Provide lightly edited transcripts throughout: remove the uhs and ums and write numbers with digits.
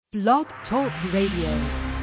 Blog Talk Radio.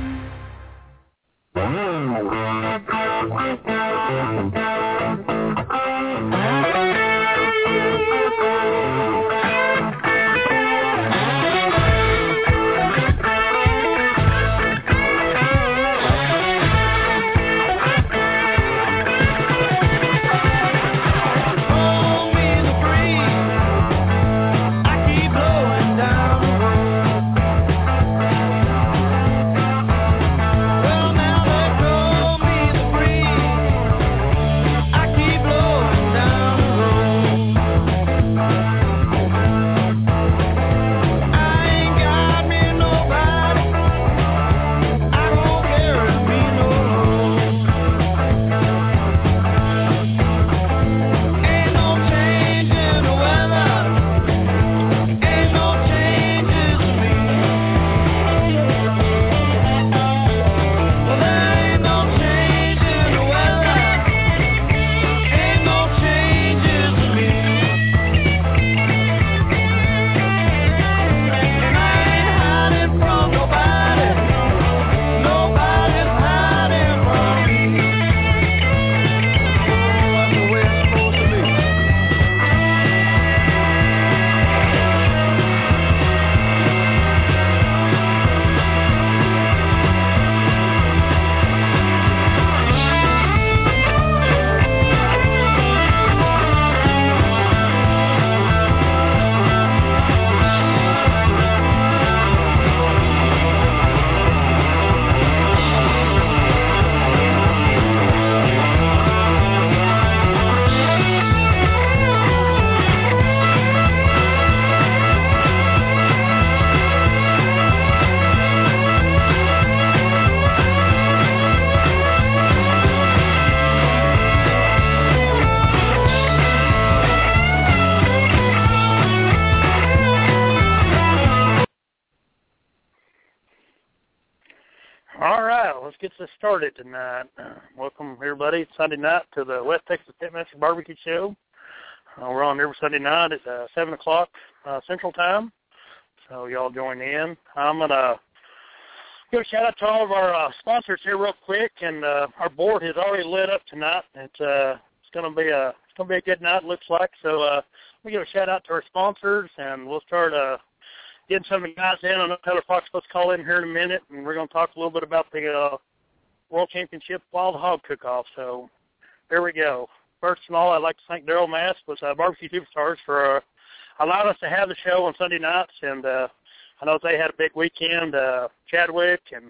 Get this started tonight. Welcome everybody Sunday night to the West Texas Pitmaster Barbecue Show. We're on every Sunday night at 7 o'clock Central Time, so y'all join in. I'm going to give a shout out to all of our sponsors here real quick, and our board has already lit up tonight. It's going to be a good night, it looks like. So we give a shout out to our sponsors, and we'll start getting some of the guys in. I know Taylor Fox is supposed to call in here in a minute, and we're going to talk a little bit about the World Championship Wild Hog Cook-Off. So there we go. First of all, I'd like to thank Daryl Mass with Barbecue Superstars for allowing us to have the show on Sunday nights. And I know they had a big weekend. Chadwick and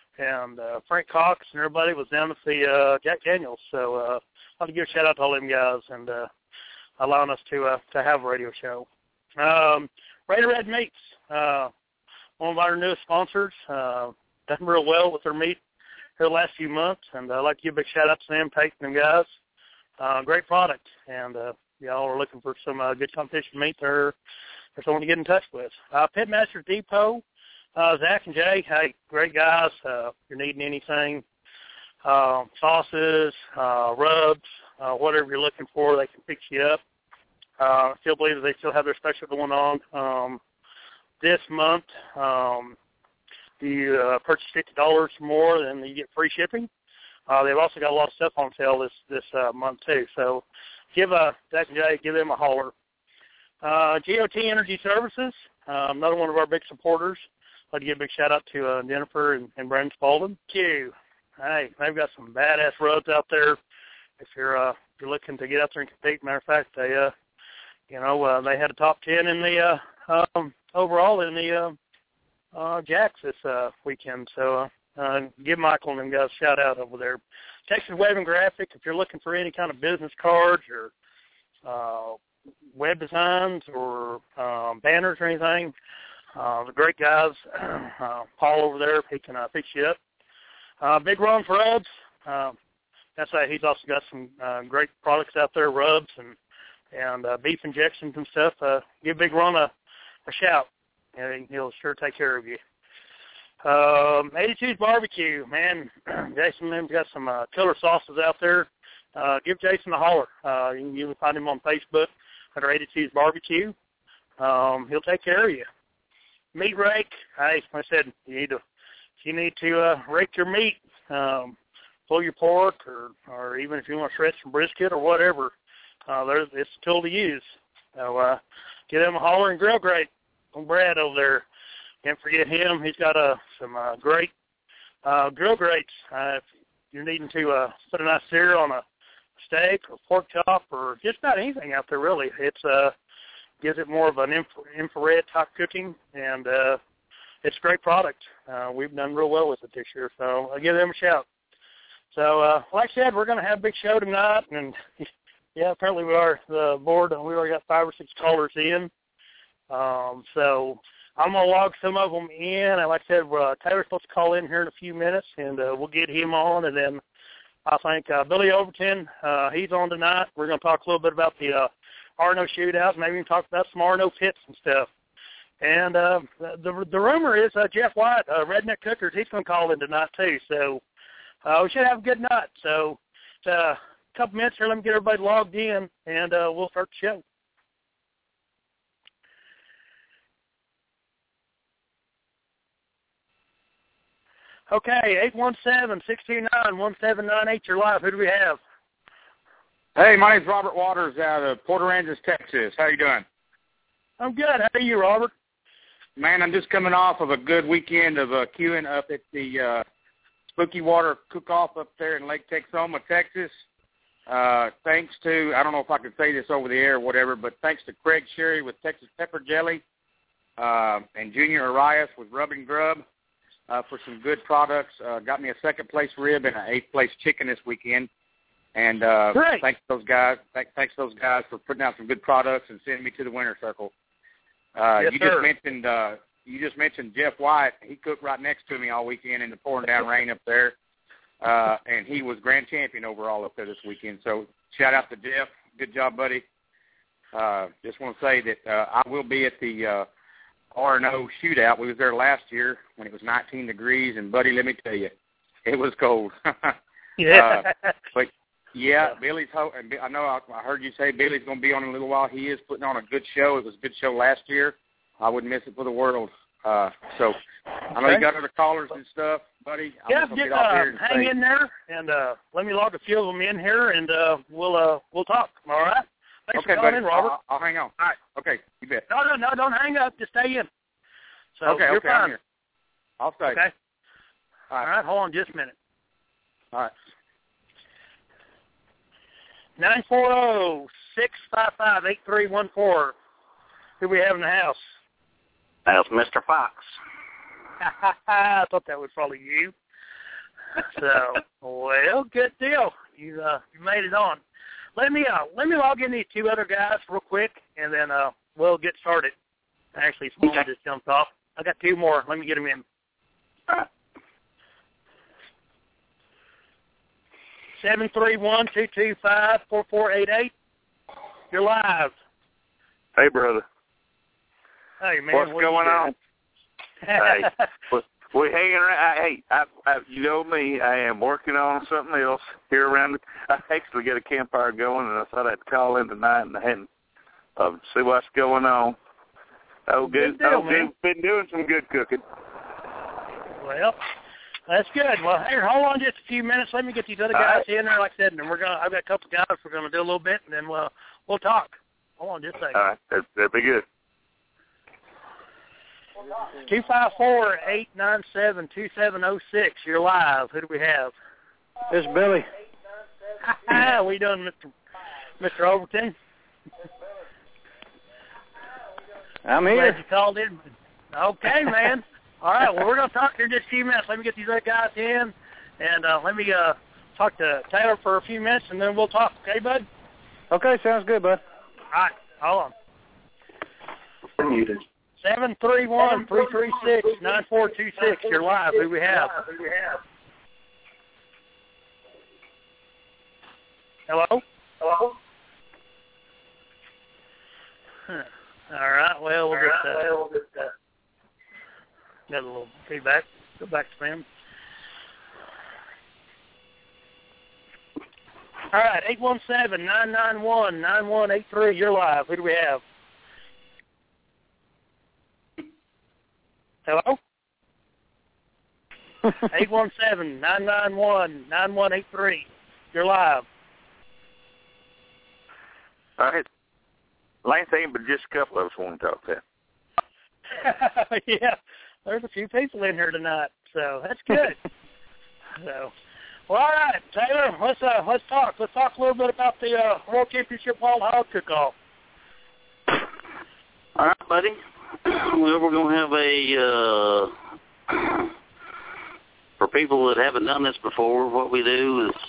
Frank Cox and everybody was down to see Jack Daniels. So I'd like to give a shout-out to all them guys and allowing us to have a radio show. Raider Red Meats, one of our newest sponsors, done real well with their meat here the last few months, and I'd like to give a big shout-out to them, Tate and them guys. Great product, and y'all are looking for some good competition meat there for someone to get in touch with. Pitmaster Depot, Zach and Jay, hey, great guys. If you're needing anything, sauces, rubs, whatever you're looking for, they can fix you up. I still believe that they still have their special going on this month. You purchase $50 or more, then you get free shipping. They've also got a lot of stuff on sale this month too. So give Zach and Jay, give them a holler. GOT Energy Services, another one of our big supporters. I'd like to give a big shout out to Jennifer and Brandon Spaulding. Q, hey, they've got some badass rubs out there. If you're looking to get out there and compete, matter of fact, they they had a top 10 in the overall in the Jacks this weekend. So give Michael and them guys a shout out over there. Texas Web and Graphic, if you're looking for any kind of business cards or web designs or banners or anything, the great guys, Paul over there, he can fix you up. Big Ron for rubs. That's right. He's also got some great products out there, rubs and beef injections and stuff. Give Big Ron a shout, and he'll sure take care of you. 82's Barbecue, man. Jason and them's got some killer sauces out there. Give Jason a holler. You can find him on Facebook under 82's Barbecue. He'll take care of you. meat rake. Like I said, you need to rake your meat, pull your pork, or even if you want to shred some brisket or whatever, it's a tool to use. So give him a holler and grill grate on Brad over there. Can't forget him. He's got some great grill grates. If you're needing to put a nice sear on a steak or pork chop or just about anything out there, really, it's gives it more of an infrared type cooking, and it's a great product. We've done real well with it this year, so I'll give them a shout. So, like I said, we're going to have a big show tonight, and yeah, apparently we are the board. We already got 5 or 6 callers in. So I'm going to log some of them in. And like I said, Taylor's supposed to call in here in a few minutes, and we'll get him on. And then I think Billy Overton, he's on tonight. We're going to talk a little bit about the Arno shootout, maybe even talk about some Arno pits and stuff. And the rumor is Jeff White, Redneck Cookers, he's going to call in tonight too. So we should have a good night. So a couple minutes here, let me get everybody logged in, and we'll start the show. Okay, 817-629-1798, you're live. Who do we have? Hey, my name's Robert Waters out of Port Aransas, Texas. How you doing? I'm good. How are you, Robert? Man, I'm just coming off of a good weekend of queuing up at the Spooky Water Cook-Off up there in Lake Texoma, Texas. Thanks to, I don't know if I can say this over the air or whatever, but thanks to Craig Sherry with Texas Pepper Jelly and Junior Arias with Rub and Grub for some good products. Got me a second-place rib and an 8th-place chicken this weekend. And thanks to those guys. Thanks to those guys for putting out some good products and sending me to the winner's circle. Yes, you just mentioned Jeff White. He cooked right next to me all weekend in the pouring down rain up there, and he was grand champion overall up there this weekend. So shout out to Jeff. Good job, buddy. Just want to say that I will be at the R&O shootout. We was there last year when it was 19 degrees, and buddy, let me tell you, it was cold. Yeah. But yeah, Billy's. I know. I heard you say Billy's going to be on in a little while. He is putting on a good show. It was a good show last year. I wouldn't miss it for the world. So I know you got other callers and stuff, buddy. Yeah, just hang in there and let me log a few of them in here, and we'll talk. All right. Thanks for calling in, Robert. I'll hang on. All right. Okay, you bet. No, don't hang up. Just stay in. So okay, you're fine. I'm here. I'll stay. Okay. All right. Hold on just a minute. All right. 940-655-8314. Who we have in the house? That's Mr. Fox. I thought that was probably you. So, well, good deal. You made it on. Let me log in these 2 other guys real quick, and then we'll get started. Actually, someone just jumped off. I got 2 more. Let me get them in. All right. 731-225-4488. You're live. Hey, brother. Hey, man. What's going on? Hey, we're hanging around. Hey, you know me. I am working on something else here around. I actually got a campfire going, and I thought I'd call in tonight and see what's going on. Good. Been doing some good cooking. Well, that's good. Well, here, hold on just a few minutes. Let me get these other guys in there, like I said, and I've got a couple guys we're gonna do a little bit, and then we'll talk. Hold on just a second. All right, that'd be good. 254-897-2706. You're live. Who do we have? This is Billy. How we doing, Mr. Overton? I'm here. Glad you called in. Okay, man. All right, well, we're going to talk here in just a few minutes. Let me get these other guys in, and let me talk to Taylor for a few minutes, and then we'll talk. Okay, bud? Okay, sounds good, bud. All right, hold on. Muted. 731-336-9426. You're live. Who we have? Hello? Huh. All right, well, we'll just got a little feedback. Go back to them. All right, 817-991-9183. You're live. Who do we have? Hello? 817-991-9183. You're live. All right. Lance ain't but just a couple of us want to talk to. Yeah, there's a few people in here tonight, so that's good. So, well, all right, Taylor, let's talk. Let's talk a little bit about the World Championship Wild Hog Cook-Off. All right, buddy. Well, we're going to have for people that haven't done this before, what we do is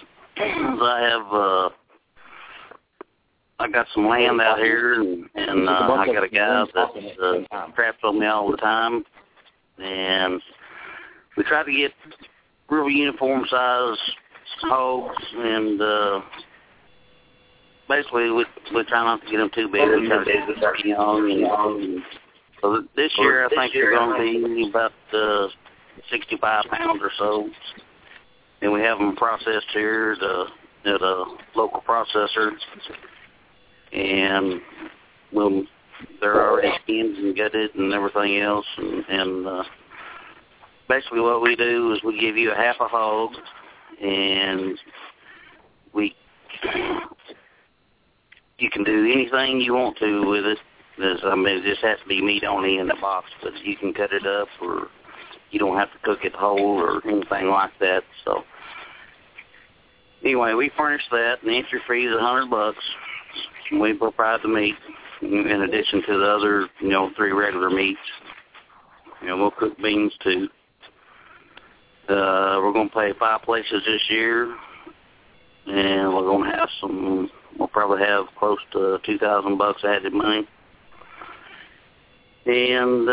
I got some land out here, and I got a guy that traps on me all the time, and we try to get real uniform size hogs, and basically we try not to get them too big. We try to get them pretty young, and so this year I think they're going to be about 65 pounds or so, and we have them processed here at a local processor. And they're already skinned and gutted and everything else. And basically what we do is we give you a half a hog, and you can do anything you want to with it. It just has to be meat only in the box, but you can cut it up, or you don't have to cook it whole or anything like that. So anyway, we furnish that, and the entry fee is $100. We provide the meat in addition to the other, 3 regular meats. We'll cook beans too. We're going to pay 5 places this year, and we're going to have we'll probably have close to $2,000 added money. And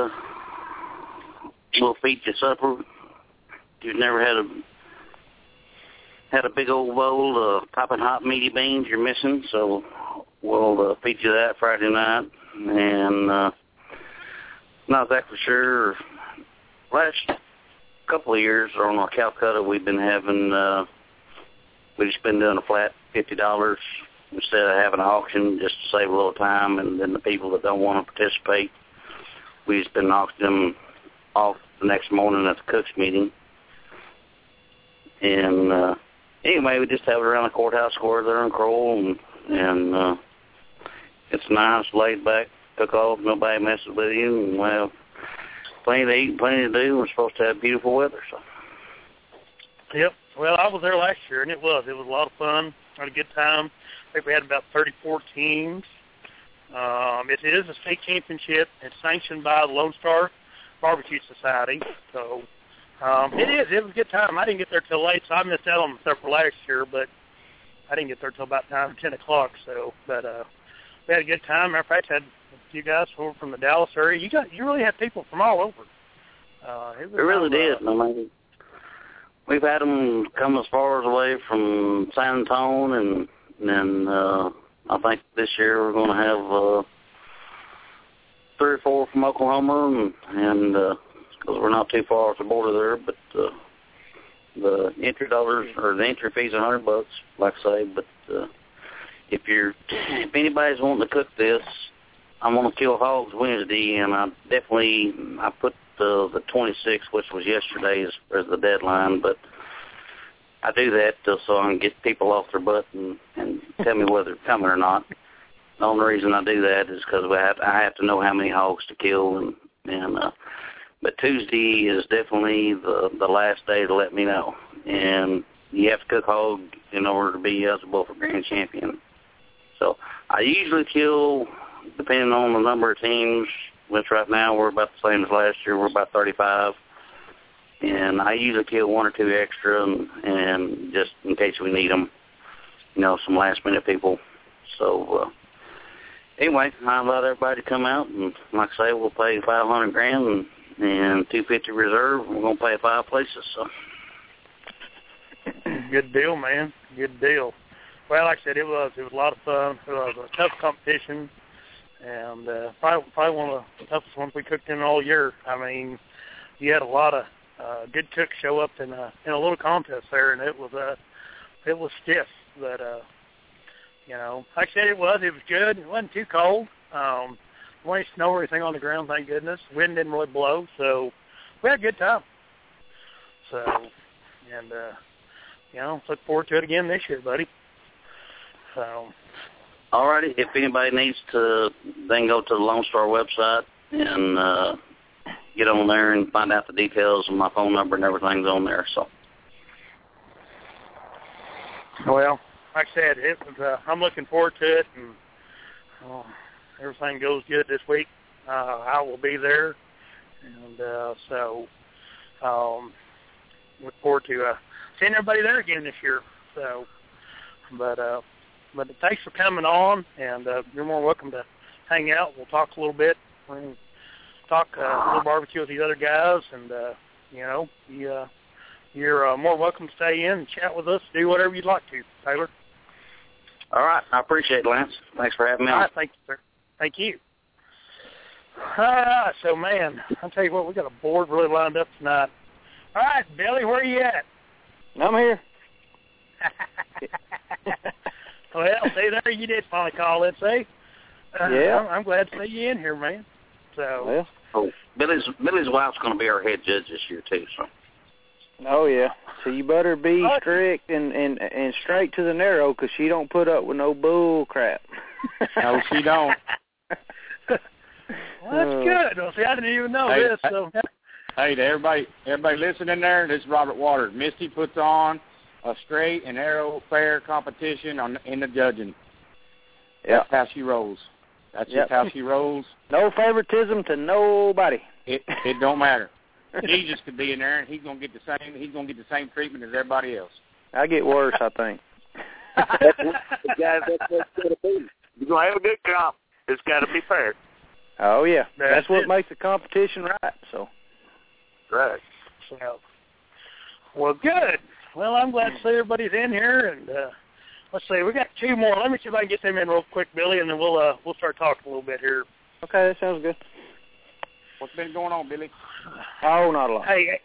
we'll feed you supper. If you've never had a big old bowl of popping hot meaty beans you're missing, so we'll feed you that Friday night. And not exactly sure. Last couple of years on our Calcutta, we've been having, we've just been doing a flat $50 instead of having an auction, just to save a little time. And then the people that don't want to participate, we've just been auctioning them off the next morning at the Cook's meeting. And anyway, we just have it around the courthouse square there in Crowell, and it's nice, laid back, cook-off, nobody messes with you, and well, plenty to eat, plenty to do. We're supposed to have beautiful weather, so. Yep. Well, I was there last year, and it was a lot of fun. I had a good time. I think we had about 34 teams. It is a state championship. It's sanctioned by the Lone Star Barbecue Society, so it was a good time. I didn't get there till late, so I missed out on the stuff for last year, but I didn't get there till about 9 or 10 o'clock, so, but we had a good time. Matter of fact, I had a few guys who were from the Dallas area. You really had people from all over. It really did. I mean, we've had them come as far away from San Antonio, and then I think this year we're going to have 3 or 4 from Oklahoma, and because we're not too far off the border there, but the entry fee is $100, like I say. But if anybody's wanting to cook this, I'm going to kill hogs Wednesday, and I put the 26th, which was yesterday, as the deadline. But I do that so I can get people off their butt and tell me whether they're coming or not. The only reason I do that is because I have to know how many hogs to kill, but Tuesday is definitely the last day to let me know. And you have to cook hog in order to be eligible for Grand Champion. So I usually kill, depending on the number of teams, which right now we're about the same as last year. We're about 35. And I usually kill 1 or 2 extra, and just in case we need them, some last-minute people. So anyway, I invite everybody to come out, and like I say, we'll pay $500,000 and $250 reserve. We're going to pay 5 places. So good deal, man. Good deal. Well, like I said, it was a lot of fun. It was a tough competition, and probably one of the toughest ones we cooked in all year. I mean, you had a lot of good cooks show up in a little contest there, and it was stiff. But like I said, it was good. It wasn't too cold. wasn't snow or anything on the ground, thank goodness. Wind didn't really blow, so we had a good time. So, and, look forward to it again this year, buddy. So. Alrighty, if anybody needs to, they can go to the Lone Star website and get on there and find out the details, and my phone number and everything's on there. So. Well, like I said, it was, I'm looking forward to it, and everything goes good this week. I will be there, and so look forward to seeing everybody there again this year. So, but thanks for coming on, and you're more welcome to hang out. We'll talk a little bit. We'll talk a little barbecue with these other guys, and you're more welcome to stay in and chat with us. Do whatever you'd like to, Taylor. All right, I appreciate it, Lance. Thanks for having me on. All right, thank you, sir. Thank you. All right, so, man, I'll tell you what, we got a board really lined up tonight. All right, Billy, where are you at? I'm here. Well, see, there you did finally call in, see? Yeah. I'm glad to see you in here, man. So. Well. Billy's wife's going to be our head judge this year, too, so. Oh, yeah. So you better be strict and straight to the narrow, because she don't put up with no bull crap. No, she don't. Well, that's good. Well, see, I didn't even know this. So. Hey, to everybody listening there, this is Robert Waters. Misty puts on a straight and narrow, fair competition in the judging. Yeah. That's how she rolls. That's just how she rolls. No favoritism to nobody. It don't matter. Jesus could be in there, and he's gonna get the same treatment as everybody else. I get worse, I think. Guys, that's what it's gonna be. You're gonna have a good comp. It's got to be fair. Oh yeah, that's what it. makes the competition right. So. Right. So. Well, good. Well, I'm glad to see everybody's in here, and let's see, we got two more. Let me see if I can get them in real quick, Billy, and then we'll start talking a little bit here. Okay, that sounds good. What's been going on, Billy? Oh, not a lot. Hey,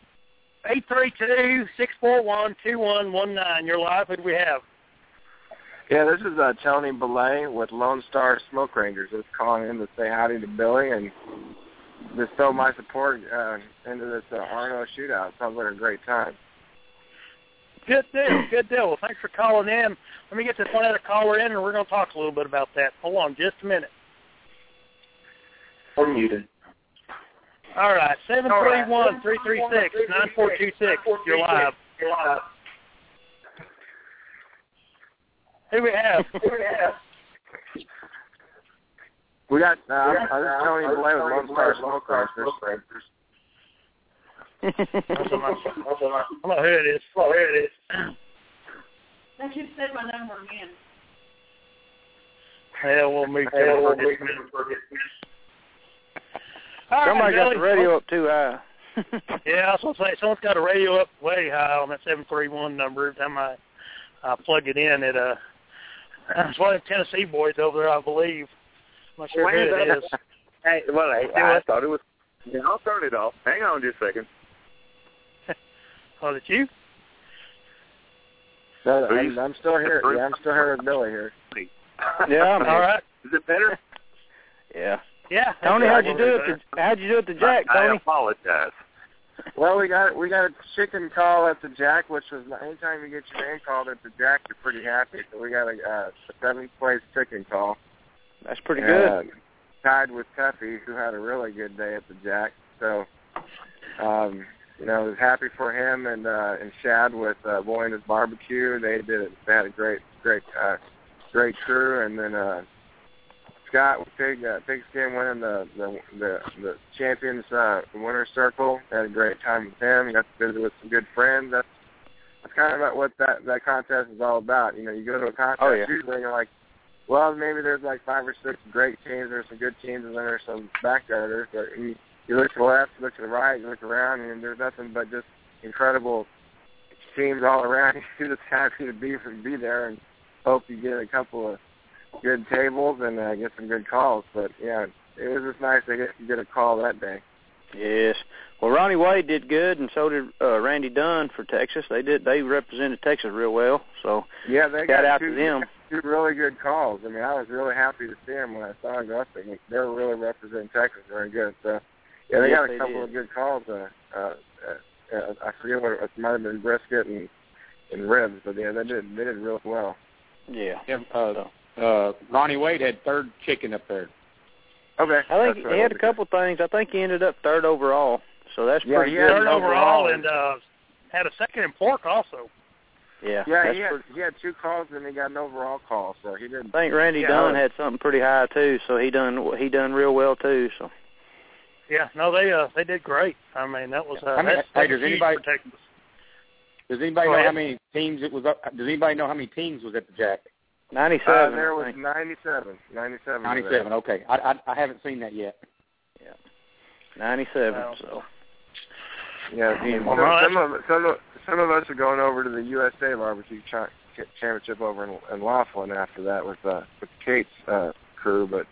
832-641-2119. You're live. Who do we have? Yeah, this is Tony Belay with Lone Star Smoke Rangers. Just calling in to say howdy to Billy and bestow my support into this Arno shootout. Sounds like a great time. Good deal. Good deal. Well, thanks for calling in. Let me get this one other caller in, and we're going to talk a little bit about that. Hold on just a minute. I'm muted. All right, 731-336-9426. You're live. Who we have? We got Tony Belay with Lone Star Smoke Rangers. I don't know who it is. They should say my number again. Hell, we'll move for just a minute. Somebody got the radio up too high. Yeah, I was going to say, someone's got a radio up way high on that 731 number. Every time I plug it in, it's one of the Tennessee boys over there, I believe. I'm not sure who it is. Hey, I thought it was. Yeah, I'll turn it off. Hang on just a second. Oh, is it you? No, I'm still here. Yeah, I'm still here with Billy here. Yeah, I'm here. All right. Is it better? Yeah. Yeah. Tony, how'd you do it to Jack, Tony? I apologize. Well, we got a chicken call at the Jack, which was anytime you get your name called at the Jack, you're pretty happy. So we got a 7th place chicken call. That's pretty good. Tied with Tuffy, who had a really good day at the Jack. So, was happy for him and Shad with Boyna's Barbecue. They had a great crew, and then Scott with Pigskin winning the champions winner's circle. Had a great time with him. Got to visit with some good friends. That's kind of what that contest is all about. You go to a contest usually and you're like, well, maybe there's like 5 or 6 great teams. There's some good teams, and then there's some backgarters. But you look to the left, you look to the right, you look around, and there's nothing but just incredible teams all around. You're just happy to be there, and hope you get a couple of good tables and get some good calls. But yeah, it was just nice to get a call that day. Yes. Well, Ronnie Wade did good, and so did Randy Dunn for Texas. They represented Texas real well. So yeah, they got out to them. two really good calls. I mean, I was really happy to see them when I saw them go up there. They were really representing Texas very good. So, yeah, they got a couple of good calls. I forget what it might have been, brisket and ribs, but yeah, they did real well. Yeah. Ronnie Wade had third chicken up there. Okay. I think he had a couple things. I think he ended up third overall, so that's pretty good. Third overall and had a second in pork also. Yeah. Yeah, he had two calls and he got an overall call, so he didn't. I think Randy Dunn had something pretty high too, so he done real well too. So. Yeah, no, they did great. I mean, that was does anybody know how many teams it was up? Does anybody know how many teams was at the Jack? 97. There was 97. 97. Okay, I haven't seen that yet. Yeah, 97. So. Yeah, some of us are going over to the USA Barbecue Championship over in Laughlin after that with Kate's crew, but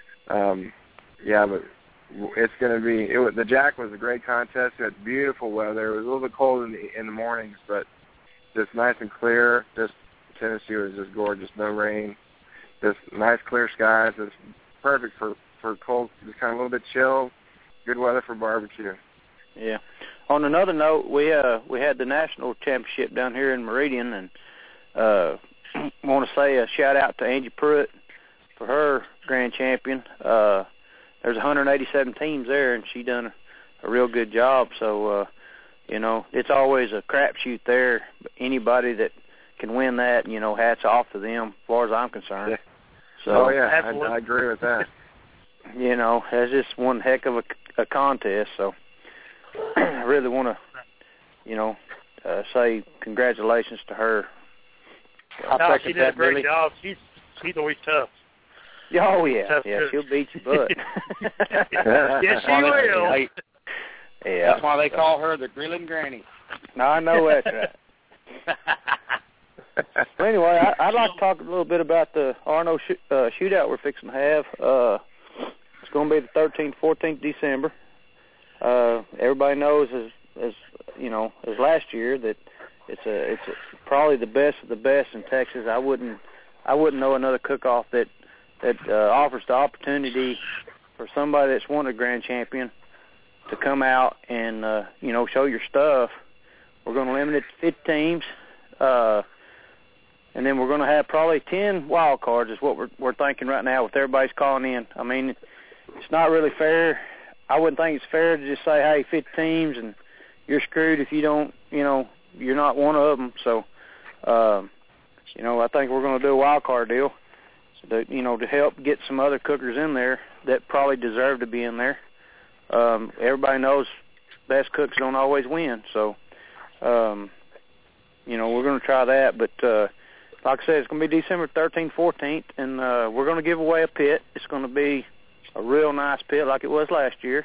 it's going to be. The Jack was a great contest. It had beautiful weather. It was a little bit cold in the mornings, but just nice and clear. Just Tennessee was just gorgeous. No rain. Just nice clear skies. It's perfect for cold. Just kind of a little bit chill. Good weather for barbecue. Yeah. On another note, we had the national championship down here in Meridian, and want to say a shout out to Angie Pruitt for her grand champion. There's 187 teams there, and she done a real good job. So, it's always a crapshoot there. Anybody that can win that, hats off to them, as far as I'm concerned. Yeah. So, I agree with that. That's just one heck of a contest. So, I really want to, say congratulations to her. No, she did a great job. She's always tough. Oh, yeah. Tough yeah, too. she'll beat your butt. Yes, she will. Yeah. That's why they call her the Grilling Granny. No, I know that's right. Well, anyway, I'd like to talk a little bit about the Arno shootout we're fixing to have. It's going to be the 13th, 14th December. Everybody knows, as last year, that it's probably the best of the best in Texas. I wouldn't know another cook-off that offers the opportunity for somebody that's won a grand champion to come out and show your stuff. We're going to limit it to 50 teams, and then we're going to have probably 10 wild cards is what we're thinking right now with everybody's calling in. I mean, it's not really fair. I wouldn't think it's fair to just say, hey, 50 teams and you're screwed if you don't, you're not one of them. So, I think we're going to do a wild card deal, to help get some other cookers in there that probably deserve to be in there. Everybody knows best cooks don't always win. So, we're going to try that. But like I said, it's going to be December 13th, 14th, and we're going to give away a pit. It's going to be a real nice pit like it was last year.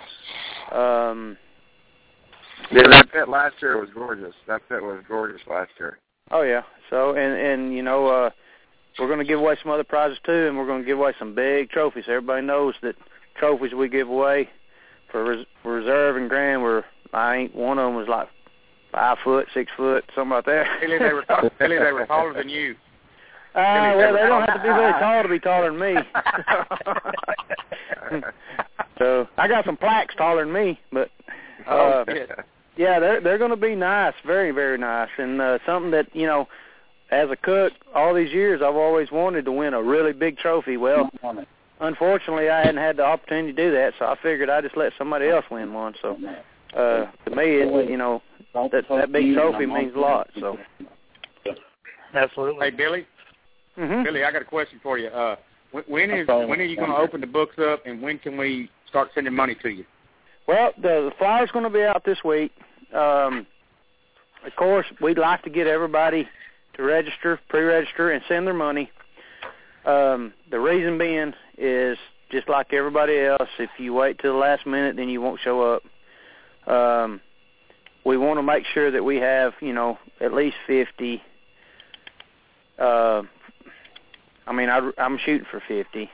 That pit last year was gorgeous. That pit was gorgeous last year. Oh, yeah. So, and we're going to give away some other prizes, too, and we're going to give away some big trophies. Everybody knows that trophies we give away for reserve and grand one of them was like 5 foot, 6 foot, something like that. Billy, they were taller than you. Well, they don't have to be very tall to be taller than me. So I got some plaques taller than me, but yeah, they're going to be nice, very, very nice, and something that as a cook, all these years I've always wanted to win a really big trophy. Well, unfortunately, I hadn't had the opportunity to do that, so I figured I'd just let somebody else win one. So to me, that big trophy means a lot. So absolutely. Hey, Billy. Mm-hmm. Billy, I got a question for you. When are you going to open the books up, and when can we start sending money to you? Well, the flyer's going to be out this week. Of course, we'd like to get everybody to register, pre-register, and send their money. The reason being is just like everybody else, if you wait till the last minute, then you won't show up. We want to make sure that we have, at least 50. I'm shooting for 50.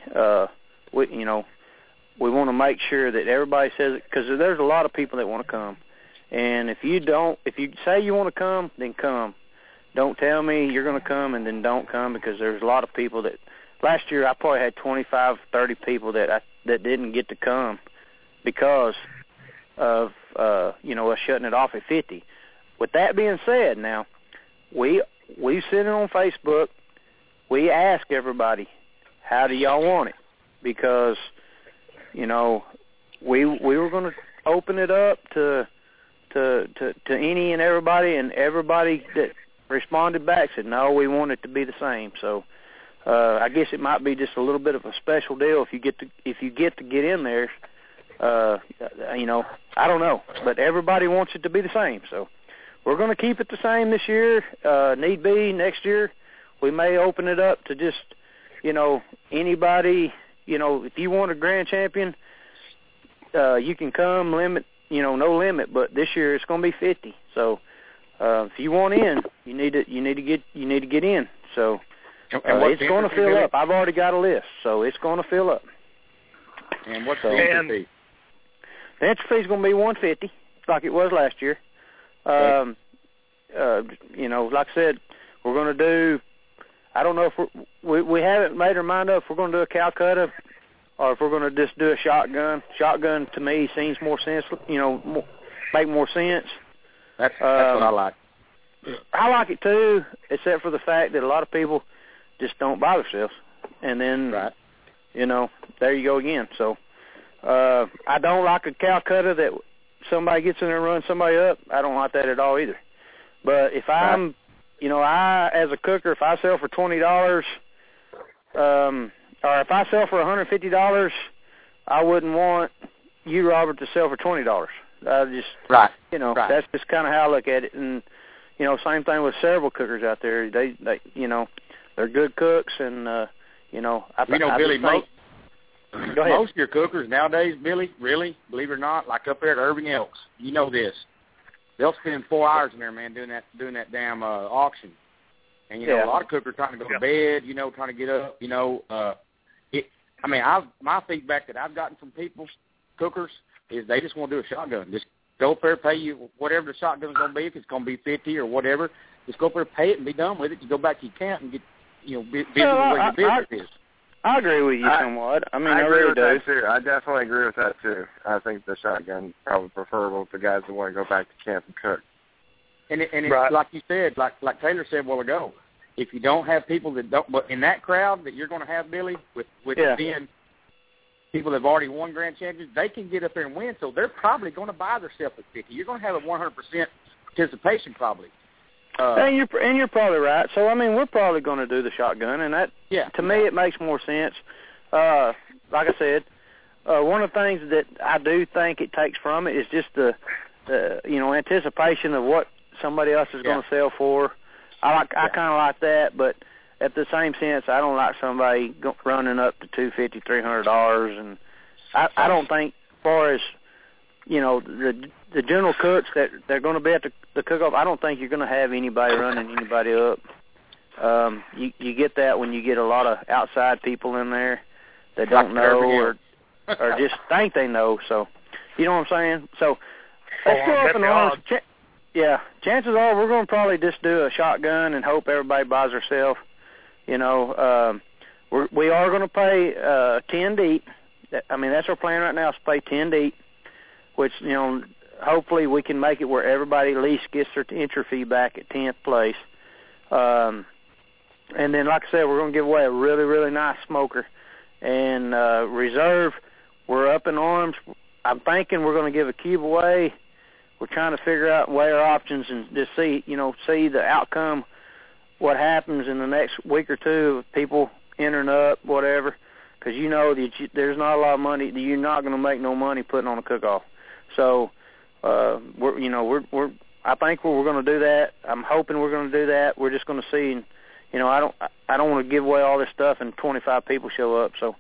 We want to make sure that everybody says it, because there's a lot of people that want to come. And if you say you want to come, then come. don't tell me you're going to come and then don't come, because there's a lot of people that last year I probably had 25, 30 people that didn't get to come because of us shutting it off at 50. With that being said, now we sit on Facebook. We ask everybody, how do y'all want it? Because we were going to open it up to any and everybody that responded back said no, we want it to be the same. So I guess it might be just a little bit of a special deal if you get to get in there. I don't know, but everybody wants it to be the same. So we're going to keep it the same this year. Need be next year, we may open it up to just anybody. If you want a grand champion, you can come. No limit. But this year it's going to be 50. So if you want in, you need to get in. So it's going to fill up. I've already got a list, so it's going to fill up. And what's the entry fee? The entry fee is going to be $150, like it was last year. Okay. Like I said, we're going to do. I don't know if we haven't made our mind up if we're going to do a Calcutta or if we're going to just do a shotgun. Shotgun to me seems more sense. Make more sense. That's what I like. I like it too, except for the fact that a lot of people just don't buy themselves, and then right. There you go again. So I don't like a Calcutta that somebody gets in there and runs somebody up. I don't like that at all either. But if I'm, I as a cooker, if I sell for $20, or if I sell for $150, I wouldn't want you, Robert, to sell for $20. I just, right. Right. That's just kind of how I look at it. And same thing with several cookers out there. They they're good cooks, and Billy, most of your cookers nowadays, Billy, really, believe it or not, like up there at Irving Elks, you know this, they'll spend 4 hours in there, man, doing that damn auction. And a lot of cookers trying to go to bed, trying to get up, my feedback that I've gotten from people, cookers, is they just want to do a shotgun. Just go up there, pay you whatever the shotgun's going to be, if it's going to be 50 or whatever. Just go up there, pay it, and be done with it. You go back to your camp and get, busy with what your business is. I agree with you somewhat. I agree really with that too. I definitely agree with that too. I think the shotgun is probably preferable to guys that want to go back to camp and cook. And it's like you said, like Taylor said a while ago, if you don't have people that don't, but in that crowd that you're going to have, Billy, with being people that have already won grand champions, they can get up there and win, so they're probably going to buy themselves at 50. You're going to have a 100% participation probably. And you're probably right. So we're probably going to do the shotgun, and that to me it makes more sense. Like I said, one of the things that I do think it takes from it is just the anticipation of what somebody else is going to sell for. I kind of like that, but at the same sense, I don't like somebody running up to $250, $300, and I don't think, as far as the general cooks that they're going to be at the cook-off, I don't think you're going to have anybody running anybody up. You get that when you get a lot of outside people in there that don't know or just think they know. So, you know what I'm saying? So, let's go up in arms. Chances are we're going to probably just do a shotgun and hope everybody buys herself. We are going to pay 10 deep. That's our plan right now, is to pay 10 deep, which, hopefully we can make it where everybody at least gets their entry fee back at 10th place. And then, like I said, we're going to give away a really, really nice smoker. And reserve, we're up in arms. I'm thinking we're going to give a cube away. We're trying to figure out, weigh our options, and just see the outcome, what happens in the next week or two of people entering up, whatever. Because there's not a lot of money. You're not going to make no money putting on a cook-off. So I think we're going to do that. I'm hoping we're going to do that. We're just going to see. I don't want to give away all this stuff and 25 people show up. So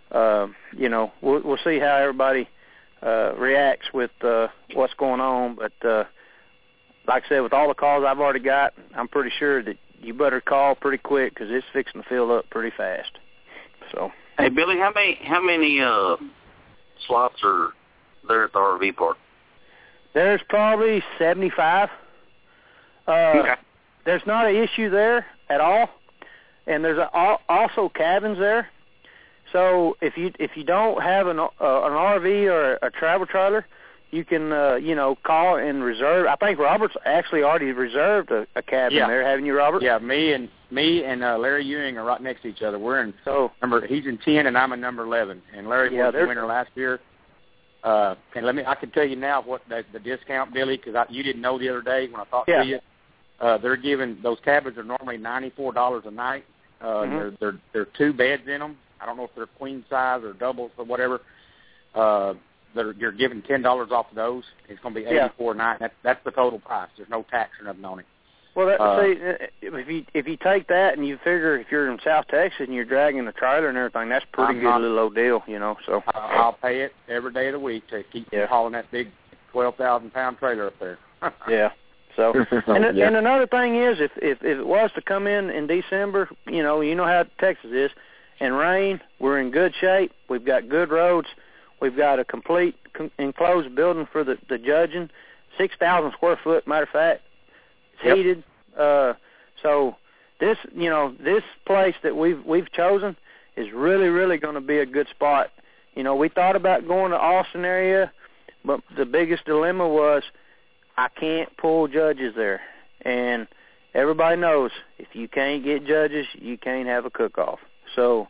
we'll see how everybody reacts with what's going on. But like I said, with all the calls I've already got, I'm pretty sure that you better call pretty quick because it's fixing to fill up pretty fast. So. Hey, Billy, how many slots are there at the RV park? There's probably 75. Okay. there's not an issue there at all, and there's also cabins there. So if you don't have an RV or a travel trailer, you can call and reserve. I think Robert's actually already reserved a cabin there, haven't you, Robert? Yeah, me and Larry Ewing are right next to each other. We're in he's in 10 and I'm in number 11. And Larry was the winner last year. And I can tell you now what the discount, Billy, because you didn't know the other day when I talked to you. They're giving those cabins are normally $94 a night. There are 2 beds in them. I don't know if they're queen size or doubles or whatever. You're giving $10 off of those. It's going to be $84 a night. That's the total price. There's no tax or nothing on it. Well, if you take that and you figure if you're in South Texas and you're dragging a trailer and everything, that's pretty good little old deal, So I'll pay it every day of the week to keep hauling that big 12,000-pound trailer up there. Yeah. So and another thing is if it was to come in December, you know how Texas is, and rain, we're in good shape. We've got good roads. We've got a complete enclosed building for the judging, 6,000 square foot. Matter of fact, it's heated. So this place that we've chosen is really, really going to be a good spot. We thought about going to Austin area, but the biggest dilemma was I can't pull judges there, and everybody knows if you can't get judges, you can't have a cook-off. So.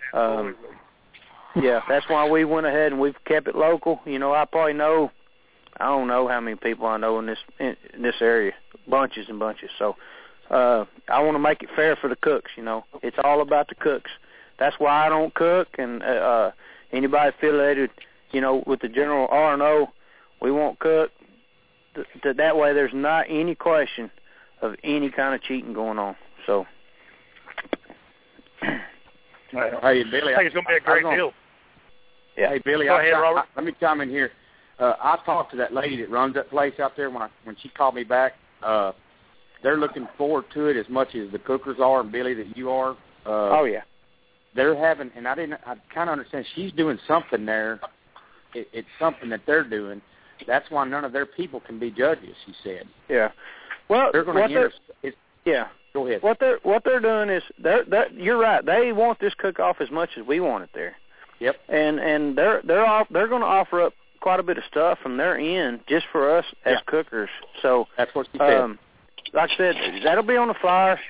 That's why we went ahead and we've kept it local. I don't know how many people I know in this area, bunches and bunches. So I want to make it fair for the cooks. It's all about the cooks. That's why I don't cook, and anybody affiliated, with the general R&O, we won't cook. That way, there's not any question of any kind of cheating going on. So. Hey, Billy, I think it's going to be a great deal. Yeah. Hey, Billy, Go ahead, Robert. let me chime in here. I talked to that lady that runs that place out there when she called me back. They're looking forward to it as much as the cookers are, and Billy, that you are. They're having, and I kind of understand, she's doing something there. It's something that they're doing. That's why none of their people can be judges, she said. Yeah. Well, they're going to Go ahead. What they're doing is you're right. They want this cook-off as much as we want it there. Yep. And they're going to offer up quite a bit of stuff from their end just for us as cookers. So that's what she said. Like I said, that'll be on the flyer.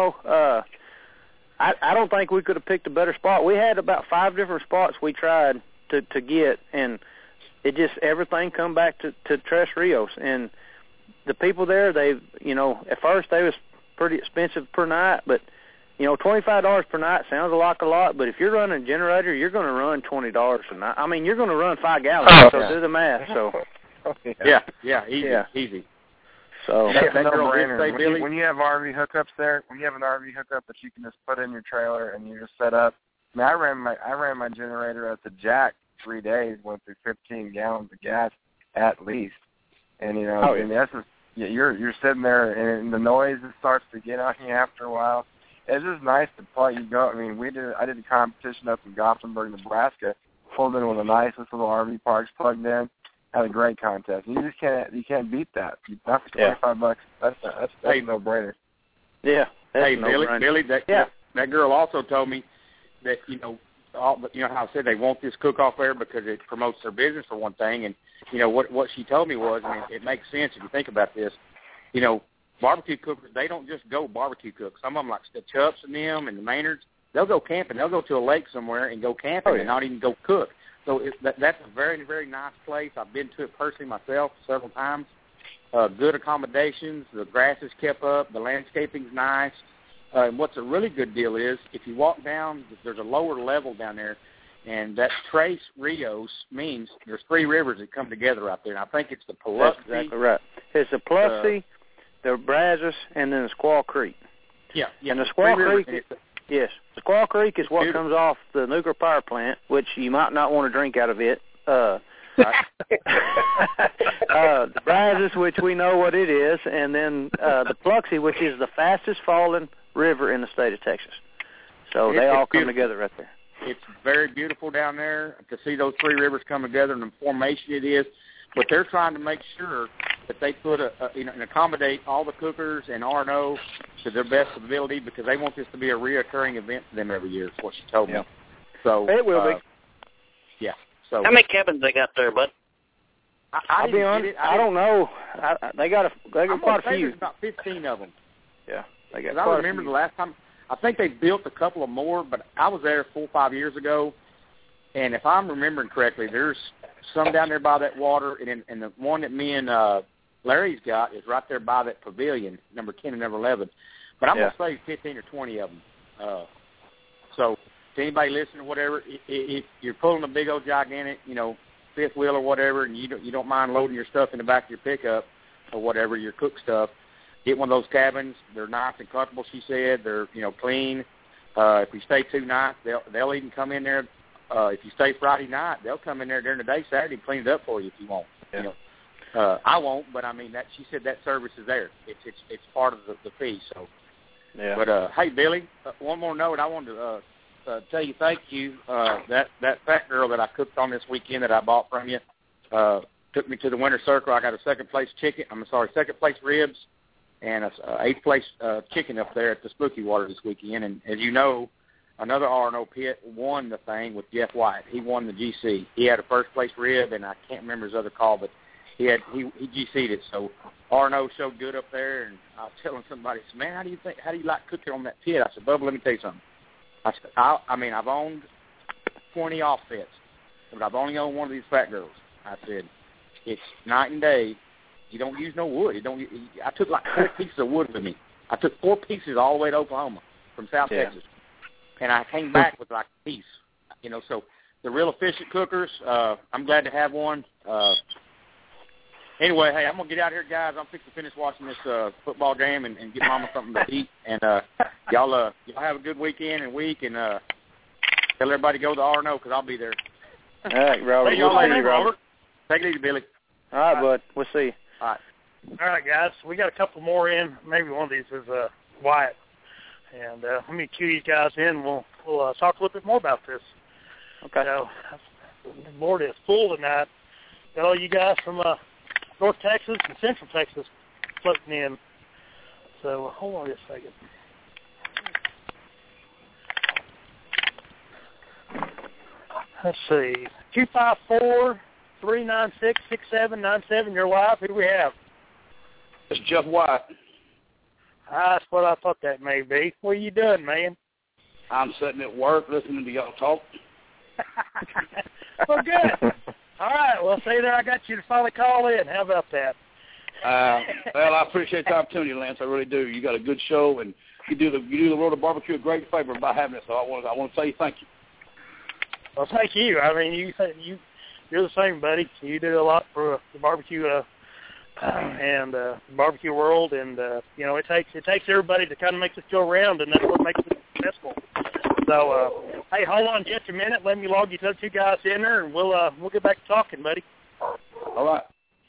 I don't think we could have picked a better spot. We had about 5 different spots we tried to get, and it just everything come back to Tres Rios. And the people there, at first they was pretty expensive per night, but $25 per night sounds like a lot, but if you're running a generator, you're going to run $20 a night. I mean, you're going to run 5 gallons, do the math. So easy. So that's a no-brainer. When you have RV hookups there, when you have an RV hookup that you can just put in your trailer and you just set up. I mean, I ran my generator at the Jack 3 days, went through 15 gallons of gas at least, and in essence, you're sitting there and the noise starts to get on you after a while. It's just nice to play. I mean, I did a competition up in Gothenburg, Nebraska. Pulled in one of the nicest little RV parks, plugged in, had a great contest. You just can't beat that. Not for $25. That's a no-brainer. Yeah. Hey, Billy, that girl also told me that how I said they want this cook-off there because it promotes their business for one thing, and what she told me was, and it makes sense if you think about this, barbecue cookers, they don't just go barbecue cook. Some of them, like the Chups and them and the Maynards, they'll go camping. They'll go to a lake somewhere and go camping and not even go cook. So that's a very, very nice place. I've been to it personally myself several times. Good accommodations. The grass is kept up. The landscaping's nice. And what's a really good deal is if you walk down, there's a lower level down there, and that Tres Rios means there's 3 rivers that come together out there. And I think it's the Paluxy. That's exactly right. It's the Paluxy, the Brazos, and then the Squaw Creek. Yeah. And the Squaw Creek, the Squaw Creek is what comes off the nuclear power plant, which you might not want to drink out of it. The Brazos, which we know what it is, and then the Paluxy, which is the fastest falling river in the state of Texas. So they all come together right there. It's very beautiful down there to see those 3 rivers come together and the formation it is. But they're trying to make sure that they put and accommodate all the cookers and R&O to their best ability because they want this to be a reoccurring event for them every year. Is what she told me. So it will be. Yeah. So how many cabins they got there, bud? I'll be honest. I don't know. They got quite a few. There's about 15 of them. Yeah, they got. I remember the last time. I think they built a couple of more, but I was there 4 or 5 years ago, and if I'm remembering correctly, there's some down there by that water, and the one that me and Larry's got is right there by that pavilion, number 10 and number 11. But I'm going to say 15 or 20 of them. So to anybody listening or whatever, if you're pulling a big old gigantic, fifth wheel or whatever, and you don't mind loading your stuff in the back of your pickup or whatever, your cook stuff, get one of those cabins. They're nice and comfortable, she said. They're, clean. If you stay 2 nights, they'll even come in there. If you stay Friday night, they'll come in there during the day Saturday and clean it up for you if you want. Yeah. I won't, but I mean that. She said that service is there. It's part of the fee. So. Yeah. But hey, Billy, one more note. I wanted to tell you thank you. That fat girl that I cooked on this weekend that I bought from you took me to the winter circle. I got a second place ribs and a 8th place chicken up there at the Spooky Water this weekend. And as you know, another R&O pit won the thing with Jeff White. He won the GC. He had a first place rib, and I can't remember his other call, but he GC'd it. So R&O showed good up there, and I was telling somebody, I said, man, how do you like cooking on that pit? I said, Bubba, let me tell you something. I said, I've owned 20 offsets, but I've only owned one of these fat girls. I said, it's night and day. You don't use no wood. I took like 4 pieces of wood with me. I took 4 pieces all the way to Oklahoma from South Texas, and I came back with like a piece. So the real efficient cookers. I'm glad to have one. Anyway, hey, I'm gonna get out here, guys. I'm fixing to finish watching this football game and get Mama something to eat. And y'all have a good weekend and week, and tell everybody to go to R&O because I'll be there. All right, Robert. Hey, y'all later, Robert. Take it easy, Billy. All right, bud. We'll see you. All right, guys. We got a couple more in. Maybe one of these is Wyatt. And let me cue you guys in. We'll talk a little bit more about this. Okay. So, the board is full tonight. Got all you guys from North Texas and Central Texas floating in. So hold on just a second. Let's see. 254-396-6797. You're live. Who do we have? It's Jeff White. That's what I thought that may be. What are you doing, man? I'm sitting at work listening to y'all talk. Well, good. All right. Well, see there, I got you to finally call in. How about that? Well, I appreciate the opportunity, Lance. I really do. You got a good show, and you do the World of Barbecue a great favor by having it. So I want to say thank you. Well, thank you. I mean, you're the same, buddy. You do a lot for the barbecue and barbecue world, and it takes everybody to kind of make this go around, and that's what makes it successful. So, hey, hold on just a minute. Let me log you to the 2 guys in there, and we'll get back to talking, buddy. All right.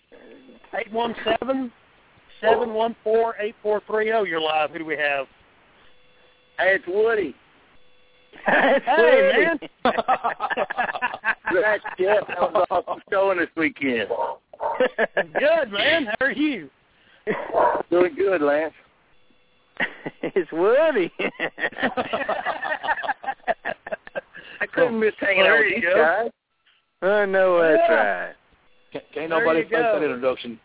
817-714-8430. You're live. Who do we have? Hey, it's Woody. Hey, man. That's Jeff. That was awesome showing this weekend. Good, man. How are you? Doing good, Lance. It's Woody. I couldn't miss hanging out with you guys. I know that's right. Can't nobody fake that introduction.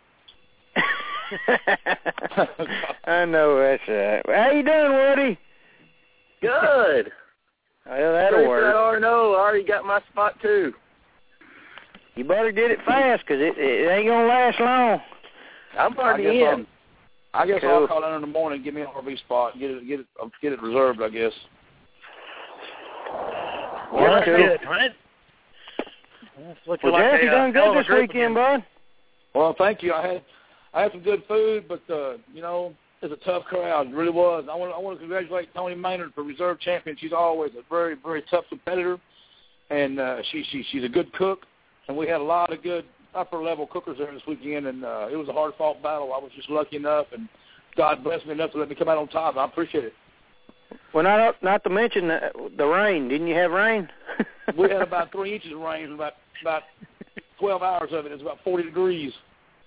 I know that's right. How you doing, Woody? Good. Well, that'll work. I already got my spot, too. You better get it fast, because it ain't going to last long. I'm already in. I guess I'll call in the morning and give me an RV spot and get it reserved, I guess. Well, that's good, right? Well, Jeff, you done good this weekend, bud. Well, thank you. I had some good food, but it's a tough crowd. It really was. I want to congratulate Tony Maynard for reserve champion. She's always a very, very tough competitor, and she's a good cook. And we had a lot of good upper-level cookers there this weekend, and it was a hard-fought battle. I was just lucky enough, and God blessed me enough to let me come out on top. I appreciate it. Well, not to mention the rain. Didn't you have rain? We had about 3 inches of rain, about 12 hours of it. It was about 40 degrees.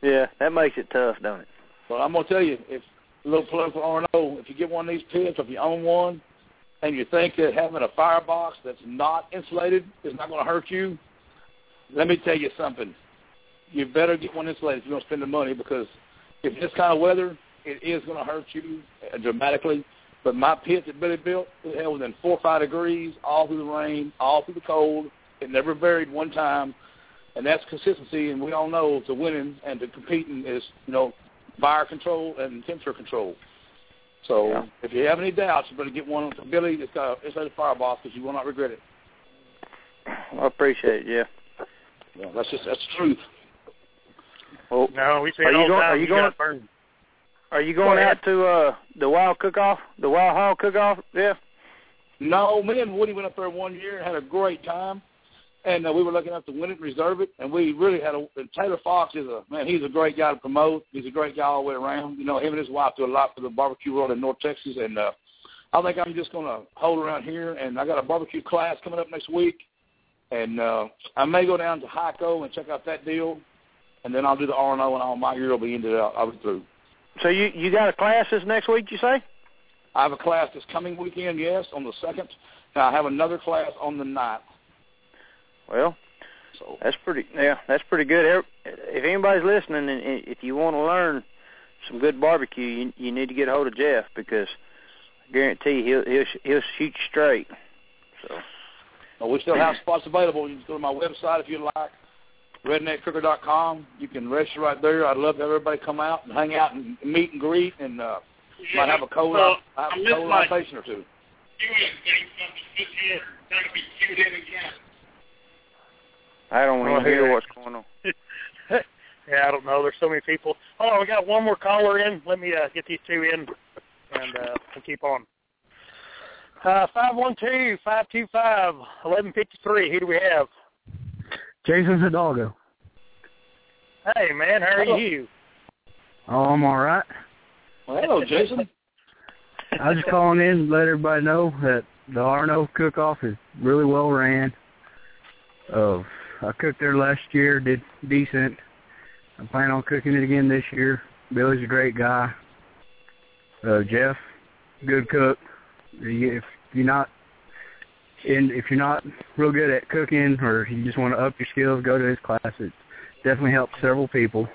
Yeah, that makes it tough, don't it? Well, I'm going to tell you, if a little plug for R&O, if you get one of these pits, or if you own one, and you think that having a firebox that's not insulated is not going to hurt you, let me tell you something. You better get one insulated if you're going to spend the money, because if this kind of weather, it is going to hurt you dramatically. But my pit that Billy built, it held within 4 or 5 degrees, all through the rain, all through the cold. It never varied one time. And that's consistency, and we all know to winning and to competing is, fire control and temperature control. So if you have any doubts, you better get one from Billy. It's got a firebox, because you will not regret it. I appreciate it, Yeah, that's the truth. Well, no, we say it all the time. Are you going out to the Wild Hog Cook-Off, Jeff? No, me and Woody went up there one year and had a great time. And we were lucky enough to win it and reserve it. And we really had Taylor Fox is he's a great guy to promote. He's a great guy all the way around. Him and his wife do a lot for the barbecue world in North Texas. And I think I'm just going to hold around here. And I got a barbecue class coming up next week. And I may go down to Hyco and check out that deal. And then I'll do the R&O, and all my year will be ended out. I'll be through. So you got a class this next week, you say? I have a class this coming weekend, yes, on the 2nd. And I have another class on the 9th. Well, that's pretty good. If anybody's listening, and if you want to learn some good barbecue, you need to get a hold of Jeff, because I guarantee he'll shoot you straight. So, well, we still have spots available. You can go to my website if you like, redneckcooker.com. You can register right there. I'd love to have everybody come out and hang out and meet and greet, and might have a cold libatation or two. I don't want to hear what's going on. Yeah, I don't know. There's so many people. Oh, we got one more caller in. Let me get these two in, and we'll keep on. 512-525-1153. Who do we have? Jason Hidalgo. Hey, man. How are you? Oh, I'm all right. Well, hello, Jason. I was just calling in to let everybody know that the R&O Cook-Off is really well ran. I cooked there last year, did decent. I plan on cooking it again this year. Billy's a great guy. Jeff, good cook. If you're not real good at cooking, or you just want to up your skills, go to his class. It definitely helps several people.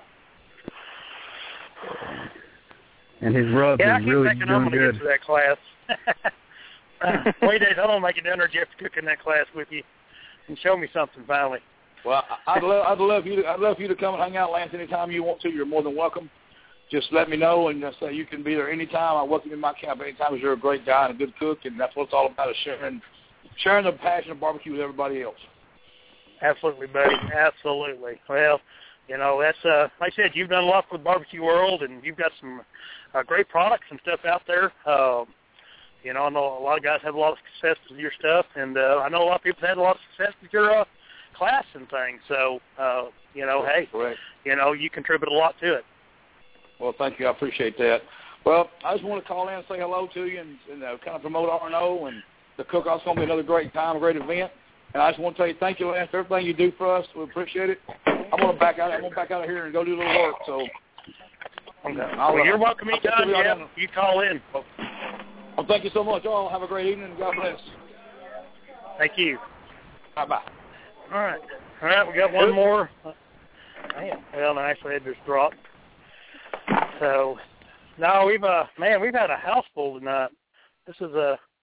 And his rub is really doing good. To that class. Wait, hold on, make it dinner, Jeff, to cook in that class with you, and show me something finally. Well, I'd love you to come and hang out, Lance, anytime you want to. You're more than welcome. Just let me know, and say you can be there anytime. I welcome you in my camp anytime, because you're a great guy and a good cook, and that's what it's all about, is sharing the passion of barbecue with everybody else. Absolutely, buddy. Absolutely. Well, that's like I said, you've done a lot for the barbecue world, and you've got some great products and stuff out there. I know a lot of guys have a lot of success with your stuff, and I know a lot of people have had a lot of success with your class and things. So, hey, correct. You contribute a lot to it. Well, thank you. I appreciate that. Well, I just want to call in and say hello to you and kind of promote R&O, and the cook-off's going to be another great time, a great event. And I just want to tell you thank you, Lance, for everything you do for us. We appreciate it. I'm going to back out of here and go do a little work. So, well, you're welcome anytime, Jeff. You call in. Well, thank you so much, all. Have a great evening, and God bless. Thank you. Bye-bye. All right, we got one more. Man, well, actually, it just dropped. So, no, we've had a house full tonight. This is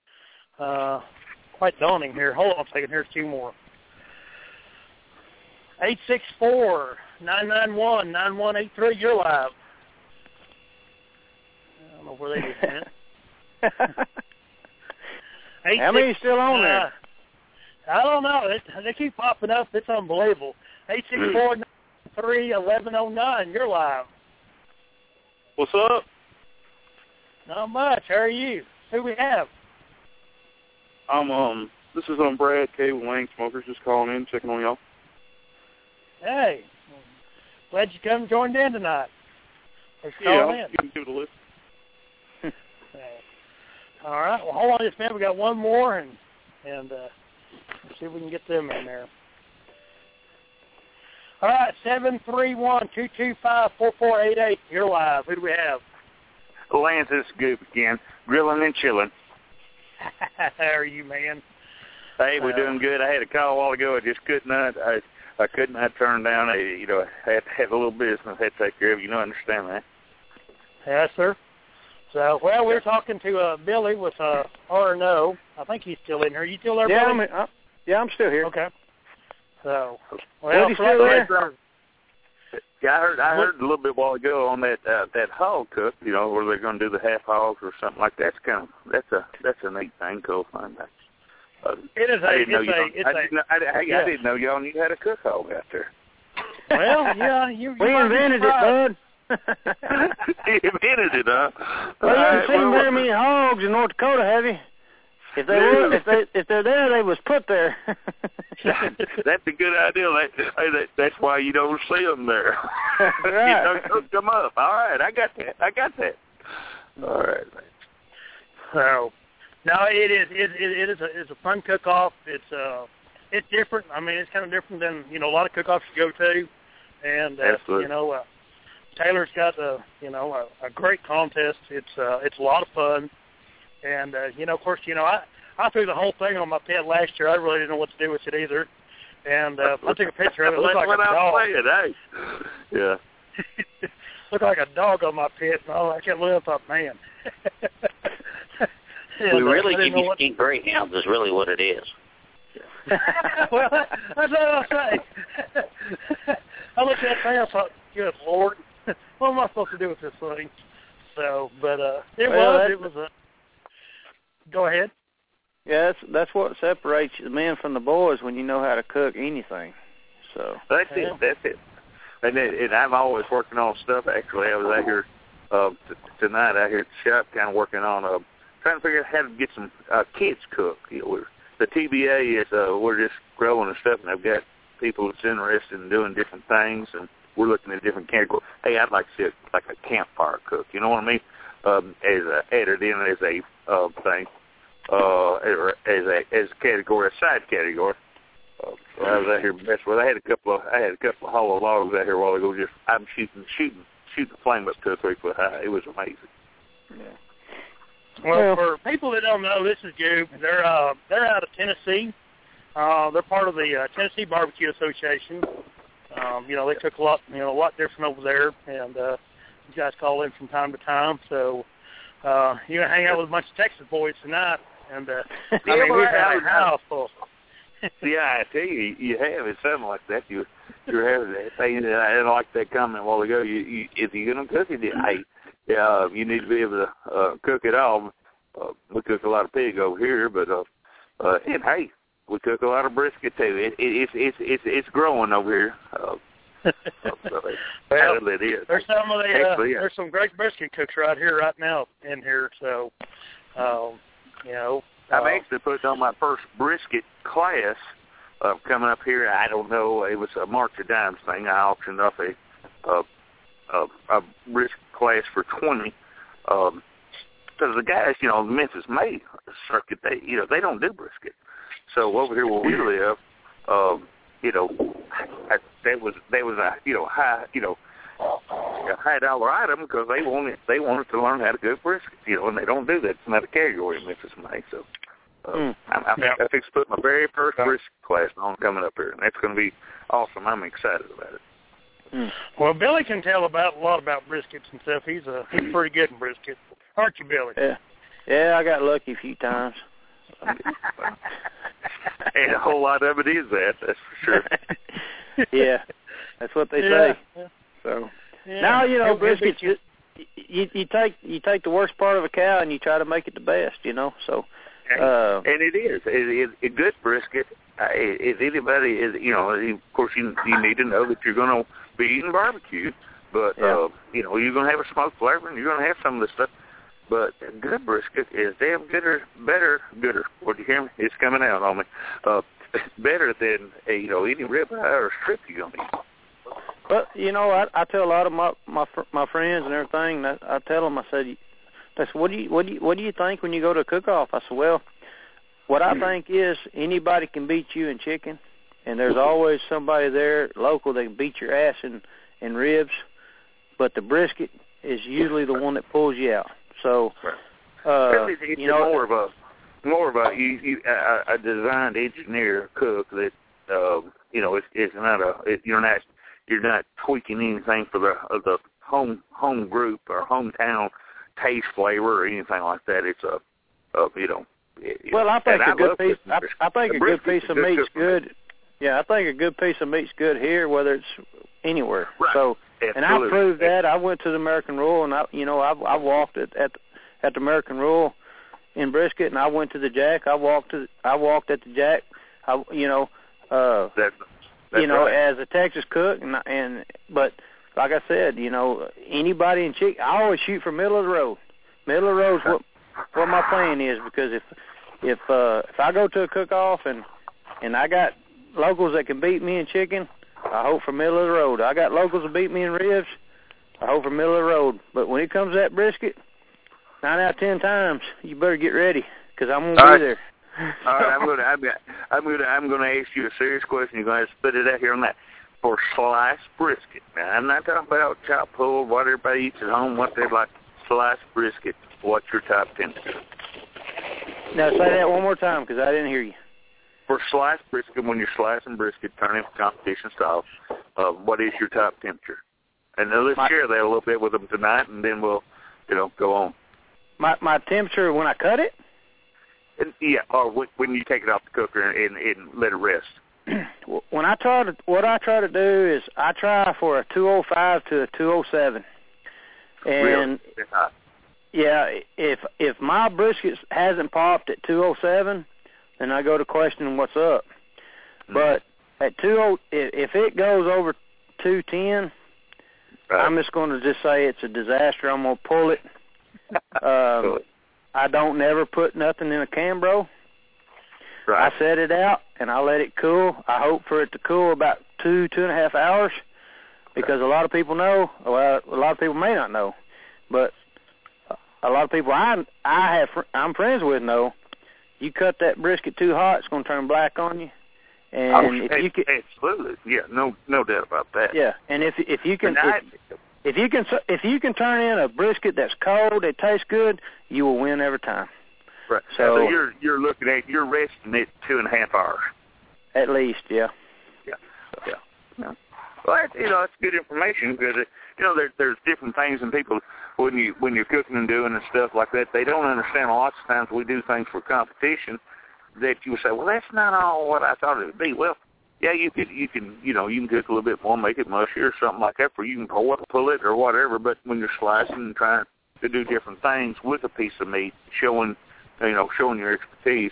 quite daunting here. Hold on a second. Here's two more. 864-991-9183. You're live. I don't know where they just went. How many still on there? I don't know. They keep popping up. It's unbelievable. 864-993-1109. You're live. What's up? Not much. How are you? Who we have? This is Brad K. with Lang Smokers, just calling in, checking on y'all. Hey, glad you come and joined in tonight. Thanks for calling in. You can give it a listen. All right. Well, hold on just a minute. We got one more, and let's see if we can get them in there. All right, 731-225-4488. You're live. Who do we have? Lance, this Goop again, grilling and chilling. How are you, man? Hey, we're doing good. I had a call a while ago. I just could not. I could not turn down. I had to have a little business I had to take care of. You know, understand that? Yes, sir. So, well, we're talking to Billy with R&O. I think he's still in here. You still there, Billy? I'm still here. Okay. So, well, still there? Yeah, I heard a little bit while ago on that hog cook. You know, where they're going to do the half hogs or something like that. That's a neat thing. Cool thing. It is I didn't know y'all knew how to cook hog out there. Well, yeah, you we invented it, bud. You invented it, huh? Well, you haven't seen very many hogs in North Dakota, have you? If they're there, they was put there. That's a good idea. That's why you don't see them there. Right. You don't cook them up. All right, I got that. All right. So, no, it's a fun cook-off. It's different. I mean, it's kind of different than a lot of cook-offs you go to, and Taylor's got a great contest. It's a lot of fun. And, of course, I threw the whole thing on my pet last year. I really didn't know what to do with it either. And I took a picture of it. It looked like a dog. Yeah. Looked like a dog on my pet. And I kept looking and thought, man. We really give you skink greyhounds is really what it is. Well, that's what I say. I looked at that thing and I thought, good Lord, what am I supposed to do with this thing? So, but it was a... Go ahead. Yeah, that's what separates the men from the boys when you know how to cook anything. So that's it. And I'm always working on stuff. Actually, I was out here tonight out here at the shop, kind of working on trying to figure out how to get some kids cook. The TBA is we're just growing and stuff, and I've got people that's interested in doing different things, and we're looking at different categories. Hey, I'd like to see like a campfire cook. You know what I mean? Added in as a thing. As a category, a side category. I was out here messing with. I had a couple of hollow logs out here a while ago. I'm shooting the flame up 2 or 3 foot high. It was amazing. Yeah. Well, for people that don't know, this is Goop. They're out of Tennessee. They're part of the Tennessee Barbecue Association. They cook a lot different over there, and you guys call in from time to time. So you're gonna hang out with a bunch of Texas boys tonight. And we've had a house full. Yeah, I tell you, you have. It's something like that. You're having that thing. I like that comment a while ago. If you're going to cook it, you need to be able to cook it all. We cook a lot of pig over here, but and hey, we cook a lot of brisket too. It's growing over here. Well, there's some great brisket cooks right now in here. So. I've actually put on my first brisket class coming up here. I don't know. It was a March of Dimes thing. I auctioned off a brisket class for 20. Because the guys, the Memphis May circuit, they don't do brisket. So over here where we live, there was a high dollar item because they wanted to learn how to cook brisket, and they don't do that. It's not a category in Memphis May. So I fixed to put my very first brisket class on coming up here, and that's going to be awesome. I'm excited about it. Well, Billy can tell a lot about briskets and stuff. He's pretty good in brisket, aren't you, Billy? Yeah, I got lucky a few times. And a whole lot of it is that's for sure. Yeah, that's what they say. Yeah. So now briskets. You take the worst part of a cow and you try to make it the best. So. And it is. It good brisket. If anybody is, of course you need to know that you're going to be eating barbecue, but you're going to have a smoked flavor and you're going to have some of this stuff. But good brisket is damn gooder. What do you hear me? It's coming out on me. Better than any ribeye or strip you're going to eat. Well, I tell a lot of my friends and everything. I tell them, I said, what do you think when you go to a cook-off? I said, well, what I think is anybody can beat you in chicken, and there's always somebody there local that can beat your ass in ribs, but the brisket is usually the one that pulls you out. So, it's you know, more of a designed engineer cook that you know, it's not you're not tweaking anything for the home group or hometown taste flavor or anything like that. It's you know. Well, I think a good piece. I think a good piece of meat's good. Yeah, I think a good piece of meat's good here, whether it's anywhere. Right. So, absolutely. and I proved that. I went to the American Rule, and I walked at the American Rule in brisket, and I went to the Jack. I walked at the Jack. That's right. As a Texas cook, but like I said, you know, anybody in chicken, I always shoot for middle of the road. Middle of the road is what my plan is, because if I go to a cook-off and I got locals that can beat me in chicken, I hope for middle of the road. I got locals that beat me in ribs, I hope for middle of the road. But when it comes to that brisket, 9 out of 10 times, you better get ready, because I'm gonna be there. All right, I'm gonna ask you a serious question. You're gonna have to spit it out here on that. For sliced brisket, now I'm not talking about chop pulled, what everybody eats at home, what they like. Sliced brisket, what's your top temperature? Now say that one more time, because I didn't hear you. For sliced brisket, when you're slicing brisket, turning for competition style, what is your top temperature? And then let's share that a little bit with them tonight, and then we'll, go on. My temperature when I cut it? Yeah, or when you take it off the cooker and let it rest. What I try to do is I try for a 205 to a 207. And really? yeah, if my brisket hasn't popped at 207, then I go to questioning what's up. Mm-hmm. But at if it goes over 210, I'm just going to just say it's a disaster. I'm going to pull it. I don't never put nothing in a Cambro. Right. I set it out and I let it cool. I hope for it to cool about 2.5 hours, because a lot of people know. Well, a lot of people may not know, but a lot of people I'm friends with know. You cut that brisket too hot, it's going to turn black on you. And absolutely, yeah, no doubt about that. Yeah, and if you can. If you can turn in a brisket that's cold, it tastes good, you will win every time. Right. So you're looking at, you're resting it 2.5 hours. At least, yeah. Yeah. Well, it's good information, because there's different things, and people when you're cooking and doing and stuff like that, they don't understand. Lots of times we do things for competition that you would say, well, that's not all what I thought it would be. Well, yeah, you can cook a little bit more, make it mushy or something like that, or you can pull it or whatever. But when you're slicing and trying to do different things with a piece of meat, showing your expertise,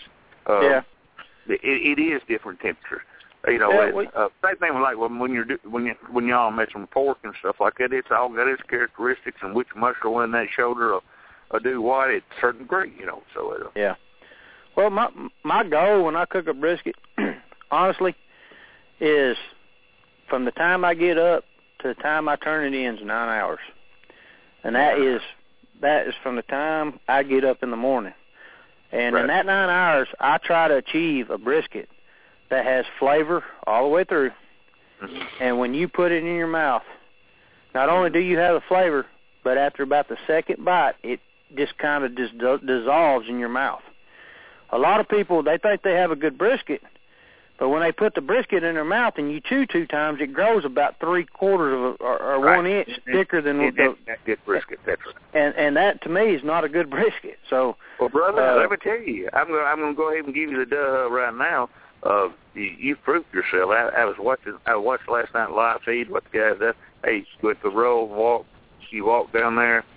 it is different temperature. Same thing with like when y'all mess with pork and stuff like that. It's all got its characteristics, and which muscle in that shoulder will do what at a certain degree. So yeah. Well, my goal when I cook a brisket, honestly, is from the time I get up to the time I turn it in is 9 hours. And that is from the time I get up in the morning. And in that 9 hours, I try to achieve a brisket that has flavor all the way through. Mm-hmm. And when you put it in your mouth, not only do you have the flavor, but after about the second bite, it just kind of dissolves in your mouth. A lot of people, they think they have a good brisket, but when they put the brisket in their mouth and you chew 2 times, it grows about 3/4 or 1 inch thicker than that's good brisket. That's right. And that to me is not a good brisket. So, well, brother, let me tell you, I'm going to go ahead and give you the duh right now. You proved yourself. I watched last night live feed what the guys did. Hey, with the roll you walk down there.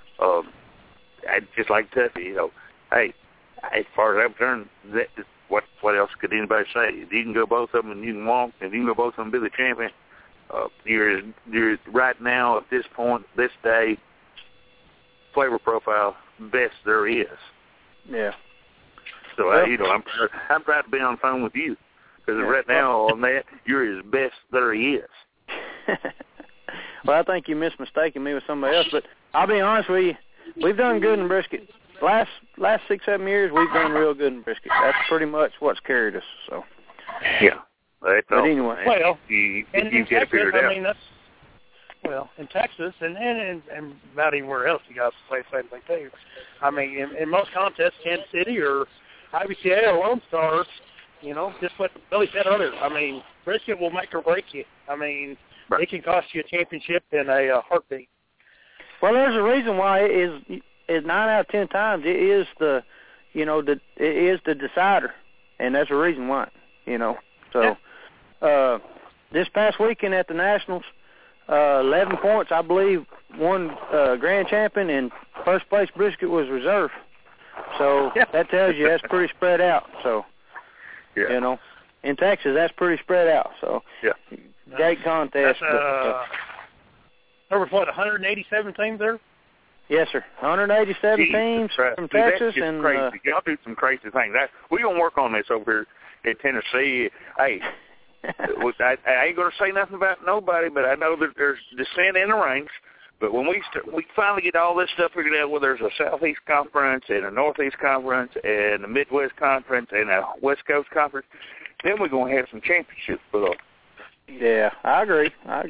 Just like Tuffy, Hey, as far as I'm concerned, what else could anybody say? If you can go both of them and you can walk, and you can go both of them and be the champion, you're right now at this point, this day, flavor profile, best there is. Yeah. So, I'm proud to be on the phone with you, because right now on that, you're as best there is. Well, I think you mistaken me with somebody else, but I'll be honest with you, we've done good in brisket. Last 6-7 years, we've done real good in brisket. That's pretty much what's carried us. So. Yeah. That's but all. anyway. Well, you in get it Texas, figured I out. mean, that's, well, in Texas and about anywhere else, you guys play the same thing too. I mean, in most contests, Kansas City or IBCA or Lone Star, you know, just what Billy said earlier. I mean, brisket will make or break you. I mean, it can cost you a championship in a heartbeat. Well, there's a reason why it is 9 out of 10 times it is the, you know, it is the decider, and that's a reason why, you know. So, this past weekend at the Nationals, 11 points, I believe, won grand champion, and first place brisket was reserve. So that tells you that's pretty spread out. So, you know, in Texas, that's pretty spread out. So, great contest. That's, there was, 187 teams there? Yes, sir. 187 teams from Texas. That's and crazy. Y'all do some crazy things. We're going to work on this over here in Tennessee. Hey, I ain't going to say nothing about nobody, but I know that there's dissent in the ranks. But when we finally get all this stuff figured out, where there's a Southeast Conference and a Northeast Conference and a Midwest Conference and a West Coast Conference, then we're going to have some championships for those. Yeah, I agree. And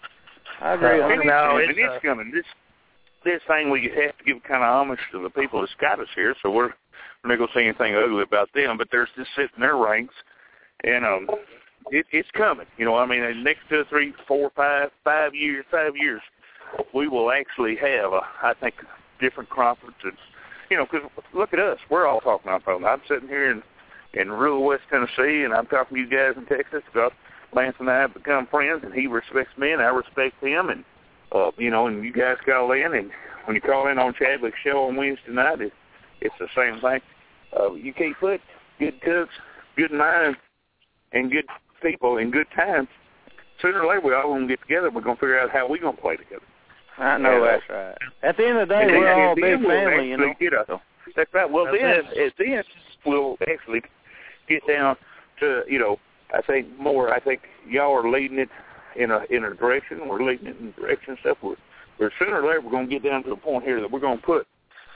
it's coming. This thing, we have to give kind of homage to the people that's got us here, so we're not going to say anything ugly about them, but there's just sitting in their ranks, and it's coming. You know, I mean, in the next 2, 3, 4, 5 years, we will actually have, I think, different conferences. You know, because look at us. We're all talking on the phone. I'm sitting here in rural West Tennessee, and I'm talking to you guys in Texas about Lance and I have become friends, and he respects me, and I respect him, and you know, and you guys call in, and when you call in on Chadwick's show on Wednesday night, it's the same thing. You can't put good cooks, good minds, and good people in good times. Sooner or later, we all going to get together. We're going to figure out how we're going to play together. I know that's right. At the end of the day, we're all a big family, you know. That's right. Well, then we'll actually get down to, you know, I think y'all are leading it in a direction. We're leading it in a direction and stuff. We're sooner or later we're going to get down to the point here that we're going to put,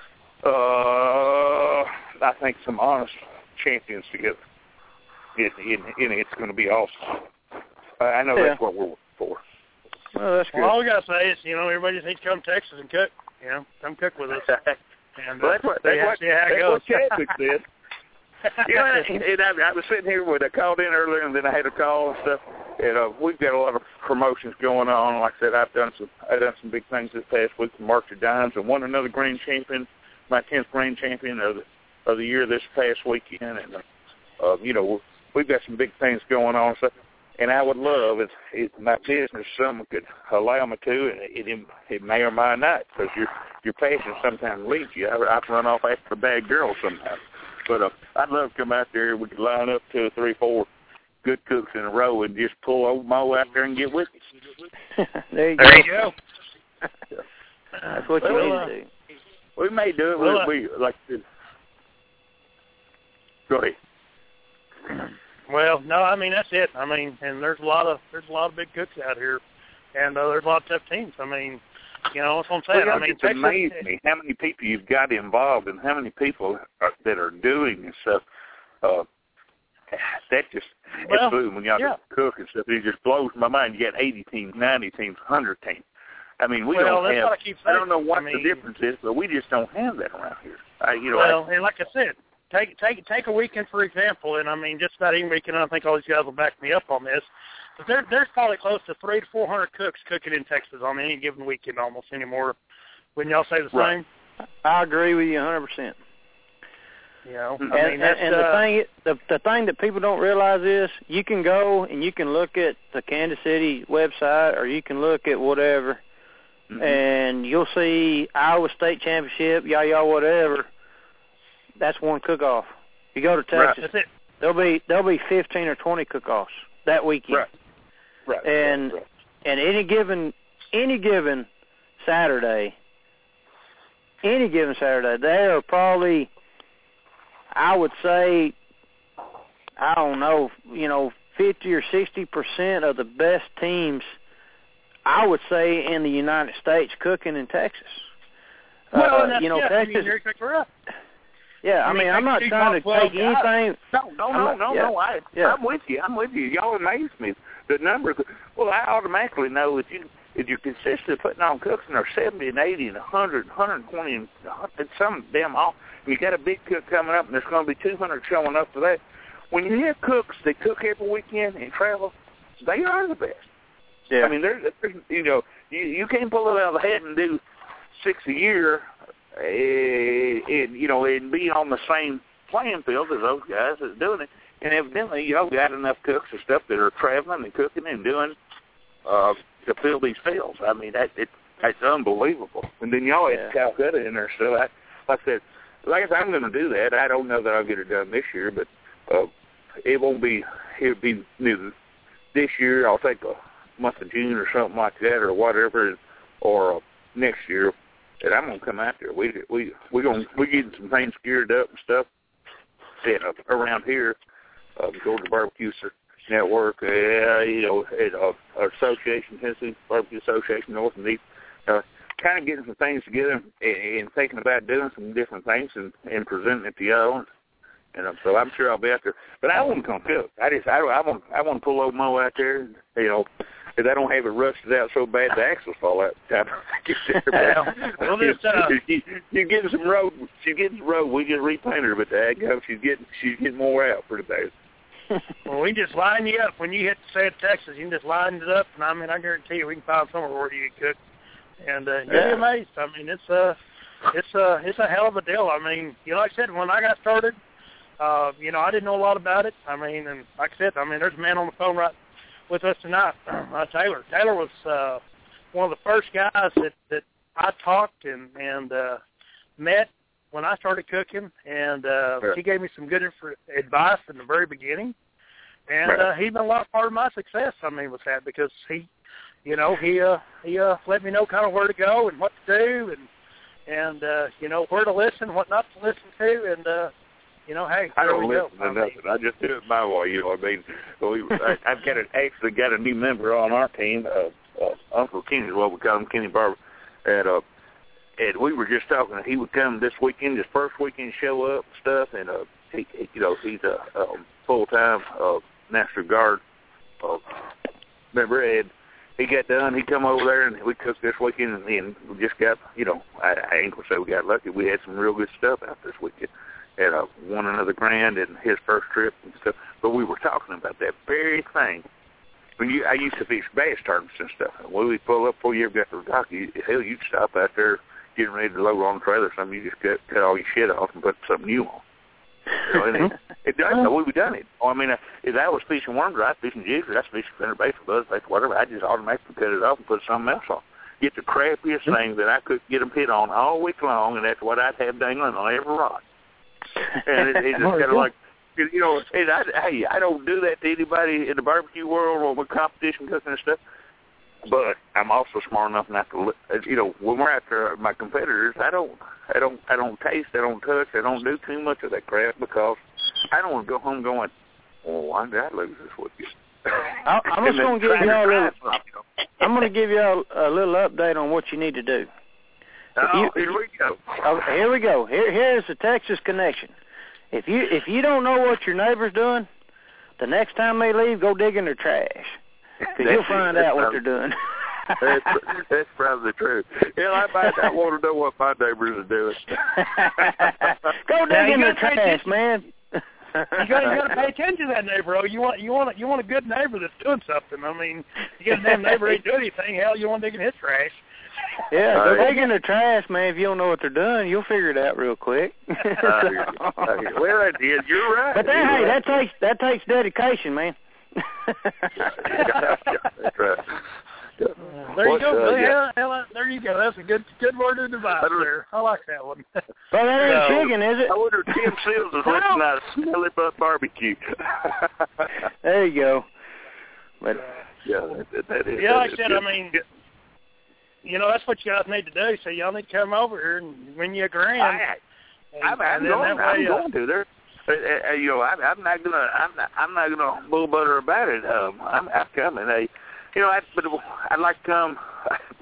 I think, some honest champions together. It's going to be awesome. I know that's what we're working for. Well, that's good. Well, all we got to say is, you know, everybody just needs to come to Texas and cook. You know, come cook with us. And well, that's what Chadwick said. You know, and I was sitting here when I called in earlier, and then I had a call and stuff. And we've got a lot of promotions going on. Like I said, I've done some big things this past week from March of Dimes, and won another grand champion, my 10th grand champion of the year this past weekend. And you know, we've got some big things going on. So, and I would love if my business someone could allow me to, and it may or may not, because your passion sometimes leads you. I run off after a bad girl sometimes. But I'd love to come out there. We could line up 2 or 3, 4 good cooks in a row and just pull old Mo out there and get with us. There you go. That's what you need to do. We may do it. We like to. Go ahead. Well, no, I mean that's it. I mean, and there's a lot of big cooks out here, and there's a lot of tough teams. I mean, you know, that's what I'm saying. Well, I mean, it's amazed me how many people you've got involved and how many people that are doing and stuff. That just it's food when y'all cook and stuff. It just blows my mind. You got 80 teams, 90 teams, 100 teams. I mean, we don't have. I don't know what the difference is, but we just don't have that around here. And like I said, take a weekend for example, and I mean just about any weekend. I think all these guys will back me up on this. But there's probably close to 300 to 400 cooks cooking in Texas on any given weekend almost anymore. Wouldn't y'all say the same? I agree with you 100%. You know, the thing that people don't realize is you can go and you can look at the Kansas City website, or you can look at whatever, and you'll see Iowa State Championship, whatever. That's one cook-off. You go to Texas, there'll be 15 or 20 cook-offs that weekend. Right. And any given Saturday, there are probably, I would say, I don't know, 50 or 60% of the best teams, I would say, in the United States cooking in Texas. Well, Texas. Yeah, I mean, I'm not trying to take anything. No. I'm with you. Y'all amaze me. The numbers. Well, I automatically know that you're consistently putting on cooks and they're 70 and 80 and 100, 120 and some damn off. You got a big cook coming up, and there's going to be 200 showing up for that. When you have cooks that cook every weekend and travel, they are the best. Yeah. I mean, there's you can't pull it out of the hat and do 6 a year, and be on the same playing field as those guys that are doing it. And evidently, y'all got enough cooks and stuff that are traveling and cooking and doing to fill these fields. I mean, that's unbelievable. And then y'all had Calcutta in there, so like I said, I'm going to do that. I don't know that I'll get it done this year, but it won't be. It'll be new this year. I'll take a month of June or something like that, or whatever, or next year. And I'm going to come out there. We're getting some things geared up and stuff set up around here. Georgia Barbecue Network, at our association, Tennessee Barbecue Association North and East, kind of getting some things together and thinking about doing some different things and presenting it to y'all. And so I'm sure I'll be out there. But I want to come cook. I want to pull old Mo out there, if I don't have it rusted out so bad the axles fall out. She's getting some road. We just repainted her, but she's getting more out pretty bad. Well, we can just line you up when you hit the state of Texas. You can just line it up, and I guarantee you we can find somewhere where you can cook, and you'll be amazed. I mean, it's a hell of a deal. I mean, like I said, when I got started, I didn't know a lot about it. I mean, and like I said, there's a man on the phone right with us tonight, Taylor. Taylor was one of the first guys that I talked and met when I started cooking, and he gave me some good advice in the very beginning, and he's been a lot part of my success. With that, because he let me know kind of where to go and what to do, and where to listen, what not to listen to, and hey, I don't listen to nothing. I just do it my way. I've actually got a new member on our team, Uncle Kenny is what we call him, Kenny Barber, and we were just talking. He would come this weekend, his first weekend, show up and stuff, and he's a full-time National Guard member, and he got done. He come over there, and we cooked this weekend, and we just got, I ain't gonna say we got lucky. We had some real good stuff out this weekend. And won another grand in his first trip and stuff. But we were talking about that very thing. I used to fish bass tournaments and stuff. When we pull up before you ever got to the dock, hell, you'd stop out there getting ready to load on the trailer or something. You just cut all your shit off and put something new on. That's how we've done it. If I was fishing worm dry, fishing jigs, I was fishing spinner bass, buzz bass, whatever, I just automatically cut it off and put something else on. Get the crappiest thing that I could get them hit on all week long, and that's what I'd have dangling on every rod. And it's just kind of like, I don't do that to anybody in the barbecue world or with competition cooking and stuff. But I'm also smart enough not to, when we're after my competitors, I don't taste, I don't touch, I don't do too much of that crap because I don't want to go home going, well, why did I lose this weekend? I'm just going to give y'all a little update on what you need to do. Here we go. Here we go. Here's the Texas connection. If you don't know what your neighbor's doing, the next time they leave, go dig in their trash. Because you'll find out what they're doing. That's probably true. I might not want to know what my neighbors are doing. Go dig in their trash, man. You got to pay attention to that neighbor. You want a good neighbor that's doing something. You get a damn neighbor ain't doing anything. Hell, you want to dig in his trash. Yeah, go dig in the trash, man. If you don't know what they're doing, you'll figure it out real quick. Well, you're right. But that takes dedication, man. That's right. There you go. There you go. That's a good word of advice there. I like that one. Well, that ain't chicken, is it? I wonder if Tim Seals is listening out of Smelly Butt Barbecue. There you go. But that is. Yeah, like I said, that's what you guys need to do. So y'all need to come over here and win you a grand. I'm going to there. I'm not gonna bull butter about it. I'm coming. But I'd like to come.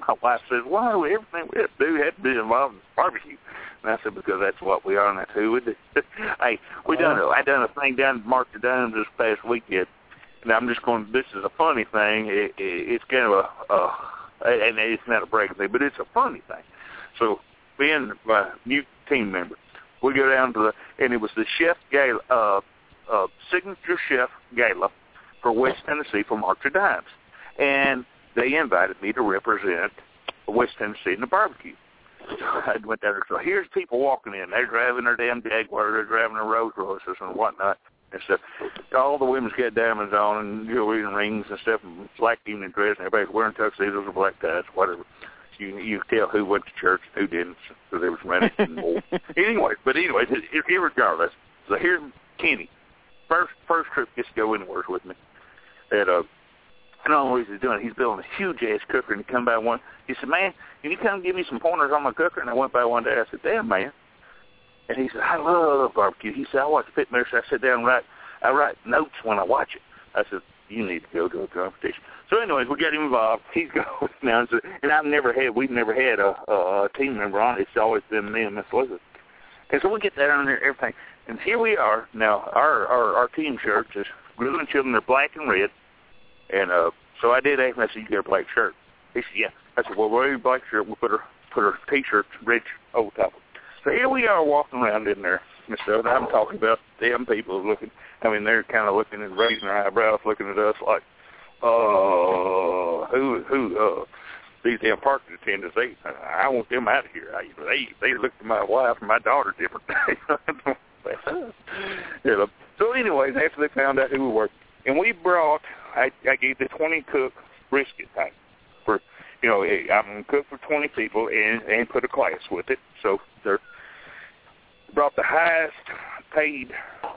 my wife says, why do everything we have to do had to be involved in barbecue? And I said, because that's what we are and that's who we do. Hey, I done a thing down at Market Dimes this past weekend. And I'm just going, this is a funny thing. It's kind of and it's not a breaking thing, but it's a funny thing. So, being my new team member, we go down to and it was the chef gala, signature chef gala for West Tennessee for Market Dimes. And they invited me to represent West Tennessee in the barbecue. So I went down there. So here's people walking in. They're driving their damn Jaguar. They're driving their Rolls Royces and whatnot and stuff. All the women's got diamonds on and jewelry and rings and stuff and black evening dress. And everybody's wearing tuxedos or black ties, whatever. You tell who went to church and who didn't, so there was running and more. Anyways, irregardless. So here's Kenny. First trip gets to go anywhere with me. And I don't know what he's doing. He's building a huge-ass cooker, and he come by one. He said, man, can you come give me some pointers on my cooker? And I went by one day. I said, damn, man. And he said, I love barbecue. He said, I watch Fit Mirror. So I sit down and I write notes when I watch it. I said, you need to go to a competition. So anyways, we got him involved. He's going now. And we've never had a team member on it. It's always been me and Miss Elizabeth. And so we get down there and everything. And here we are. Now, our team shirts is Grizzly Children. They're black and red. And so I did ask him, I said, you got a black shirt? He said, yeah. I said, well, wear your black shirt. We'll put our T-shirts red over top of it. So here we are walking around in there and stuff. And I'm talking about them people looking. I mean, they're kind of looking and raising their eyebrows, looking at us like, these damn parking attendants, I want them out of here. They look at my wife and my daughter different. So anyways, after they found out who we were, and we brought, I gave the 20-cook brisket thing. For, I'm going to cook for 20 people and put a class with it. So they brought the highest paid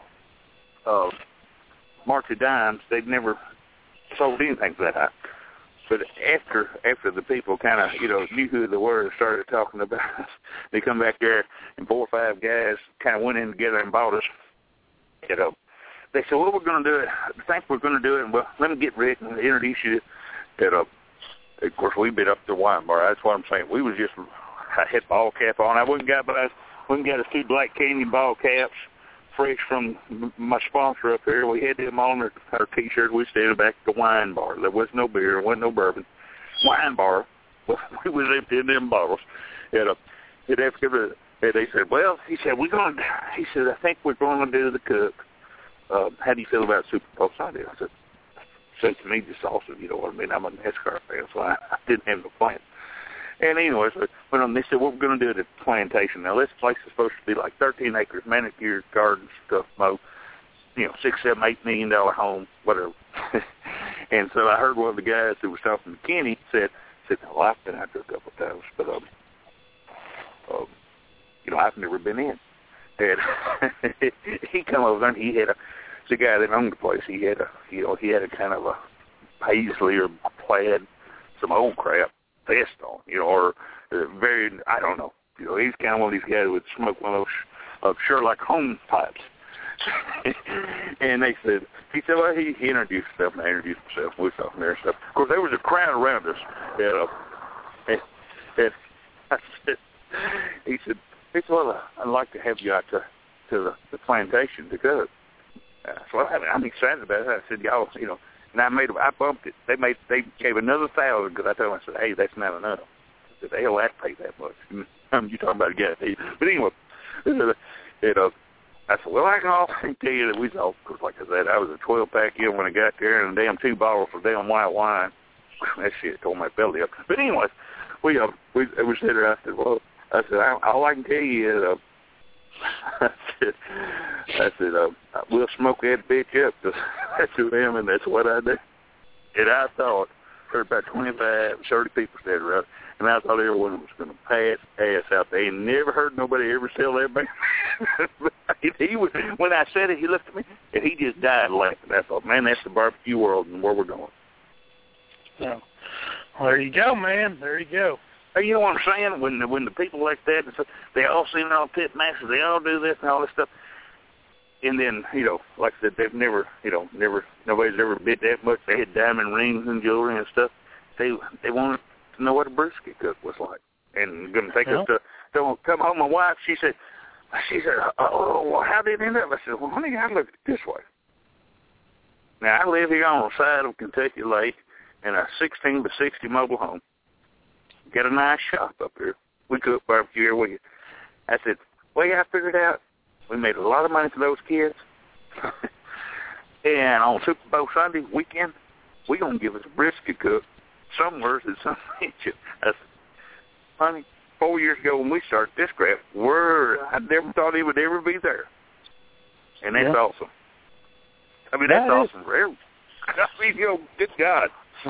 Market Dimes. They've never sold anything for that high. But after the people kind of, knew who they were and started talking about us, they come back there and 4 or 5 guys kind of went in together and bought us. They said, well, we're going to do it. I think we're going to do it. And, well, let me get Rick and introduce you. Of course, we've been up to the wine bar. That's what I'm saying. We was just, I had ball cap on. I went and got us 2 Black Canyon ball caps, fresh from my sponsor up here. We had them on our T-shirt. We stayed back at the wine bar. There was no beer. There wasn't no bourbon. Wine bar. We was emptying them bottles. And they said, well, he said, I think we're going to do the cook. How do you feel about Super Post? I did. I said, since to me, just awesome. You know what I mean? I'm a NASCAR fan, so I didn't have no plan. And anyways, they said, what we're going to do at the plantation. Now, this place is supposed to be like 13 acres, manicured gardens, stuff, mow, $6, $7, $8 million home, whatever. And so I heard one of the guys who was talking to Kenny said, well, I've been out there a couple of times, but, I've never been in. And he come over there and he had the guy that owned the place, he had a kind of a paisley or plaid, some old crap vest on, or very, I don't know. He's kind of one of these guys who would smoke one of those Sherlock Holmes pipes. And he said, well, he introduced himself, and I introduced myself, and we were talking there and stuff. Of course, there was a crowd around us, and I said, he said, well, I'd like to have you out to the plantation to cook. So I'm excited about it. I said, y'all, and I bumped it. They gave another $1,000 because I told them, I said, hey, that's not enough. I said, hell, I'd pay that much. You talking about a gas. But anyway, I said, well, I can also tell you that we was all, because like I said, I was a 12-pack in when I got there and a damn 2 bottles of damn white wine. That shit tore my belly up. But anyway, we sat there. I said, well, all I can tell you is, I said, we'll smoke that bitch up to them, and that's what I did. And I thought there were about 25, 30 people standing around, and I thought everyone was going to pass ass out. They ain't never heard nobody ever sell that man. When I said it, he looked at me, and he just died laughing. I thought, man, that's the barbecue world and where we're going. Yeah. Well, there you go, man. There you go. Hey, you know what I'm saying? When the people like that, they all seem all pit masters, they all do this and all this stuff. And then, like I said, they've never, nobody's ever bid that much. They had diamond rings and jewelry and stuff. They wanted to to know what a brisket cook was like. And going to take us to come home. My wife, she said, oh, well, how did it end up? I said, well, honey, I look at it this way. Now, I live here on the side of Kentucky Lake in a 16 by 60 mobile home. Got a nice shop up here. We cook barbecue every week. I said, well, I figured out we made a lot of money for those kids. And on Super Bowl Sunday weekend, we're going to give us a brisket cook somewhere at some kitchen. I said, honey, 4 years ago when we started this crap, I never thought it would ever be there. And that's awesome. I mean, that's awesome for everyone. I mean, good God.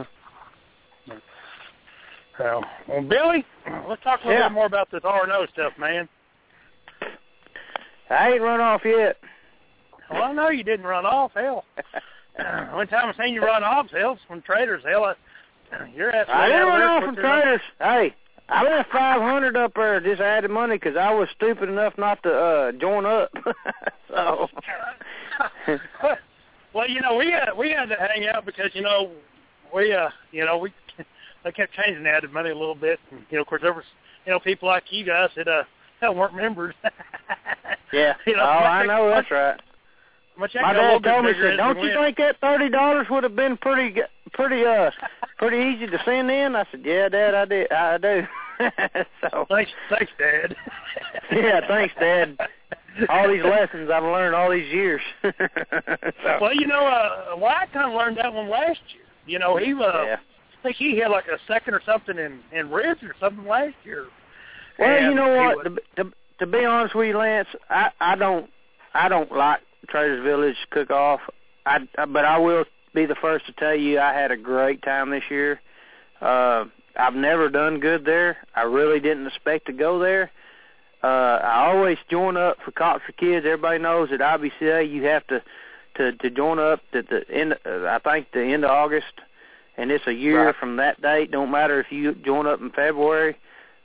Well, Billy, let's talk a little bit more about this R&O stuff, man. I ain't run off yet. Well, I know you didn't run off, hell. One time I seen you run off, hell, from Traders, hell, you're at. I didn't run off from Traders. Hey, I left $500 up there, just added money because I was stupid enough not to join up. So. Well, we had to hang out because they kept changing the added money a little bit. And, of course, there was people like you guys that weren't members. Yeah. I know that's right. My dad told me, said, "Don't you think that $30 would have been pretty easy to send in?" I said, "Yeah, Dad, I do." So thanks, Dad. Yeah, thanks, Dad. All these lessons I've learned all these years. So. Well, I kind of learned that one last year. He I think he had like a second or something in ribs or something last year. Well, and you know what? To be honest with you, Lance, I don't like Traders Village cook-off. But I will be the first to tell you I had a great time this year. I've never done good there. I really didn't expect to go there. I always join up for Cops for Kids. Everybody knows at IBCA you have to join up at the end. I think the end of August, and it's a year from that date. Don't matter if you join up in February.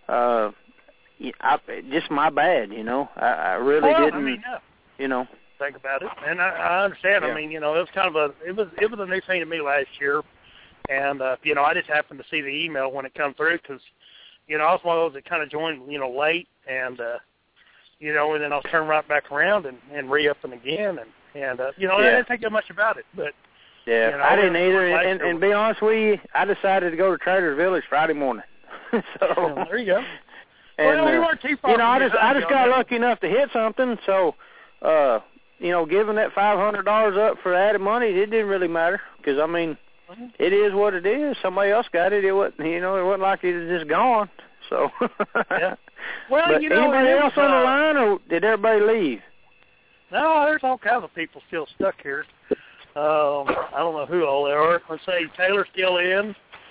Just my bad, I really didn't. Think about it, and I understand. Yeah. I mean, it was kind of it was a new thing to me last year, and I just happened to see the email when it come through because, I was one of those that kind of joined, late, and and then I'll turn right back around and re-upping again, and I didn't think that much about it, but I didn't either. And be honest with you, I decided to go to Traders Village Friday morning. So there you go. And, we weren't too far. I just got lucky enough to hit something, so. Giving that $500 up for added money, it didn't really matter because, I mean, it is what it is. Somebody else got it. It wasn't, it wasn't like it was just gone. So, yeah. Well, but anybody else on the line, or did everybody leave? No, there's all kinds of people still stuck here. I don't know who all they are. Let's say Taylor's still in.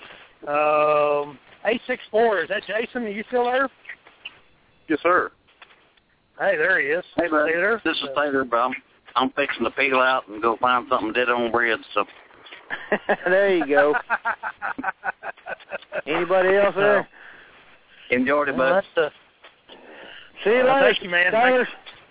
864, is that Jason? Are you still there? Yes, sir. Hey, there he is. Hey, bud. This is Taylor, bro. I'm fixing to peel out and go find something dead on bread. So there you go. Anybody else there? Enjoyed it, bud. See you later. Thank you, man. Taylor.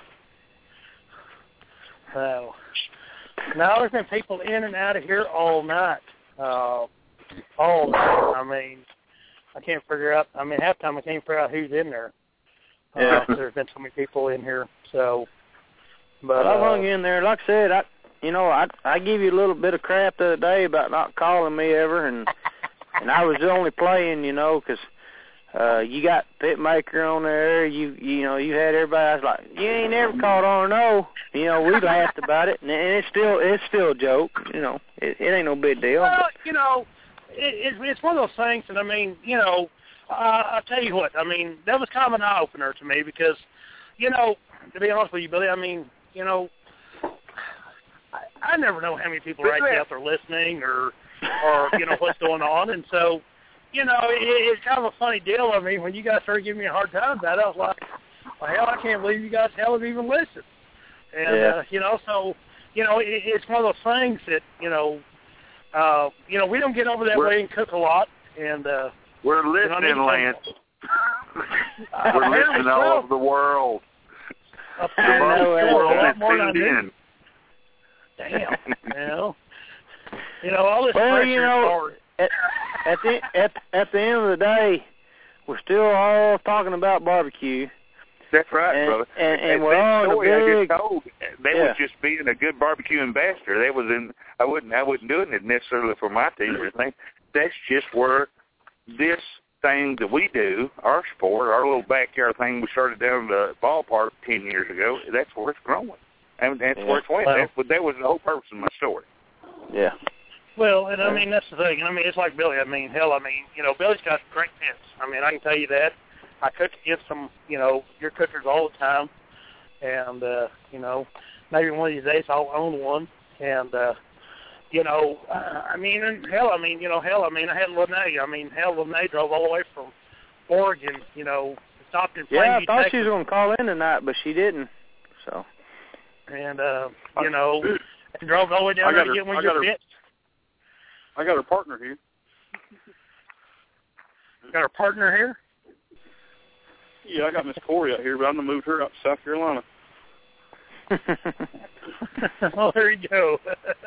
No, there's been people in and out of here all night. All night. I mean, I can't figure out. I mean, half the time I can't figure out who's in there. Yeah. There's been so many people in here, so. But I hung in there. Like I said, I give you a little bit of crap the other day about not calling me ever, and I was only playing, because you got Pitmaker on there. You had everybody. I was like, you ain't never called R&O. We laughed about it, and it's still a joke. It ain't no big deal. Well, it's one of those things, and I mean, I'll tell you what, I mean, that was kind of an eye-opener to me because, to be honest with you, Billy, I mean, I never know how many people are actually out there listening or what's going on. And so, it's kind of a funny deal. I mean, when you guys started giving me a hard time about it, I was like, well, hell, I can't believe you guys hell have even listened. And, so, it's one of those things that, we don't get over that way and cook a lot. And, we're listening, Lance. We're listening all over the world. I know, the world a lot more than I tuned in. Damn. All this pressure at the end of the day, we're still all talking about barbecue. That's right, brother. And we're all in a big. They was just being a good barbecue ambassador. They was in. I wouldn't do it necessarily for my team or anything. That's just where this thing that we do, our sport, our little backyard thing we started down the ballpark 10 years ago. That's where it's growing, and that's where it's went. That was the whole purpose of my story. Yeah. Well, and I mean, that's the thing. I mean, it's like Billy. I mean, hell, Billy's got great pits. I mean, I can tell you that. I cook against some, your cookers all the time. And, maybe one of these days I'll own one. And, I had Lene. Lene drove all the way from Oregon, stopped in Plainview, Yeah, I thought Texas. she was going to call in tonight, but she didn't. So. And, and drove all the way down there to get one of your pits. I got her partner here. Got her partner here? Yeah, I got Miss Corey out here, but I'm going to move her up to South Carolina. Well, there you go.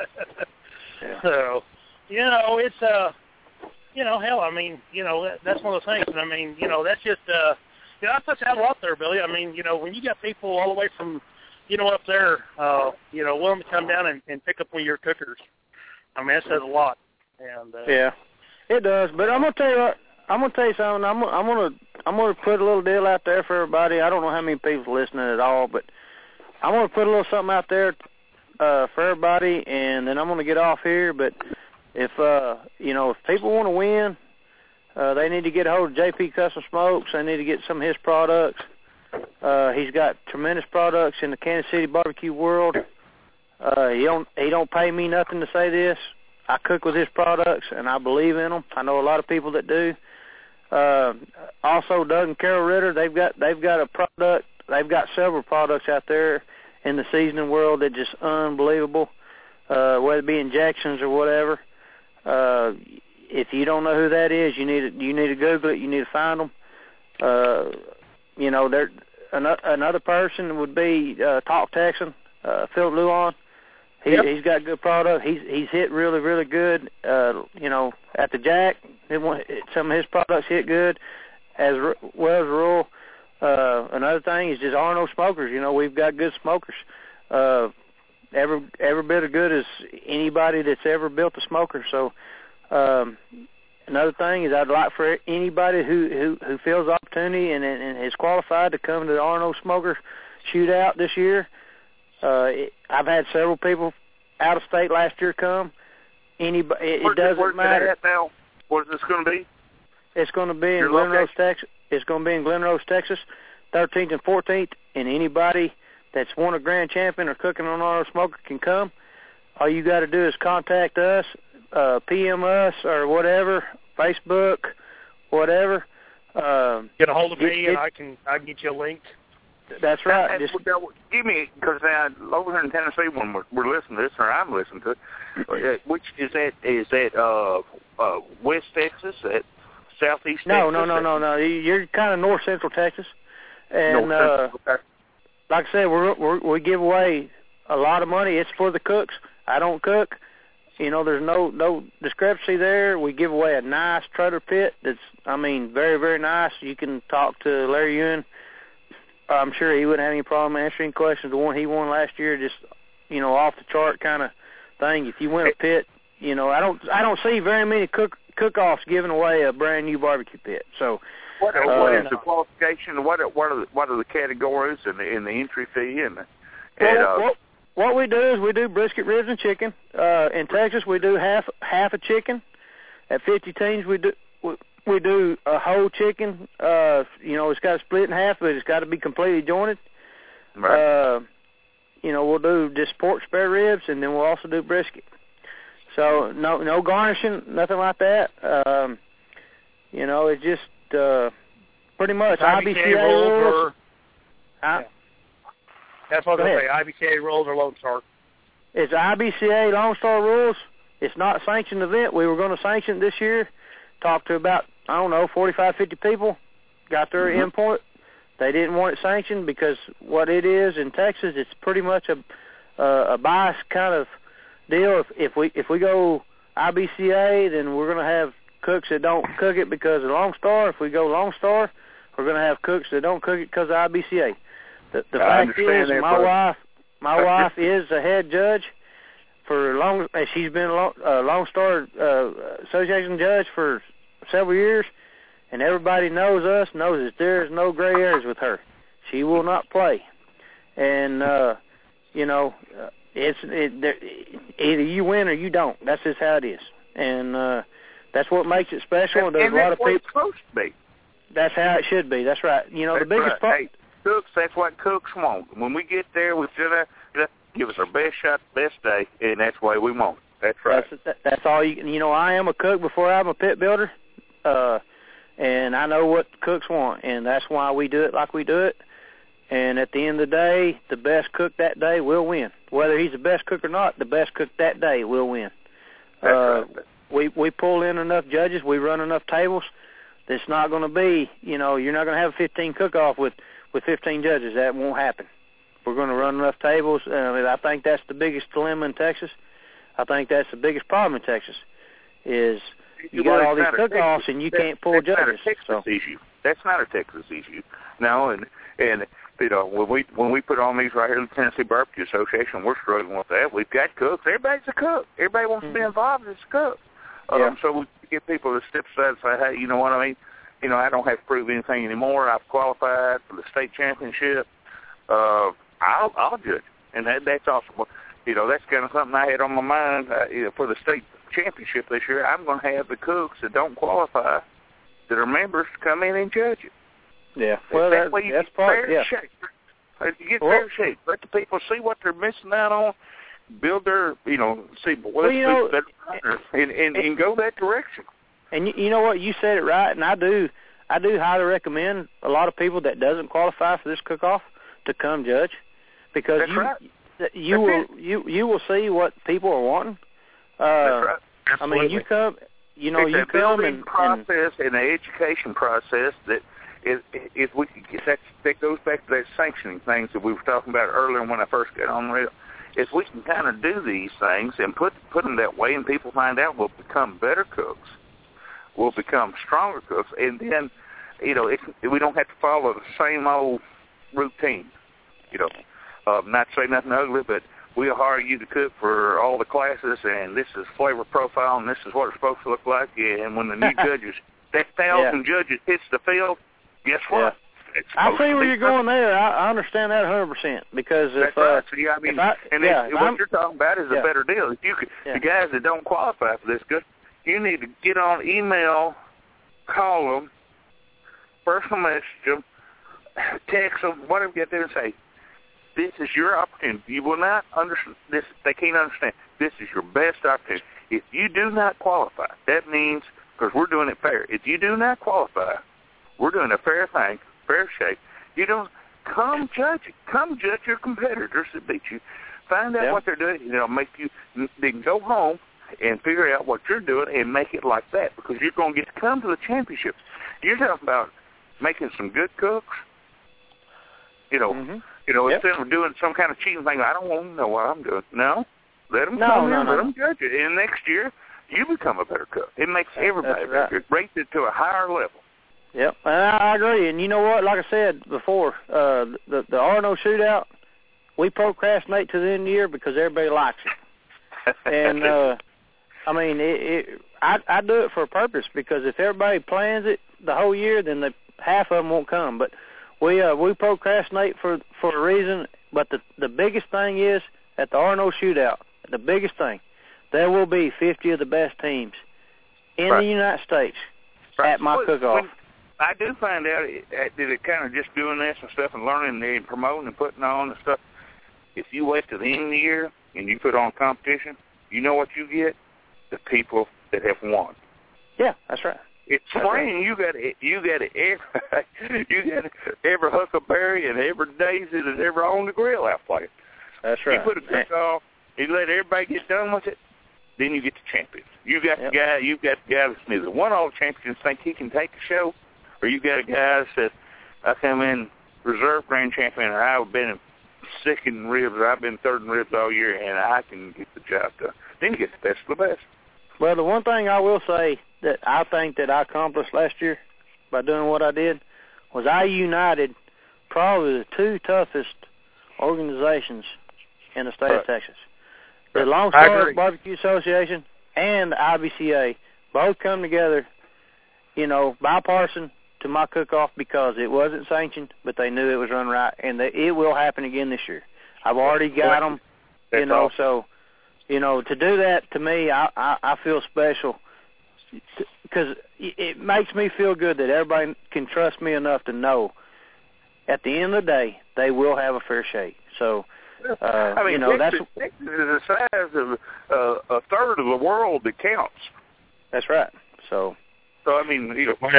So, it's, hell, that's one of those things. And that's just, that puts out a lot there, Billy. When you got people all the way from, up there, willing to come down and pick up one of your cookers, that says a lot. And yeah, it does. But I'm gonna tell you what. I'm gonna tell you something. I'm gonna put a little deal out there for everybody. I don't know how many people's listening at all, but I'm gonna put a little something out there for everybody, and then I'm gonna get off here. But if if people want to win, they need to get a hold of JP Custom Smokes. They need to get some of his products. He's got tremendous products in the Kansas City barbecue world. He don't pay me nothing to say this. I cook with his products, and I believe in them. I know a lot of people that do. Also, Doug and Carol Ritter, they've got a product. They've got several products out there in the seasoning world that just unbelievable, whether it be injections or whatever. If you don't know who that is, you need to Google it. You need to find them. Another person would be Talk Texan, Philip Luan. He's got good product. He's hit really, really good. At the Jack, some of his products hit good, as well as Rural. Another thing is just Arno smokers. We've got good smokers. Every bit as good as anybody that's ever built a smoker. So another thing is I'd like for anybody who feels the opportunity and is qualified to come to the Arno Smoker Shootout this year. I've had several people out of state last year come. It doesn't matter. Where's it at now? What is this going to be? It's going to be in Glen Rose, Texas. It's going to be in Glen Rose, Texas, 13th and 14th. And anybody that's won a grand champion or cooking on Arno Smoker can come. All you got to do is contact us, PM us or whatever, Facebook, whatever. Get a hold of me and I can get you a link. That's right. Just give me, because over here in Tennessee, when we're listening to this, or I'm listening to it, which is that? Is that West Texas? At Southeast Texas? No. You're kind of North Central Texas, and okay. Like I said, we give away a lot of money. It's for the cooks. I don't cook. There's no discrepancy there. We give away a nice Trotter pit that's, very, very nice. You can talk to Larry Ewan. I'm sure he wouldn't have any problem answering questions. The one he won last year, just, off the chart kind of thing. If you win a pit, I don't see very many cook-offs giving away a brand new barbecue pit. So, what is the qualification? What are the categories and the entry fee What we do is we do brisket, ribs, and chicken. In Texas, we do half a chicken. At 50 teams, we do a whole chicken. It's got to split in half, but it's got to be completely jointed. Right. We'll do just pork spare ribs, and then we'll also do brisket. So no garnishing, nothing like that. It's just pretty much IBCA rules. That's what I was going to say, IBCA rules or Lone Star. It's IBCA Lone Star rules. It's not a sanctioned event. We were going to sanction it this year. Talked to about, 45, 50 people. Got their input. They didn't want it sanctioned because what it is in Texas, it's pretty much a biased kind of deal. If we go IBCA, then we're going to have cooks that don't cook it because of Lone Star. If we go Lone Star, we're going to have cooks that don't cook it because of IBCA. The fact is, my wife is a head judge for she's been a Lone Star Association judge for several years, and everybody knows that there is no gray areas with her. She will not play, and either you win or you don't. That's just how it is, and that's what makes it special. There's a lot of people. It's supposed to be. That's how it should be. That's right. The biggest problem. Hey, cooks, that's what cooks want. When we get there, we give us our best shot, best day, and that's the way we want it. That's right. That's all you. I am a cook before I'm a pit builder, and I know what cooks want, and that's why we do it like we do it. And at the end of the day, the best cook that day will win. Whether he's the best cook or not, the best cook that day will win. That's right. We pull in enough judges, we run enough tables. It's not going to be, you're not going to have a 15 cook-off with 15 judges. That won't happen. We're going to run enough tables. I think that's the biggest dilemma in Texas. I think that's the biggest problem in Texas is you got all these cook-offs and you can't pull judges. That's not a Texas issue. No, and when we put on these right here, the Tennessee Barbecue Association, we're struggling with that. We've got cooks. Everybody's a cook. Everybody wants to be involved as a cook. So we get people to step aside and say, hey, you know what I mean? I don't have to prove anything anymore. I've qualified for the state championship. I'll judge. And that's awesome. That's kind of something I had on my mind for the state championship this year. I'm going to have the cooks that don't qualify that are members to come in and judge it. Yeah, well, that's part. Yeah, you get fair shake. Let the people see what they're missing out on. Build their, see what's better, and go that direction. And you know what? You said it right, and I do highly recommend a lot of people that doesn't qualify for this cook-off to come judge, because you will see what people are wanting. That's right. Absolutely. I mean, you come, it's a building process and an education process that. If we could get that goes back to that sanctioning things that we were talking about earlier when I first got on the radio. If we can kind of do these things and put them that way, and people find out, we'll become better cooks, we'll become stronger cooks, and then we don't have to follow the same old routine. Not to say nothing ugly, but we'll hire you to cook for all the classes, and this is flavor profile, and this is what it's supposed to look like. Yeah, and when the new judges, that 1,000 judges hits the field. Guess what? Yeah. I see where you're going there. I understand that 100% because if what you're talking about is a better deal. If you could, the guys that don't qualify for this, you need to get on email, call them, personal message them, text them, whatever you get there and say, this is your opportunity. You will not understand this. They can't understand. This is your best opportunity. If you do not qualify, that means, because we're doing it fair, if you do not qualify, we're doing a fair thing, fair shake. You don't come judge it. Come judge your competitors that beat you. Find out what they're doing. Make you. They can go home and figure out what you're doing and make it like that, because you're going to get to come to the championships. You're talking about making some good cooks. Instead of doing some kind of cheating thing. I don't want to know what I'm doing. No, let them come in. Let them judge it. And next year, you become a better cook. It makes everybody better. It brings it to a higher level. Yep, and I agree. And you know what? Like I said before, the R&O shootout, we procrastinate to the end of the year because everybody likes it. And I mean, I do it for a purpose, because if everybody plans it the whole year, then half of them won't come. But we procrastinate for a reason. But the biggest thing is at the R&O shootout, the biggest thing, there will be 50 of the best teams in the United States at my cook-off. I do find out that it kind of just doing this and stuff and learning and promoting and putting on and stuff. If you wait to the end of the year and you put on competition, you know what you get? The people that have won. Yeah, that's right. It's playing. You got every huckleberry and every daisy that's ever on the grill out playing. That's right. You put a cook off, you let everybody get done with it, then you get the champions. You got the guy. You've got the guy that's neither won all the champions think he can take the show, or you got a guy that says, I come in reserve grand champion, or I've been second in ribs, or I've been third in ribs all year, and I can get the job done. Then you get the best of the best. Well, the one thing I will say that I think that I accomplished last year by doing what I did was I united probably the two toughest organizations in the state of Texas. The Lone Star Barbecue Association and the IBCA both come together, bipartisan to my cook-off because it wasn't sanctioned, but they knew it was run right, and it will happen again this year. I've already got them, so, to do that, to me, I feel special because it makes me feel good that everybody can trust me enough to know at the end of the day they will have a fair shake. So, Texas is the size of a third of the world that counts. That's right. So I mean, you ought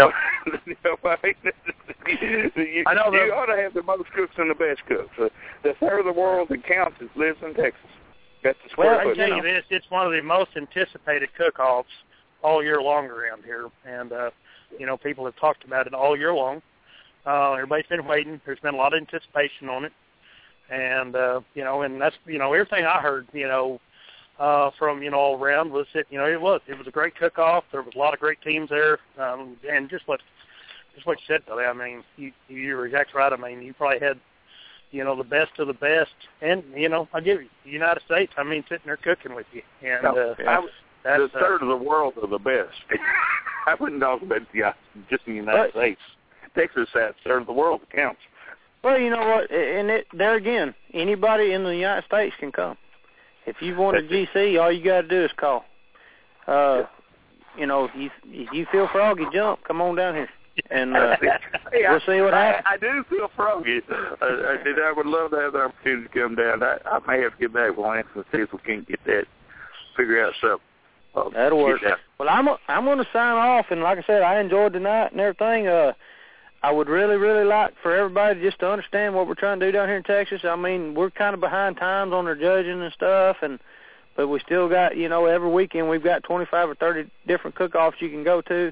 to have the most cooks and the best cooks. The third of the world that counts lives in Texas. That's the square foot. I tell you this, it's one of the most anticipated cook-offs all year long around here, and people have talked about it all year long. Everybody's been waiting. There's been a lot of anticipation on it. And, and that's, everything I heard, from, all around was that, it was a great cook-off. There was a lot of great teams there. And just what you said, Billy, I mean, you were exactly right. I mean, you probably had, the best of the best. And, I'll give you the United States, sitting there cooking with you. And that's the third of the world are the best. I wouldn't talk about just in the United States. Texas has third of the world that counts. Well, you know what, and there again, anybody in the United States can come. If you want a GC, all you got to do is call. If you feel froggy, jump. Come on down here, and we'll see what happens. I do feel froggy. I would love to have the opportunity to come down. I may have to get back with Lance and see if we can get that, figure out something. That'll work. Well, I'm going to sign off, and like I said, I enjoyed the night and everything. I would really, really like for everybody just to understand what we're trying to do down here in Texas. I mean, we're kind of behind times on our judging and stuff, but we still got, every weekend we've got 25 or 30 different cook-offs you can go to.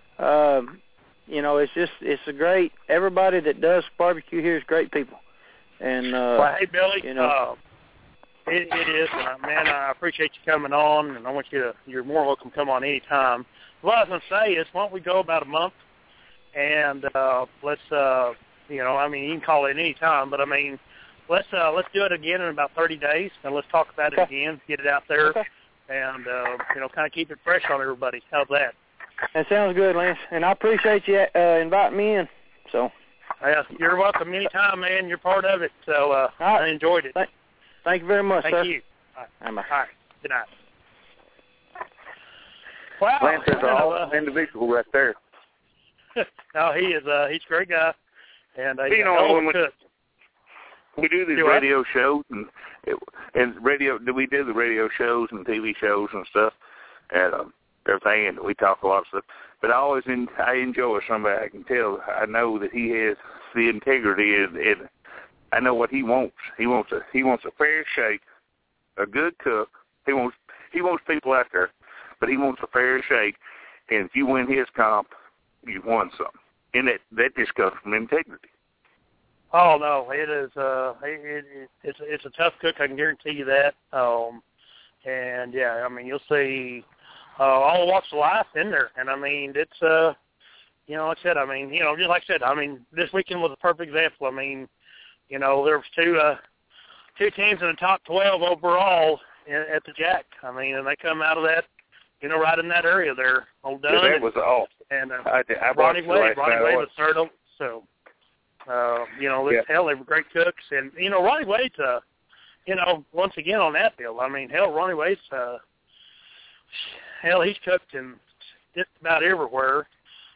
It's a great, everybody that does barbecue here is great people. And, hey, Billy, it is, and man, I appreciate you coming on, and I want you're more welcome to come on any time. What I was going to say is, why don't we go about a month? And let's, you can call it any time, but let's do it again in about 30 days, and let's talk about it again, get it out there, and kind of keep it fresh on everybody. How's that? That sounds good, Lance, and I appreciate you inviting me in. So, you're welcome anytime, man. You're part of it. So I enjoyed it. Thank you very much, sir. Thank you. All right. Good night. Wow. Lance is an awesome individual right there. No, he is. He's a great guy, and when we do these radio shows and radio, we do the radio shows and TV shows and stuff, and everything, and we talk a lot of stuff. But I enjoy somebody. I can tell. I know that he has the integrity, and I know what he wants. He wants a fair shake, a good cook. He wants people out there, but he wants a fair shake. And if you win his comp, you've won something, and that just comes from integrity. Oh no, it is. It's a tough cook. I can guarantee you that. And yeah, you'll see all walks of life in there, and it's like I said. Just like I said. This weekend was a perfect example. There was two teams in the top 12 overall at the Jack. And they come out of that. Right in that area there. Old Dunn. Yeah, that was awesome. And I Ronnie Wade was third. So, hell, they were great cooks. And, Ronnie Wade's, once again on that deal, Ronnie Wade's, he's cooked in just about everywhere.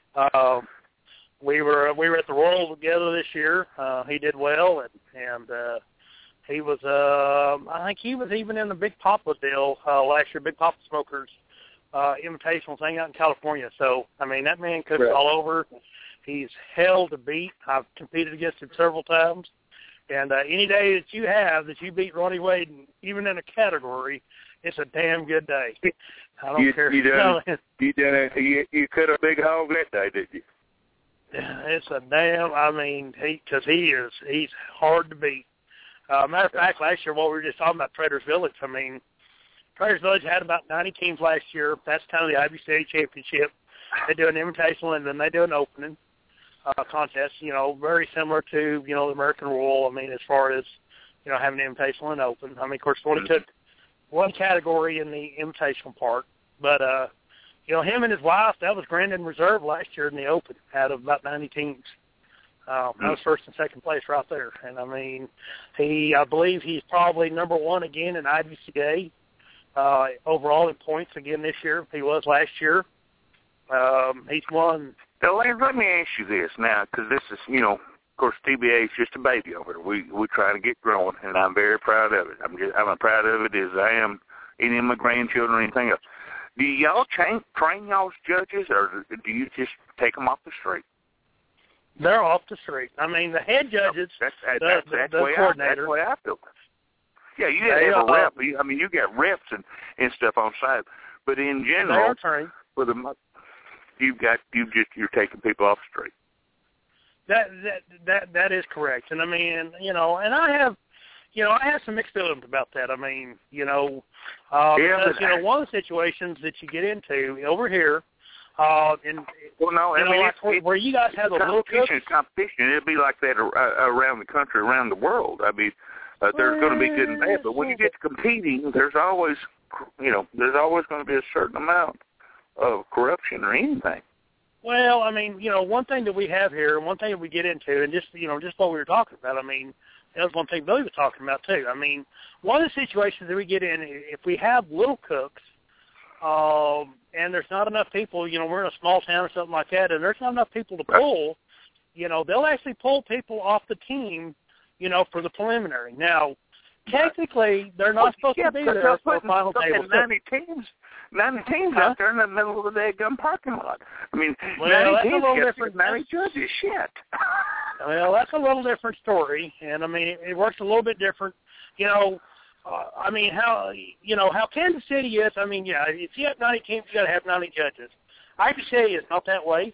We were at the Royal together this year. He did well, and he was, I think he was even in the Big Papa deal last year, Big Papa Smokers. Invitational thing out in California. So, that man cooks all over. He's hell to beat. I've competed against him several times. And any day that you beat Ronnie Wade, even in a category, it's a damn good day. I don't care. You cut a big hog that day, did you? It's a damn, because he's hard to beat. Matter of fact, last year, what we were just talking about, Traders Village, Traders Village had about 90 teams last year. That's kind of the Ivy City Championship. They do an invitational and then they do an opening contest, very similar to, the American Royal. I mean, as far as, having an invitational and open. I mean, of course, we only took one category in the invitational part. But, him and his wife, that was Grand in Reserve last year in the open out of about 90 teams. That was first and second place right there. And, I mean, I believe he's probably number one again in IWCA overall in points again this year. He was last year. He's won. Now, let me ask you this now, because this is, of course, TBA is just a baby over here. We're trying to get growing, and I'm very proud of it. I'm as proud of it as I am any of my grandchildren or anything else. Do y'all train y'all's judges, or do you just take them off the street? They're off the street. I mean, the head judges, the coordinator. That's the way I feel. Yeah, you got to have a rep. I mean, you got reps and stuff on site, but in general, for the you're taking people off the street. That is correct, and I mean, and I have some mixed feelings about that. I mean, because one of the situations that you get into over here, where you guys have the little competition, it'd be like that around the country, around the world. I mean, there's going to be good and bad, but when you get to competing, there's always going to be a certain amount of corruption or anything. Well, I mean, one thing that we have here, one thing that we get into, and just what we were talking about, I mean, that was one thing Billy was talking about too. I mean, one of the situations that we get in, if we have little cooks, and there's not enough people, we're in a small town or something like that, and there's not enough people to pull, they'll actually pull people off the team, for the preliminary. Now, technically, they're not supposed to be there for the final table. 90 teams out there in the middle of the daggum parking lot. I mean, 90 teams got 90 judges. Shit. Well, that's a little different story, and I mean, it works a little bit different. I mean, how Kansas City is. I mean, yeah, if you have 90 teams, you got to have 90 judges. Ivy City is not that way.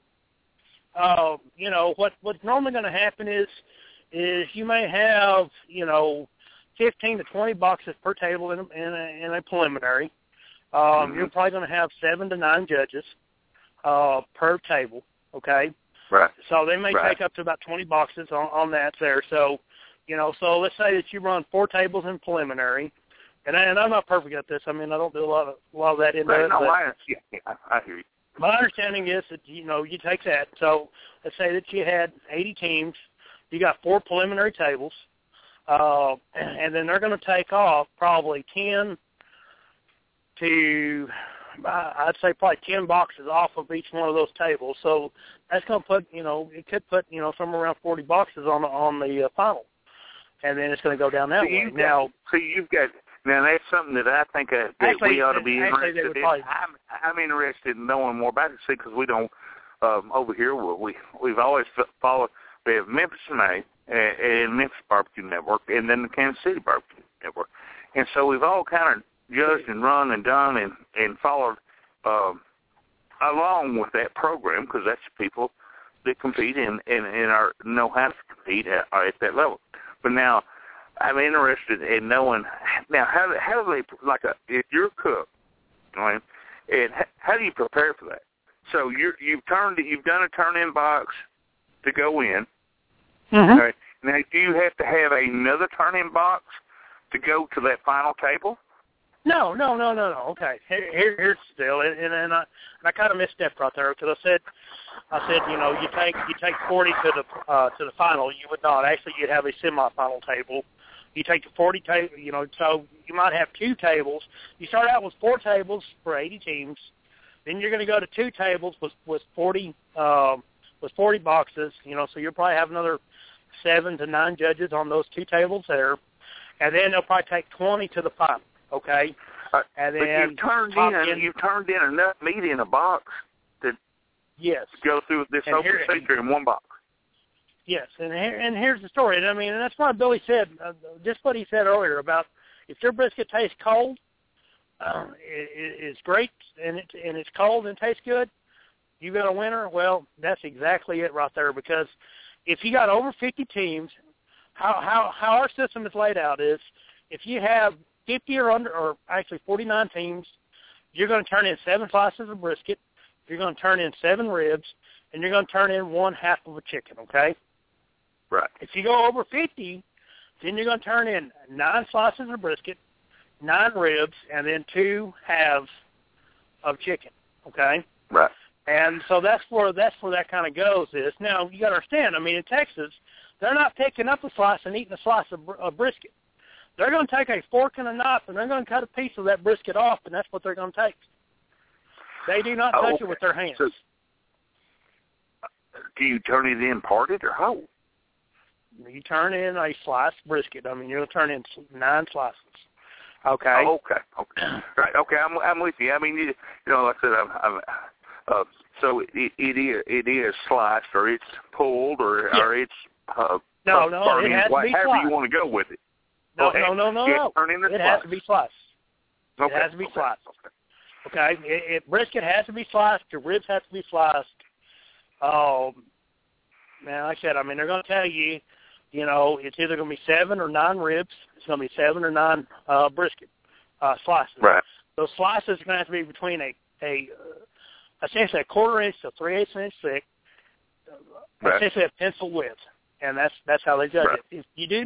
What's normally going to happen is you may have 15 to 20 boxes per table in a preliminary. You're probably going to have 7 to 9 judges per table, okay? Right. So they may take up to about 20 boxes on that there. So, so let's say that you run 4 tables in preliminary, and I'm not perfect at this. I mean, I don't do a lot of that in there. No, I hear you. My understanding is that, you take that. So let's say that you had 80 teams. You got 4 preliminary tables, and then they're going to take off probably 10 to, I'd say probably 10 boxes off of each one of those tables. So that's going to put, it could put, somewhere around 40 boxes on the final. And then it's going to go down that way. Now that's something that I think we ought to be interested in. I'm interested in knowing more about it, because we don't, over here, we've always followed, we have Memphis May and Memphis Barbecue Network, and then the Kansas City Barbecue Network. And so we've all kind of judged and run and done and followed along with that program, because that's the people that compete and know how to compete at that level. But now I'm interested in knowing now how do they, if you're a cook, right, and how do you prepare for that? So you've done a turn-in box to go in. Mm-hmm. Right? Now, do you have to have another turn-in box to go to that final table? No. Okay, here's still, and I kind of misstepped right there, because I said you take 40 to the final. You would not. Actually, you'd have a semifinal table. You take the 40 table. So you might have 2 tables. You start out with 4 tables for 80 teams. Then you're going to go to 2 tables with 40 boxes. So you'll probably have another 7 to 9 judges on those 2 tables there, and then they'll probably take 20 to the final. Okay, and then you've turned in enough meat in a box to go through this whole procedure in one box. Yes, and here's the story. And I mean, and that's why Billy said just what he said earlier about if your brisket tastes cold, it's great, and it's cold and tastes good, you got a winner. Well, that's exactly it right there. Because if you got over 50 teams, how our system is laid out is if you have 50 or under, or actually 49 teams, you're going to turn in 7 slices of brisket, you're going to turn in 7 ribs, and you're going to turn in 1/2 of a chicken, okay? Right. If you go over 50, then you're going to turn in 9 slices of brisket, 9 ribs, and then 2 halves of chicken, okay? Right. And so that's where that kind of goes. Now, you got to understand, I mean, in Texas, they're not picking up a slice and eating a slice of brisket. They're going to take a fork and a knife, and they're going to cut a piece of that brisket off, and that's what they're going to take. They do not touch it with their hands. So, do you turn it in parted or whole? You turn in a sliced brisket. I mean, you'll turn in 9 slices. Okay. Oh, okay. Right. Okay. I'm with you. I mean, you know, like I said, so it is sliced, or it's pulled, or it's no, it has to be however sliced. You want to go with it. No. Turn in the it has to be sliced. Okay. It has to be sliced. Okay. Brisket has to be sliced. Your ribs have to be sliced. Man, like I said, I mean, they're going to tell you, you know, it's either going to be 7 or 9 ribs. It's going to be 7 or 9 brisket slices. Right. Those slices are going to have to be between essentially a 1/4 inch to 3/8 inch thick, essentially a pencil width, and that's how they judge it.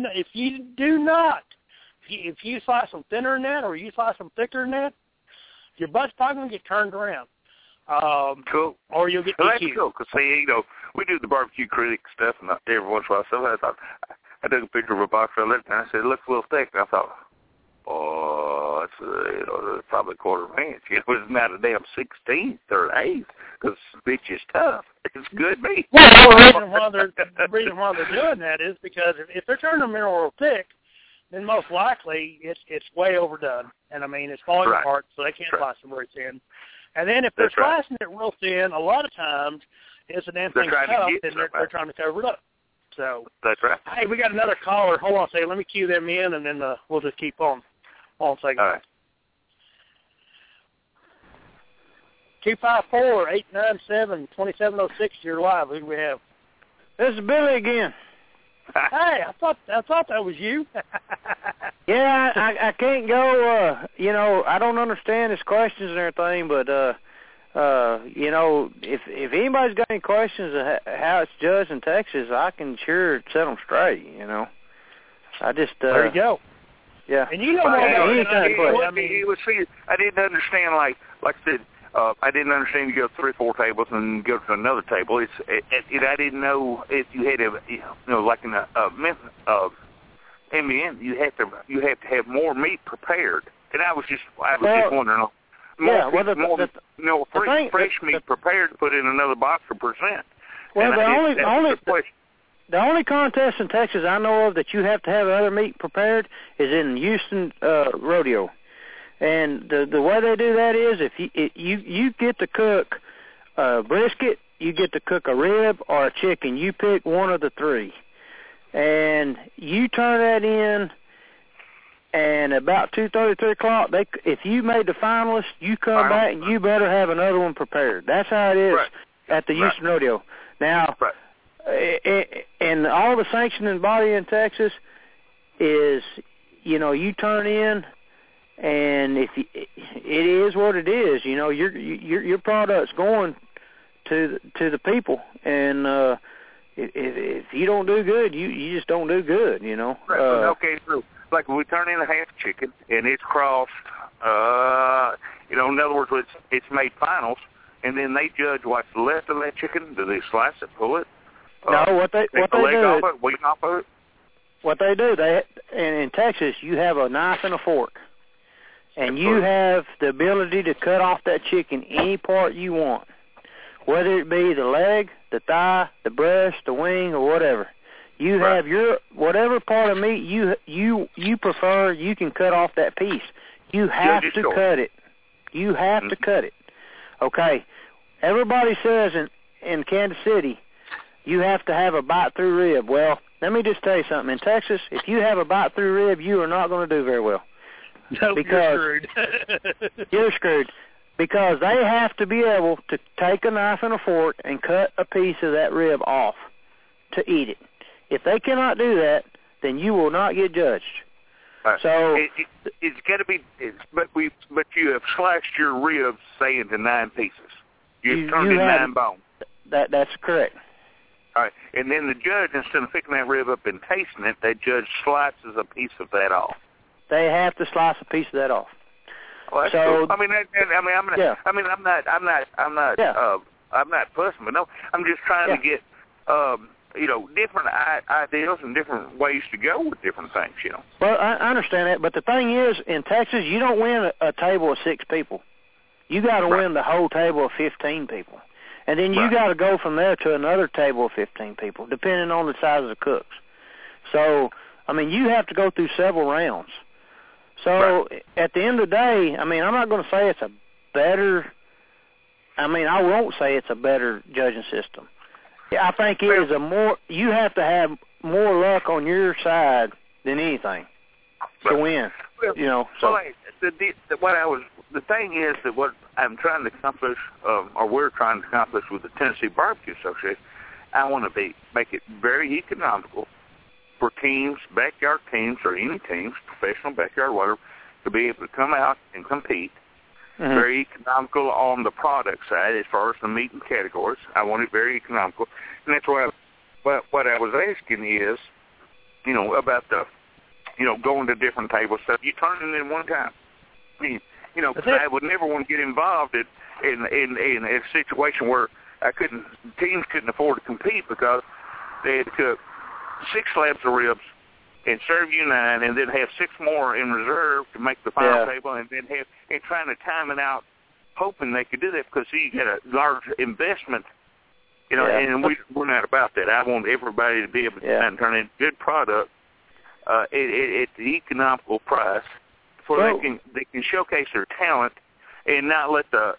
If you slice them thinner than that, or you slice them thicker than that, your butt's probably going to get turned around. Cool. Or you'll get well, DQ'd. that's cool, because, see, you know, we do the barbecue critic stuff, and every once in a while, I took a picture of a box I looked at, and I said, it looks a little thick, and I thought, oh, it's probably 1/4 inch. It was not a damn 16th or 8th, because this bitch is tough. It's good meat. Well, the reason why they're doing that is because if they're turning them in real thick, then most likely it's way overdone. And, I mean, it's falling apart, so they can't slice them very thin. And then if they're slicing it real thin, a lot of times it's a damn thing tough, and they're trying to cover it up. So that's right. Hey, we got another caller. Hold on a second. Let me cue them in, and then we'll just keep on. Hold on a second. All right. 254-897-2706. You're live. Who do we have? This is Billy again. Hey, I thought that was you. Yeah, I can't go. You know, I don't understand his questions and everything, but you know, if anybody's got any questions of how it's judged in Texas, I can sure set them straight. You know, I just there you go. Yeah, and you know what? I didn't understand. Like I said, I didn't understand you go 3 or 4 tables and go to another table. I didn't know if you had like in a MN, you have to have more meat prepared. And I was just wondering. Fresh meat prepared to put in another box or percent. Well, the only contest in Texas I know of that you have to have other meat prepared is in Houston Rodeo. And the way they do that is if you get to cook a brisket, you get to cook a rib or a chicken. You pick one of the 3. And you turn that in, and about 2:30, 3 o'clock, if you made the finalist, you come back and you better have another one prepared. That's how it is at the Houston Rodeo. Now, and all the sanctioning body in Texas is, you know, you turn in, and it is what it is. You know, your product's going to the people, and if you don't do good, you just don't do good. You know. Okay, so like we turn in a half chicken and it's crossed. You know, in other words, it's made finals, and then they judge what's left of that chicken. Do they slice it, pull it? No, what they do, off it, wing off of it? What they do, and in Texas, you have a knife and a fork, and you have the ability to cut off that chicken any part you want, whether it be the leg, the thigh, the breast, the wing, or whatever. You have your whatever part of meat you prefer. You can cut off that piece. You have to cut it. You have to cut it. Okay. Everybody says in Kansas City, you have to have a bite-through rib. Well, let me just tell you something. In Texas, if you have a bite-through rib, you are not going to do very well. No, because you're screwed. You're screwed. Because they have to be able to take a knife and a fork and cut a piece of that rib off to eat it. If they cannot do that, then you will not get judged. So it's got to be. But you have slashed your ribs, say, into 9 pieces. You've turned in 9 bones. That's correct. All right, and then the judge, instead of picking that rib up and tasting it, that judge slices a piece of that off. They have to slice a piece of that off. Well, that's so cool. I'm not fussing, but no, I'm just trying to get different ideas and different ways to go with different things. Well, I understand that, but the thing is, in Texas, you don't win a table of 6 people. You got to win the whole table of 15 people. And then you got to go from there to another table of 15 people, depending on the size of the cooks. So, you have to go through several rounds. So, at the end of the day, I'm not going to say it's a better, I won't say it's a better judging system. I think it is you have to have more luck on your side than anything to win. The thing is that what I'm trying to accomplish, or we're trying to accomplish with the Tennessee Barbecue Association, I want to make it very economical for teams, backyard teams, or any teams, professional, backyard, whatever, to be able to come out and compete. Mm-hmm. Very economical on the product side as far as the meat and categories. I want it very economical. And that's what I was asking is, about the, going to different table stuff. You turn it in one time. Because I would never want to get involved in a situation where teams couldn't afford to compete because they had to cook 6 slabs of ribs and serve you 9, and then have 6 more in reserve to make the final table, and then trying to time it out, hoping they could do that because you get a large investment, and we're not about that. I want everybody to be able to turn in good product at the economical price, so they can showcase their talent and not let the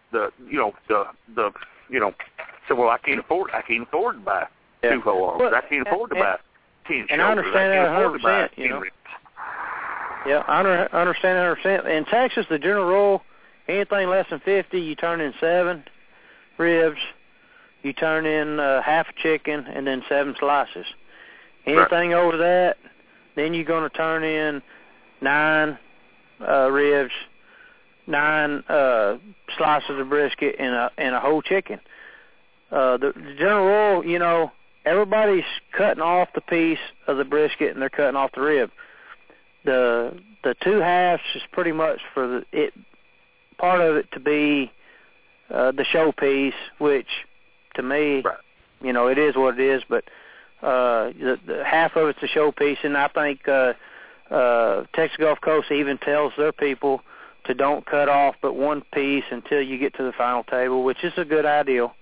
say, well, I can't afford to buy 2 whole arms. I can't afford to buy 10 and I understand that 100%. Yeah, I understand 100%. In Texas, the general rule, anything less than 50, you turn in 7 ribs, you turn in half a chicken, and then 7 slices. Anything over that, then you're going to turn in 9 ribs, 9 slices of brisket, and a whole chicken. The general rule, everybody's cutting off the piece of the brisket and they're cutting off the rib. The 2 halves is pretty much for part of it to be the showpiece, which to me, it is what it is. But the half of it's the showpiece, and I think Texas Gulf Coast even tells their people to don't cut off but 1 piece until you get to the final table, which is a good idea.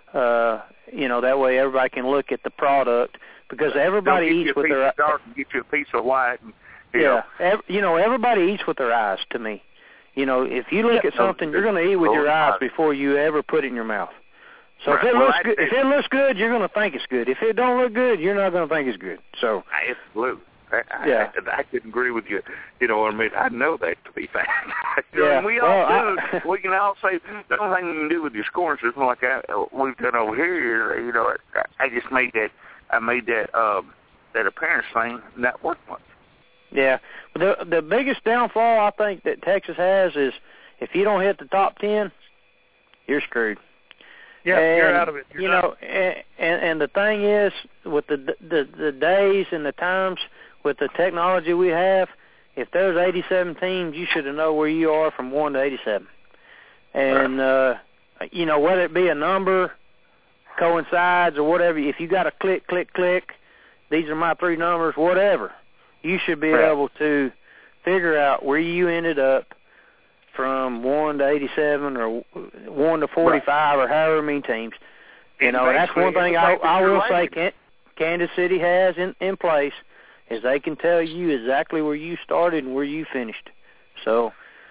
That way everybody can look at the product because everybody eats with their eyes. Get you a piece of white. Everybody eats with their eyes. To me, if you look at something, you're going to eat with your eyes before you ever put it in your mouth. So if it looks good, you're going to think it's good. If it don't look good, you're not going to think it's good. So absolutely. I couldn't agree with you. I know that to be fact. We can all say the only thing you can do with your scoring system, like we've done over here. I just made that. I made that appearance thing not work much. Yeah, the biggest downfall I think that Texas has is if you don't hit the top 10, you're screwed. Yeah, you're out of it. And the thing is, with the days and the times, with the technology we have, if there's 87 teams, you should know where you are from 1 to 87. And, whether it be a number, coincides, or whatever, if you got to click, these are my 3 numbers, whatever, you should be able to figure out where you ended up from 1 to 87 or 1 to 45 or however many teams. That's one thing I will say Kansas City has in place is they can tell you exactly where you started and where you finished. So,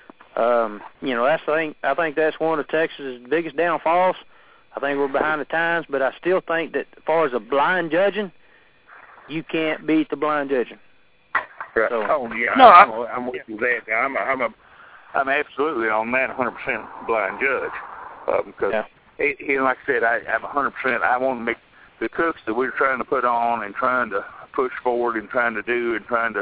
that's the thing. I think that's one of Texas's biggest downfalls. I think we're behind the times, but I still think that as far as a blind judging, you can't beat the blind judging. Right. So, I'm with you there. I'm absolutely on that 100% blind judge because, like I said, I'm 100%. I want to make the cooks that we're trying to put on and trying to push forward and trying to do and trying to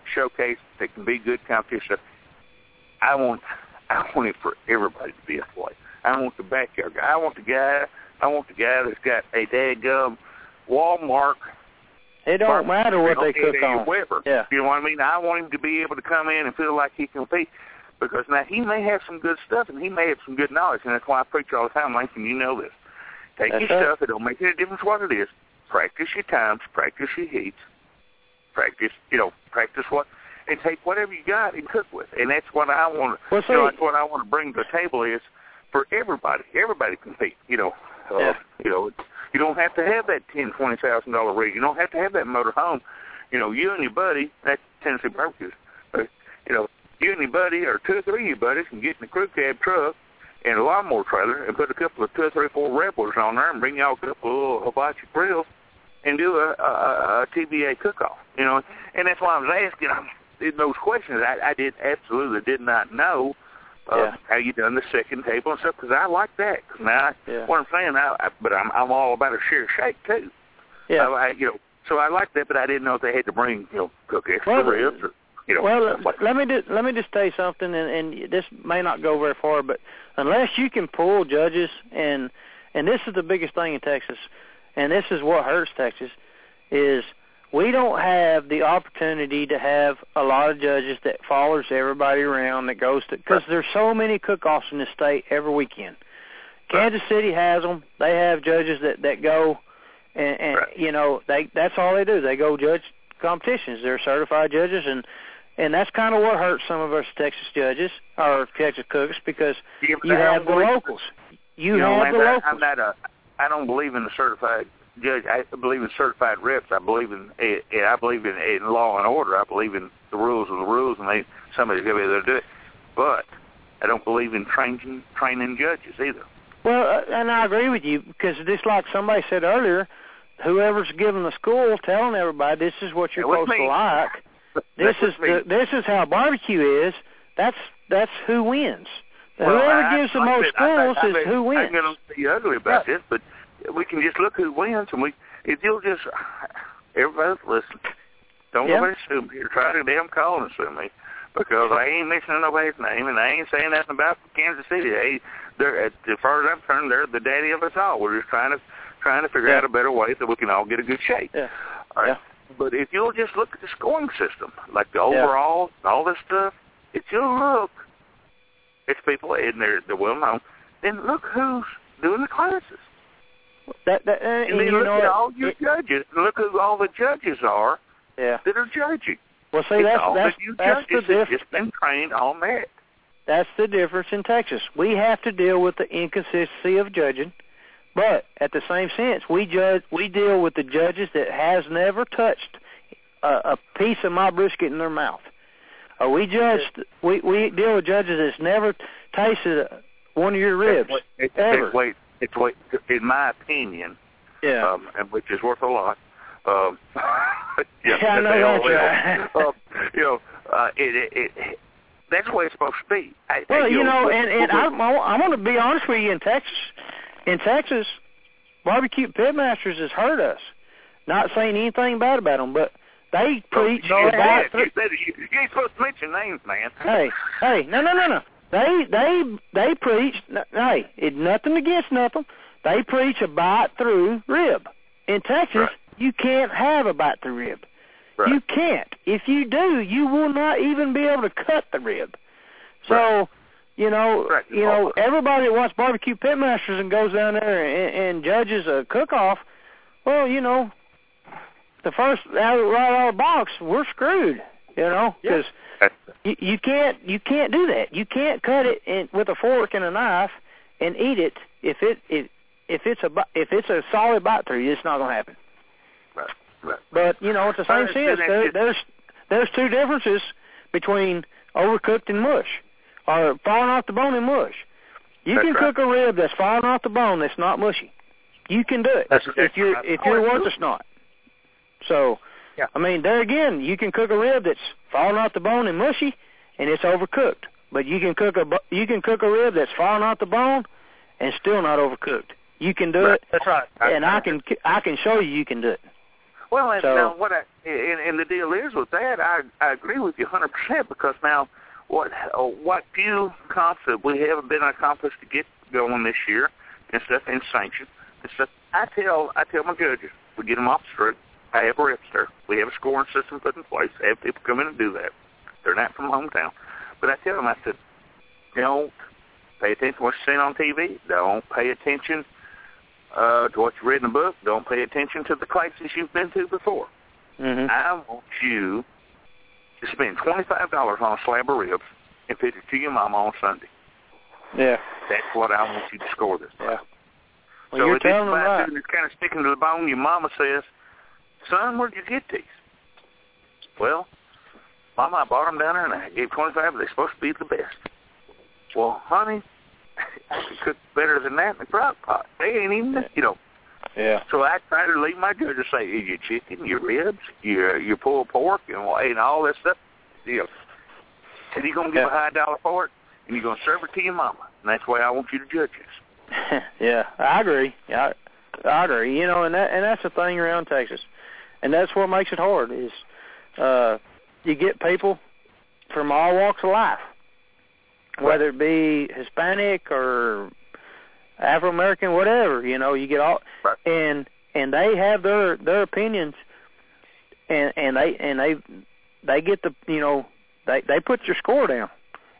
showcase that can be good competition. I want it for everybody to be a way. I want the backyard guy. I want the guy that's got a daggum Walmart. It don't matter what they cook on. Weber. Yeah. You know what I mean? I want him to be able to come in and feel like he can compete. Because now he may have some good stuff and he may have some good knowledge, and that's why I preach all the time, Lincoln, you know this. Take your stuff, it don't make any difference what it is. Practice your times, practice your heats, practice what, and take whatever you got and cook with. And that's what I want to, that's what I want to bring to the table is for everybody. Everybody compete, You don't have to have that $10,000, $20,000 rig. You don't have to have that motor home. You and your buddy, that's Tennessee Barbecues, you and your buddy or two or three of your buddies can get in the crew cab truck and a lawnmower trailer and put a couple of 2 or 3 or 4 Rebels on there and bring y'all a couple of little hibachi grills and do a TBA cook-off, And that's why I was asking those questions. I absolutely did not know how you done the second table and stuff because I like that. Now, what I'm saying, but I'm all about a share shake too. Yeah. So I like that, but I didn't know if they had to bring cook extra ribs or. Let me just tell you something, and this may not go very far, but unless you can pull judges, and this is the biggest thing in Texas, and this is what hurts Texas, is we don't have the opportunity to have a lot of judges that follows everybody around that goes to, because there's so many cook-offs in the state every weekend. Kansas City has them. They have judges that go, and that's all they do. They go judge competitions. They're certified judges, and that's kind of what hurts some of us Texas judges or Texas cooks because you have the locals. I don't believe in the certified judge. I believe in certified reps. I believe in law and order. I believe in the rules of the rules, and somebody's going to be able to do it. But I don't believe in training judges either. Well, and I agree with you because just like somebody said earlier, whoever's giving the school telling everybody this is what you're supposed to like. This is how barbecue is. That's who wins. Whoever gives the most schools is who wins. I'm going to be ugly about this, but we can just look who wins, and if you'll just everybody listen. Don't nobody sue me or try to damn call and sue me because I ain't mentioning nobody's name, and I ain't saying nothing about Kansas City. They're as far as I'm concerned, they're the daddy of us all. We're just trying to figure out a better way so we can all get a good shape. Yeah. All right. But if you'll just look at the scoring system, like the overall, all this stuff, if you'll look, it's people, and they're well-known, then look who's doing the classes. And then look at all your judges. Look who all the judges are that are judging. Well, see, that's the difference. It's been trained on that. That's the difference in Texas. We have to deal with the inconsistency of judging. But at the same sense, we deal with the judges that has never touched a piece of my brisket in their mouth. We deal with judges that's never tasted one of your ribs ever. It's in my opinion, which is worth a lot. I know that's right. That's the way it's supposed to be. I want to be honest with you. In Texas, Barbecue Pitmasters has hurt us. Not saying anything bad about them, but they preach. You ain't supposed to mention names, man. Hey, no. They preach. Hey, it's nothing against nothing. They preach a bite-through rib. In Texas, you can't have a bite-through rib. Right. You can't. If you do, you will not even be able to cut the rib. So. Everybody that wants Barbecue Pitmasters and goes down there and judges a cook-off, well, the first right out of the box, we're screwed, because you can't do that. You can't cut it with a fork and a knife and eat it if it's a solid bite through. It's not going to happen. Right. But it's the same sense. There's two differences between overcooked and mush. Or falling off the bone and mush. You can cook a rib that's falling off the bone that's not mushy. You can do it if you're worth a snot. So, I mean, there again, you can cook a rib that's falling off the bone and mushy, and it's overcooked. But you can cook a rib that's falling off the bone and still not overcooked. You can do it. That's right. And I can show you can do it. Well, and now what and the deal is with that, I agree with you 100% because now what few comps that we haven't been accomplished to get going this year and stuff in sanction and stuff. I tell my judges, we get them off the strip. I have refs there. We have a scoring system put in place. I have people come in and do that. They're not from hometown. But I tell them, I said, don't pay attention to what you're seeing on TV. Don't pay attention to what you read in the book. Don't pay attention to the classes you've been to before. Mm-hmm. I want you to spend $25 on a slab of ribs and pitch it to your mama on Sunday. Yeah. That's what I want you to score this. Yeah. Well, so you're if it's telling them right. It's kind of sticking to the bone, your mama says, son, where'd you get these? Well, Mama, I bought them down there, and I gave 25. They're supposed to be the best. Well, honey, I can cook better than that in the crock pot. They ain't even, Yeah. So I try to leave my judges say, your chicken, your ribs, your pulled pork, and all that stuff. And you're going to give a high dollar for it, and you're going to serve it to your mama. And that's the way I want you to judge this. Yeah, I agree. I agree. And that's the thing around Texas. And that's what makes it hard is you get people from all walks of life, whether it be Hispanic or Afro-American, whatever, you get all, and they have their opinions, and they get the, they put your score down.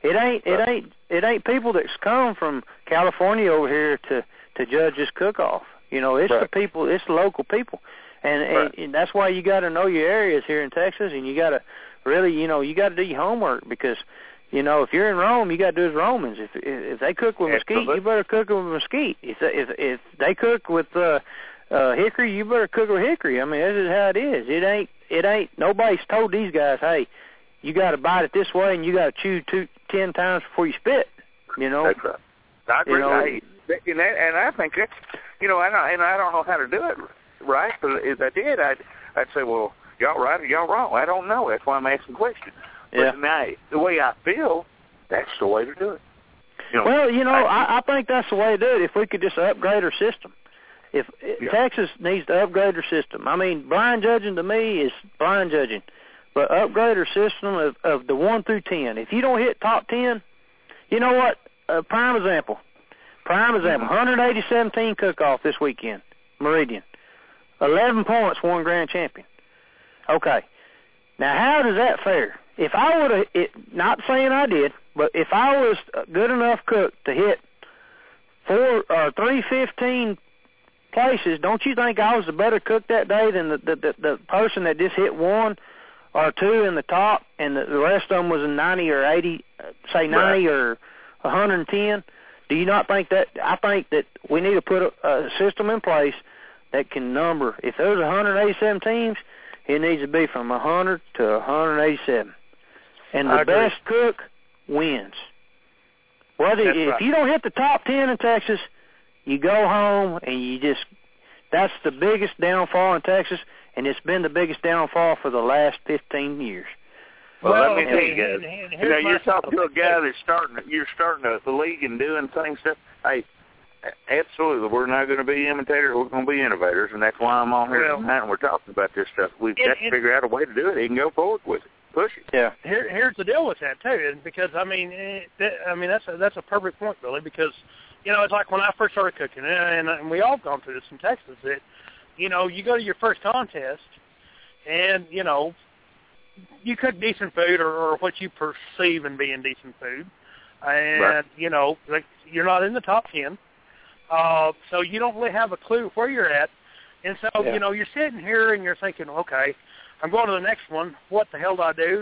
It ain't people that's come from California over here to judge this cook-off. It's the people, it's the local people. And that's why you got to know your areas here in Texas, and you got to really, you got to do your homework because, if you're in Rome, you got to do as Romans. If they cook with mesquite, you better cook with mesquite. If they cook with hickory, you better cook with hickory. I mean, this is how it is. It ain't. Nobody's told these guys, hey, you got to bite it this way, and you got to chew 10 times before you spit. That's right. I agree. And I think that's, and I don't know how to do it right. But if I did, I'd say, well, y'all right or y'all wrong. I don't know. That's why I'm asking questions. But now, the way I feel, that's the way to do it. I think that's the way to do it if we could just upgrade our system. Texas needs to upgrade their system. I mean, blind judging to me is blind judging. But upgrade our system of the 1 through 10. If you don't hit top 10, you know what? Prime example. 187 cook-off this weekend, Meridian. 11 points, won grand champion. Okay. Now, how does that fare? If I would have, not saying I did, but if I was a good enough cook to hit 315 places, don't you think I was the better cook that day than the person that just hit 1 or 2 in the top, and the rest of them was in 90 or 80, say 90 or 110? Do you not think that? I think that we need to put a system in place that can number. If there's 187 teams, it needs to be from 100 to 187. And the best cook wins. If you don't hit the top 10 in Texas, you go home and that's the biggest downfall in Texas, and it's been the biggest downfall for the last 15 years. Well, let me tell you guys, you're talking to a guy that's starting the league and doing things. Hey, absolutely, we're not going to be imitators. We're going to be innovators, and that's why I'm on here tonight and we're talking about this stuff. We've got to figure out a way to do it. He can go forward with it. Push it. Yeah. Here's the deal with that too, because that's a perfect point, Billy. Because it's like when I first started cooking, and we all gone through this in Texas. That you go to your first contest, and you cook decent food or what you perceive in being decent food, and you're not in the top 10, so you don't really have a clue where you're at, and so you're sitting here and you're thinking, okay, I'm going to the next one. What the hell do I do?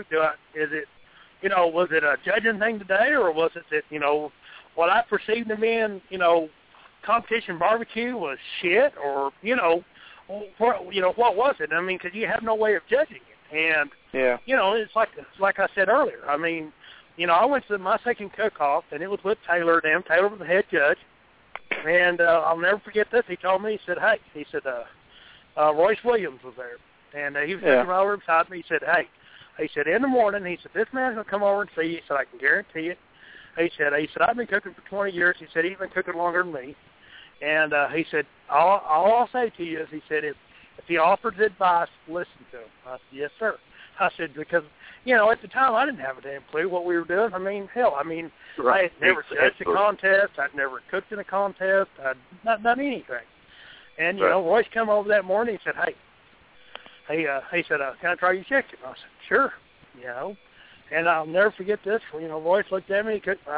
Was it a judging thing today, or was it that what I perceived to be competition barbecue was shit, or what was it? I mean, because you have no way of judging it, and it's like I said earlier. I mean, I went to my second cook-off, and it was with Taylor. Taylor was the head judge, and I'll never forget this. He told me, he said, Royce Williams was there. And he was sitting right over beside me. He said, in the morning, this man's going to come over and see you. He said, I can guarantee it. He said, I've been cooking for 20 years. He said, he's been cooking longer than me. And he said, all I'll say to you is, he said, If he offers advice, listen to him. I said, yes, sir. I said, because, at the time I didn't have a damn clue what we were doing. I mean, hell, I had never judged a contest. I'd never cooked in a contest. I'd not done anything. And, Royce come over that morning and said, he said, can I try your chicken? I said, sure, And I'll never forget this. Royce looked at me. He cooked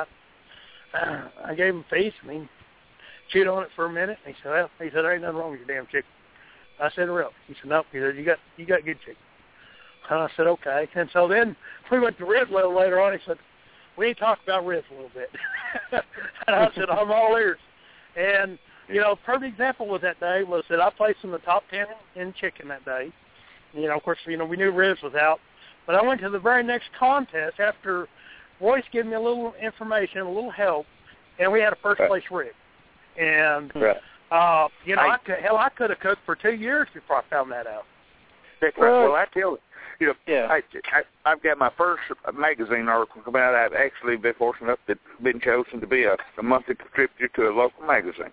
I gave him a piece, and he chewed on it for a minute. And he said, there ain't nothing wrong with your damn chicken. I said, really? He said, no. He said, you got good chicken. And I said, okay. And so then we went to ribs a little later on. He said, we need to talk about ribs a little bit. And I said, I'm all ears. And, perfect example was that day was that I placed in the top 10 in chicken that day. Of course, we knew ribs was out. But I went to the very next contest after Royce gave me a little information, a little help, and we had a first-place rib. And, I could have cooked for 2 years before I found that out. Well, I tell you, I've got my first magazine article come out. I've actually been fortunate enough to been chosen to be a monthly contributor to a local magazine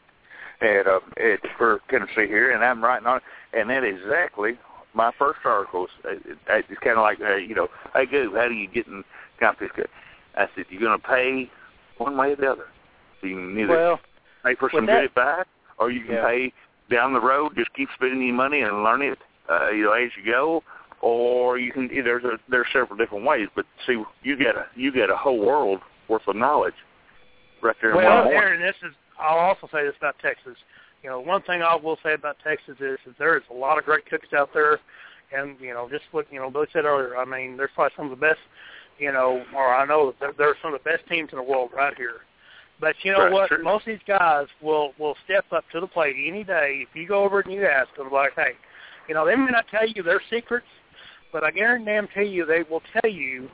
for Tennessee here, and I'm writing on it. And that is exactly my first article. It's kind of like, hey, Goob, how do you get in competition? I said, you're going to pay one way or the other. So you can either pay for some good advice, or you can pay down the road, just keep spending your money and learn it, as you go. Or you can. There's several different ways, but see, you get a whole world worth of knowledge right there. Well, Aaron, I'll also say this about Texas. One thing I will say about Texas is there is a lot of great cooks out there, and just what Billy said earlier. There's probably some of the best, or I know that there are some of the best teams in the world right here. But what? Sure. Most of these guys will step up to the plate any day. If you go over and you ask them, like, hey, they may not tell you their secrets, but I guarantee you they will tell you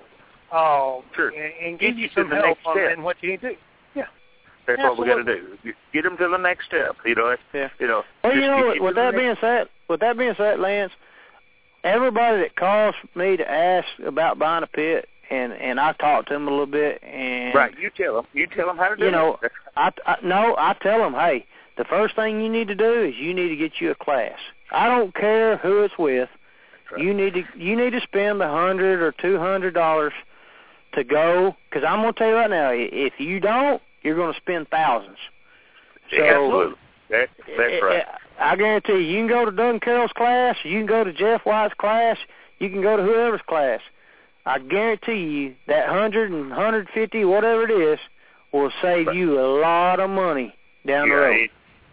and give you some help on what you need to do. Yeah. That's what we got to do. Get them to the next step. Well, with that being said, Lance, everybody that calls me to ask about buying a pit, and I talk to them a little bit, and you tell them how to do it. I tell them, hey, the first thing you need to do is you need to get you a class. I don't care who it's with. Right. You need to spend $100 or $200 to go, because I'm going to tell you right now, if you don't, you're going to spend thousands. So absolutely. That's right. I guarantee you can go to Doug Carroll's class, you can go to Jeff White's class, you can go to whoever's class. I guarantee you that $100 and $150, whatever it is, will save you a lot of money down the road.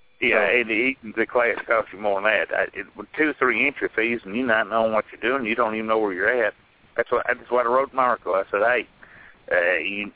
The class costs you more than that. With 2 or 3 entry fees, and you not knowing what you're doing, you don't even know where you're at. That's what I wrote in my article. I said, hey,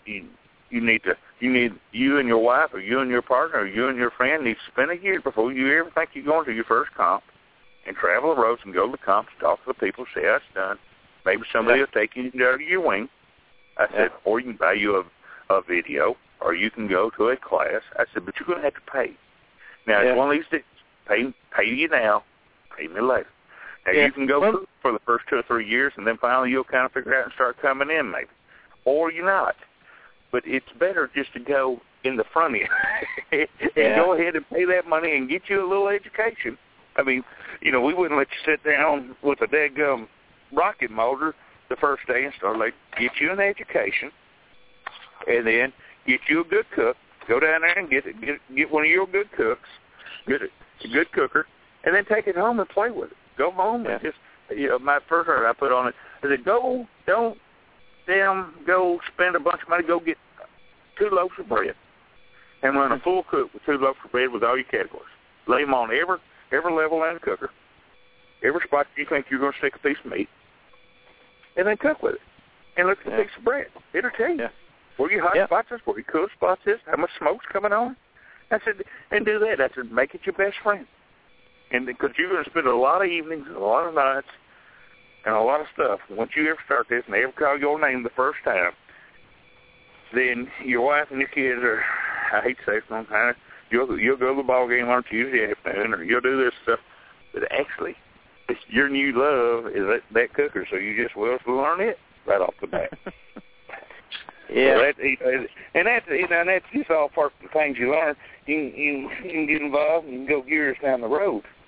you and your wife, or you and your partner, or you and your friend need to spend a year before you ever think you're going to your first comp, and travel the roads and go to the comps, talk to the people, see how it's done. Maybe somebody will take you under your wing. I said, or you can buy you a video, or you can go to a class. I said, but you're going to have to pay. Now, it's one of these things. Pay you now, pay me later. Now, you can go for the first 2 or 3 years, and then finally you'll kind of figure out and start coming in, maybe. Or you're not. But it's better just to go in the front end and go ahead and pay that money and get you a little education. We wouldn't let you sit down with a daggum rocket motor the first day and start get you an education, and then get you a good cook. Go down there and get one of your good cooks, a good cooker, and then take it home and play with it. Go home and just, my first order I put on it, I said, go spend a bunch of money, go get 2 loaves of bread and run a full cook with 2 loaves of bread with all your categories. Lay them on every level in the cooker, every spot you think you're going to stick a piece of meat, and then cook with it. And look at the piece of bread. It'll tell you. Where your hot spots is, where your cool spots is, how much smoke's coming on. I said, and do that. I said, make it your best friend. And because you're going to spend a lot of evenings, a lot of nights, and a lot of stuff. Once you ever start this and they ever call your name the first time, then your wife and your kids are, I hate to say it sometimes, you'll go to the ball game on Tuesday afternoon, or you'll do this stuff. But actually, it's your new love is that cooker, so you just will learn it right off the bat. Yeah, that's just all part of the things you learn. You can get involved and you can go years down the road.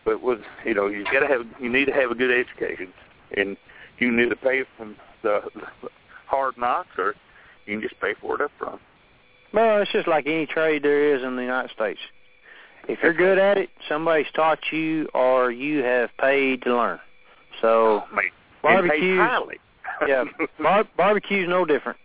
But with you need to have a good education, and you need to pay for the hard knocks, or you can just pay for it up front. Well, it's just like any trade there is in the United States. If you're good at it, somebody's taught you, or you have paid to learn. So barbecue's barbecue's no different.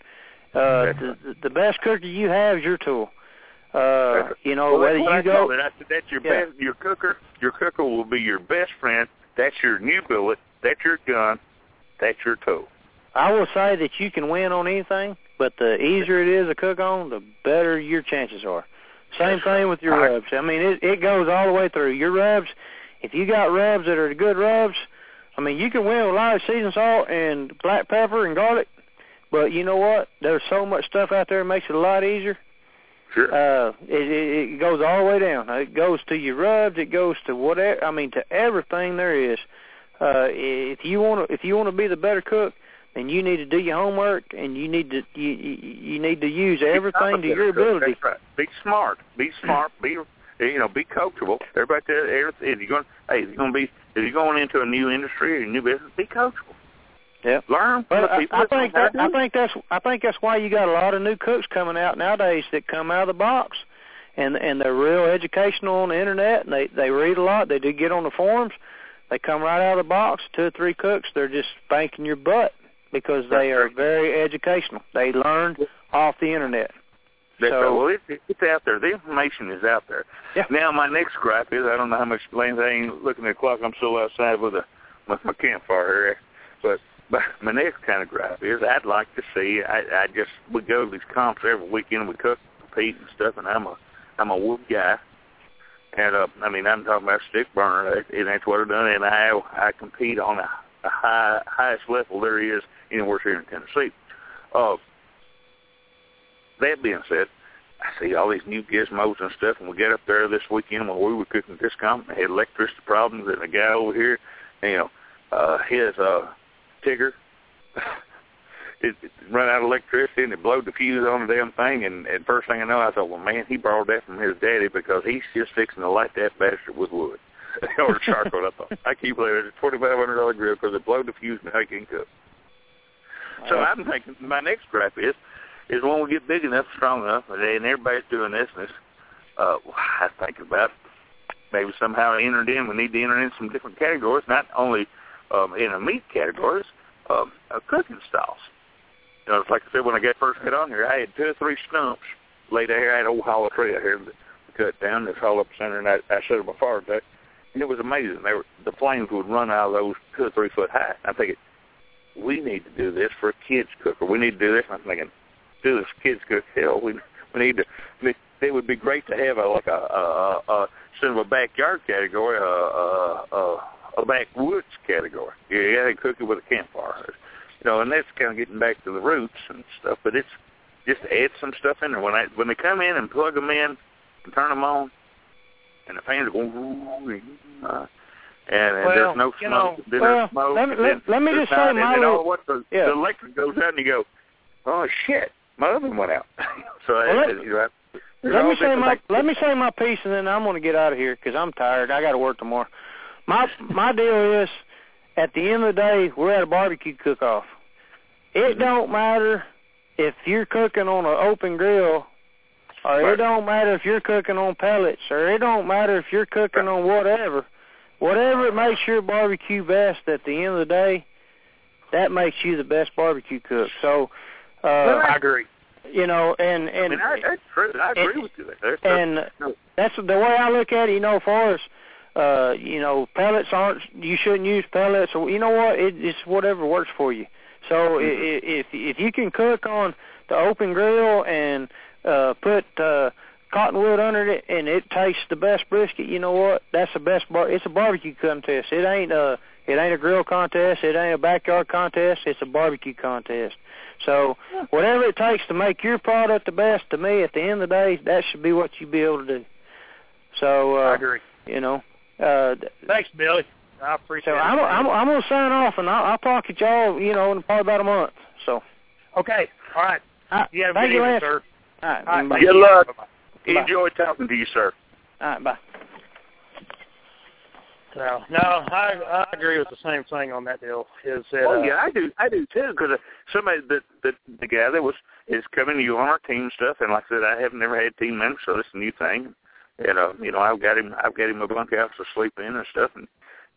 The best cooker you have is your tool. Whether you go, that's your best. Your cooker will be your best friend. That's your new billet. That's your gun. That's your tool. I will say that you can win on anything, but the easier it is to cook on, the better your chances are. Same thing with your rubs. I mean, it goes all the way through. Your rubs, if you got rubs that are good rubs, I mean, you can win with a lot of seasoned salt and black pepper and garlic, but you know what? There's so much stuff out there that makes it a lot easier. Sure. It goes all the way down. It goes to your rubs. It goes to whatever. I mean, to everything there is. If you want to be the better cook, then you need to do your homework, and you need to use everything to your ability. That's right. Be smart. Be coachable. Everybody there, if you're going into a new industry or a new business, be coachable. Yeah. Learn. I think that's why you got a lot of new cooks coming out nowadays that come out of the box, and they're real educational on the internet, and they read a lot. They do get on the forums. They come right out of the box. 2 or 3 cooks, they're just spanking your butt because they are very educational. They learn off the internet. Well, it's out there. The information is out there. Yeah. Now, my next gripe is I don't know how much Lane. I ain't looking at the clock. I'm still outside with my campfire here, but my next kind of gripe is I'd like to see. We go to these comps every weekend. We cook, compete, and stuff. And I'm a wood guy, and I'm talking about stick burner, and that's what I've done. And I compete on the highest level there is anywhere here in Tennessee. That being said, I see all these new gizmos and stuff, and we get up there this weekend when we were cooking this comp, and had electricity problems, and the guy over here, his Tigger, it run out of electricity, and it blowed the fuse on the damn thing, and first thing I know, I thought, well, man, he borrowed that from his daddy because he's just fixing to light that bastard with wood or charcoal. I thought, I keep believing it's a $2,500 grill because it blowed the fuse and I can't cook. So I'm thinking my next gripe is when we get big enough, strong enough, and everybody's doing this, and I was thinking about maybe somehow we need to enter in some different categories, not only in the meat categories, cooking styles. It's like I said, when I first got on here, I had 2 or 3 stumps laid out here. I had an old hollow tree out here to cut down. It's all up center, and I set them afar today. And it was amazing. The flames would run out of those 2 or 3 foot high. I'm thinking, we need to do this for a kid's cooker. We need to do this. I'm thinking, do this for kids cook. Hell, we need to. It would be great to have instead of a backyard category, a backwoods category. Yeah, they cook it with a campfire. And that's kind of getting back to the roots and stuff. But it's just to add some stuff in there. When they come in and plug them in and turn them on, and the fans are going, and there's no smoke. Let me just say the electric goes out, and you go, oh shit, my oven went out. So let me say my piece, and then I'm going to get out of here because I'm tired. I got to work tomorrow. My deal is, at the end of the day, we're at a barbecue cook-off. It don't matter if you're cooking on an open grill, or it don't matter if you're cooking on pellets, or it don't matter if you're cooking on whatever. Whatever it makes your barbecue best at the end of the day, that makes you the best barbecue cook. So, I agree. And that's true. I agree with you there. That's the way I look at it. As far as pellets you shouldn't use pellets. Or you know what? It's whatever works for you. So if you can cook on the open grill and put cottonwood under it, and it tastes the best brisket, you know what? That's the best. It's a barbecue contest. It ain't a grill contest. It ain't a backyard contest. It's a barbecue contest. So whatever it takes to make your product the best, to me, at the end of the day, that should be what you be able to do. So I agree. Thanks, Billy. I appreciate it. So I'm going to sign off, and I'll talk to y'all, in probably about a month. So. Okay. All right. You have a Thank good you, evening, Lance. sir. All right. Good luck. Bye-bye. Enjoy talking to you, sir. All right. Bye. So no, I agree with the same thing on that deal. Is that, yeah, I do too. Because somebody the guy that is coming to you on our team stuff, and like I said, I have never had team members, so it's a new thing. And I've got him a bunkhouse to sleep in and stuff, and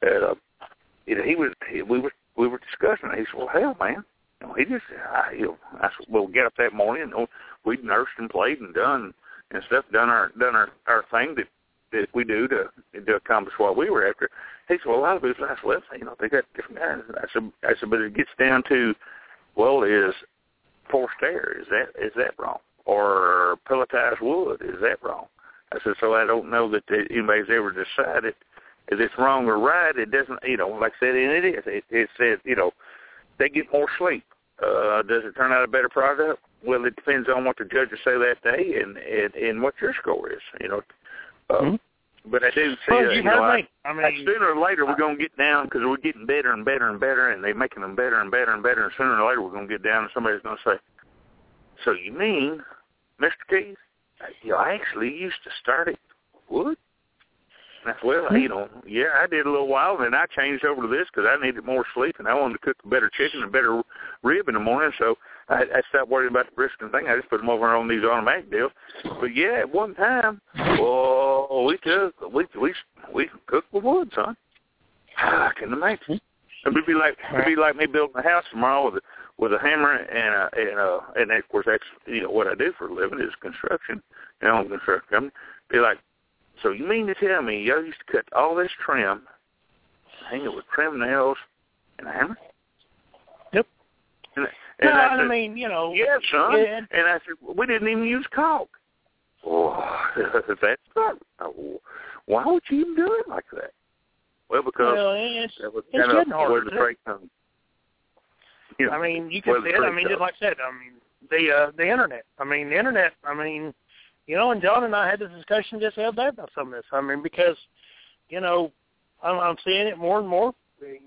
we were discussing it. He said, well, hell, man, he just I said, well, get up that morning, and we'd nursed and played and done and stuff, done our thing that we do to accomplish what we were after. He said, well, a lot of his last left, they got different guys. I said, but it gets down to, well, is forced air, is that wrong? Or pelletized wood, is that wrong? I said, so I don't know that anybody's ever decided if it's wrong or right. It doesn't, like I said, and it is. It says, they get more sleep. Does it turn out a better product? Well, it depends on what the judges say that day and what your score is, But I do see, sooner or later we're going to get down because we're getting better and better and better, and they're making them better and better and better, and sooner or later we're going to get down and somebody's going to say, so you mean, Mr. Keith, I actually used to start it wood? And I said, well, yeah, I did a little while, and then I changed over to this because I needed more sleep, and I wanted to cook a better chicken and better rib in the morning, so I stopped worrying about the brisket thing. I just put them over on these automatic deals. But, yeah, at one time, we cooked with wood, son. I can imagine. It'd be like me building a house tomorrow with a hammer and of course that's what I do for a living is construction. I'm a construction company. Be like, so you mean to tell me y'all used to cut all this trim, hang it with trim nails and a hammer? Yep. And no, I said, I mean, yeah, son. Yeah. And I said, we didn't even use caulk. Oh, that's not. Why would you even do it like that? Well, because that was kind of where the break comes. I mean, you can see it. I mean, just like I said, the internet. The internet. And John and I had this discussion just the other day about some of this. Because, I'm seeing it more and more.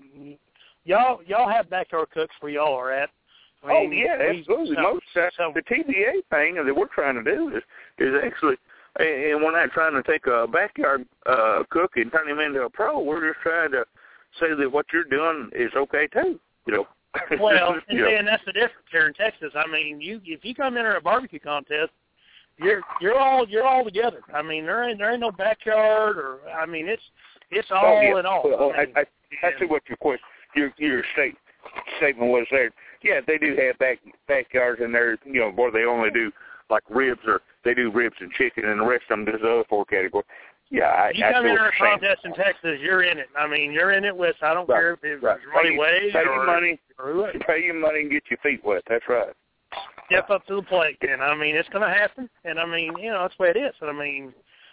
Y'all have backyard cooks where y'all are at. Absolutely. The TBA thing that we're trying to do is actually, and we're not trying to take a backyard cook and turn him into a pro. We're just trying to say that what you're doing is okay too. Well, and that's the difference here in Texas. If you come in at a barbecue contest, you're all together. There ain't no backyard or it's all in all. Well, I see what your statement was there. Yeah, they do have backyards in there, where they only do like ribs or they do ribs and chicken, and the rest of them do the other four categories. Yeah, you come in a contest in Texas, you're in it. You're in it with, I don't care if it's Ronnie Wade pay your money and get your feet wet. That's right. Step up to the plate, and it's going to happen. And that's the way it is. And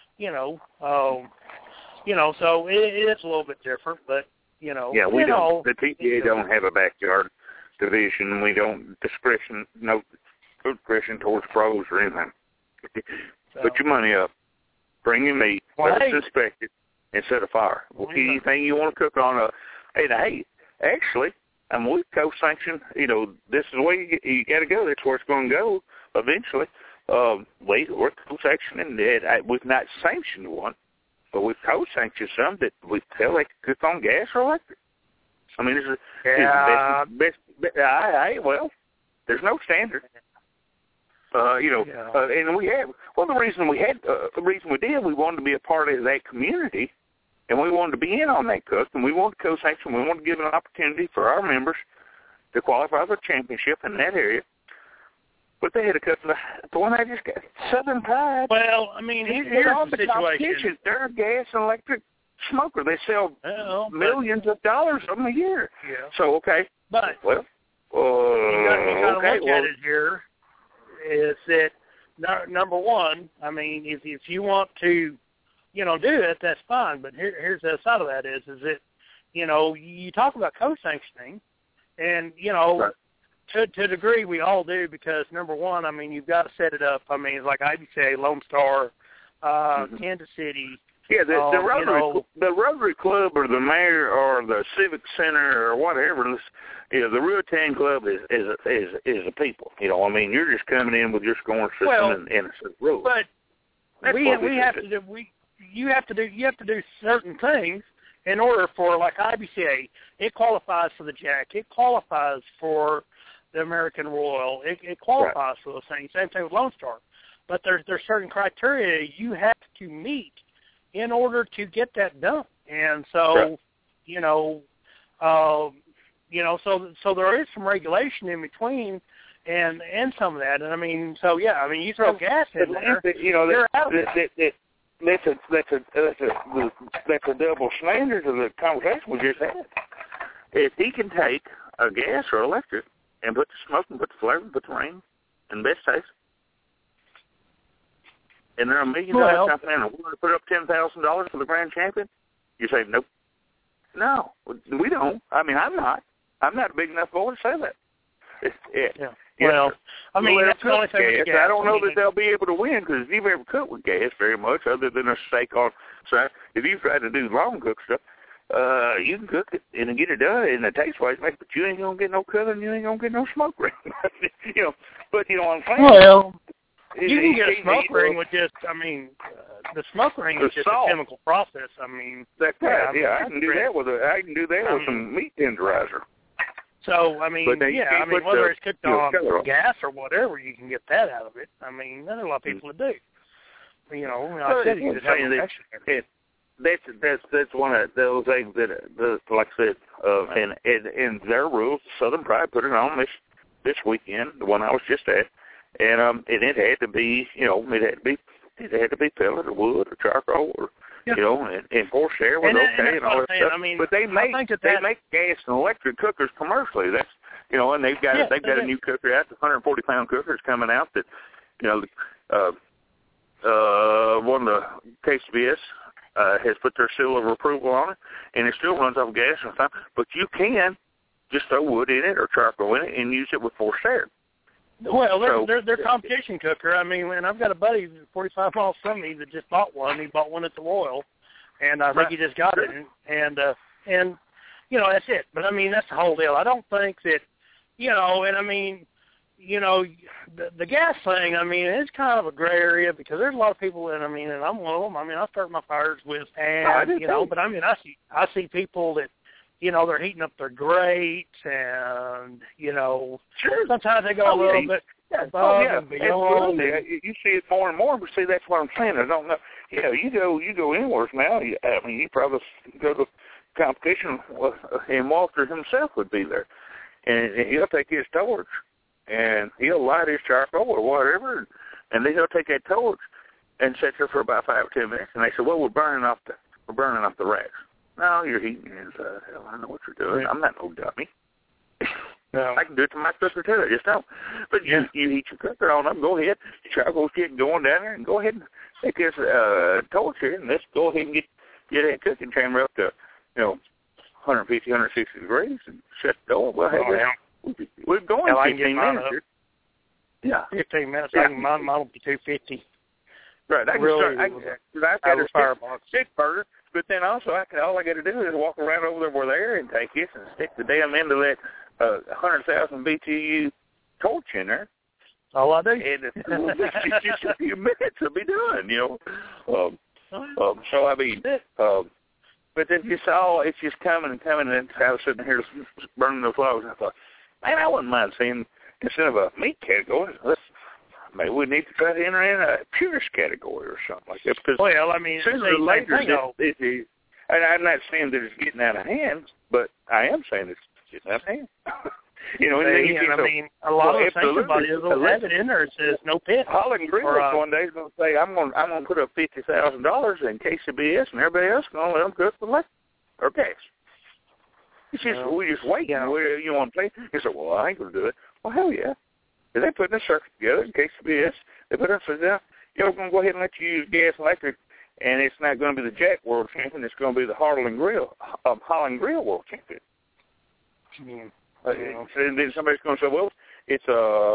so it's a little bit different, but yeah, we don't. The TPA don't have a backyard division. We don't no discretion towards pros or anything. Put your money up. Bring your meat. Let us inspect it and set a fire. Anything you want to cook on actually, we co-sanction. This is the way you got to go. That's where it's going to go eventually. We're co-sanctioning it. We've not sanctioned one, but we've co-sanctioned some that we tell they can cook on gas or electric. This is best. Well, there's no standard. And we have. Well, the reason we did, we wanted to be a part of that community, and we wanted to be in on that cook, and we wanted to co-sanction. We wanted to give an opportunity for our members to qualify for the championship in that area. But they had to cut the one I just got, Southern Tide. Well, here's the situation. They're a gas and electric smoker. They sell millions of dollars of them a year. Yeah. So, okay. But you got to look at it here. Is that number one? If you want to, do it, that's fine. But here's the other side of that is that, you talk about co-sanctioning, and right. to a degree we all do because number one, you've got to set it up. Like IBCA, Lone Star, Kansas City. Yeah, the Rotary Club or the mayor or the Civic Center or whatever. The Ruatan Club is a people. You're just coming in with your scoring system and a set of rules. But you have to do certain things in order for, like IBCA, it qualifies for the Jack. It qualifies for the American Royal. It qualifies for those things. Same thing with Lone Star. But there's certain criteria you have to meet in order to get that done. And so, so there is some regulation in between and some of that. And I mean, so yeah, I mean, you throw gas in there, you're out of it. That's a double standard of the conversation we just had. If he can take a gas or electric and put the smoke and put the flavor and put the ring and best taste, and they're $1 million company and we're going to put up $10,000 for the grand champion, you say nope. No, we don't. I mean, I'm not a big enough boy to say that. Well, I mean, that's the only thing with gas. I don't know that they'll be able to win because you've ever cooked with gas very much other than a steak on. So if you try to do long cook stuff, you can cook it and get it done and it tastes wise, but you ain't going to get no color and you ain't going to get no smoke ring. But you know what I'm saying? Well, you can get a smoke ring with just, I mean, the smoke ring is just a chemical process. I mean, that's right. Yeah, I can do that with some meat tenderizer. So, I mean, whether it's cooked on gas or whatever, you can get that out of it. I mean, there's a lot of people that do. I said you just have that's one of those things that, like I said, in their rules, Southern Pride put it on this weekend, the one I was just at, and it had to be, it had to be pellet or wood or charcoal or. And forced air was okay and all that stuff. I mean, but they make gas and electric cookers commercially. That's and they've got a new cooker out, the 140-pound cooker is coming out that one of the KCBS has put their seal of approval on it, and it still runs off gas and stuff. But you can just throw wood in it or charcoal in it and use it with forced air. Well, they're competition cooker. I mean, and I've got a buddy 45 miles from me that just bought one. He bought one at the Royal, and I think he just got it. And that's it. But I mean, that's the whole deal. I don't think that, and I mean, the gas thing. I mean, it's kind of a gray area because there's a lot of people, and I mean, and I'm one of them. I mean, I start my fires with, but I mean, I see people that. They're heating up their grates, and sometimes they go a little bit above and beyond. You see it more and more, but see, that's what I'm saying. I don't know. You go anywhere now. I mean, you probably go to competition, and Walter himself would be there, and he'll take his torch, and he'll light his charcoal or whatever, and then he'll take that torch and sit there for about 5 or 10 minutes, and they say, "Well, we're burning off the racks." No, you're heating inside. Hell, I know what you're doing. I'm not no dummy. No. I can do it to my cooker, too. I just don't. But you heat your cooker on up. Go ahead. The charcoal's getting going down there, and go ahead and take this torch here, and let's go ahead and get that cooking chamber up to, 150, 160 degrees, and shut the door. Well, we're going 15 minutes. Yeah. 15 minutes. Mine will be 250. Right. I've got a stick burner. But then also, all I got to do is walk around over there where they're and take this and stick the damn end of that 100,000 BTU torch in there. All I do. And it's just a few minutes to be done, So, I mean, but then it's just coming and coming, and I was sitting here burning the logs, and I thought, man, I wouldn't mind seeing, instead of a meat category, maybe we need to try to enter in a purist category or something like that. Because I mean, sooner or later, and I'm not saying that it's getting out of hand, but I am saying it's getting out of hand. I mean, a lot of the things about it will have it in there. It says no pit. Holland Grill one day is going to say, I'm going to put up $50,000 in KCBS, and everybody else is going to let them cook with electric or gas. It's just we just wait. You want to play? He said, well, I ain't going to do it. Well, hell yeah. If they put a circuit together in KCBS, they put it and said, we're going to go ahead and let you use gas and electric, and it's not going to be the Jack World Champion. It's going to be the Holland Grill World Champion. And then somebody's going to say, well, it's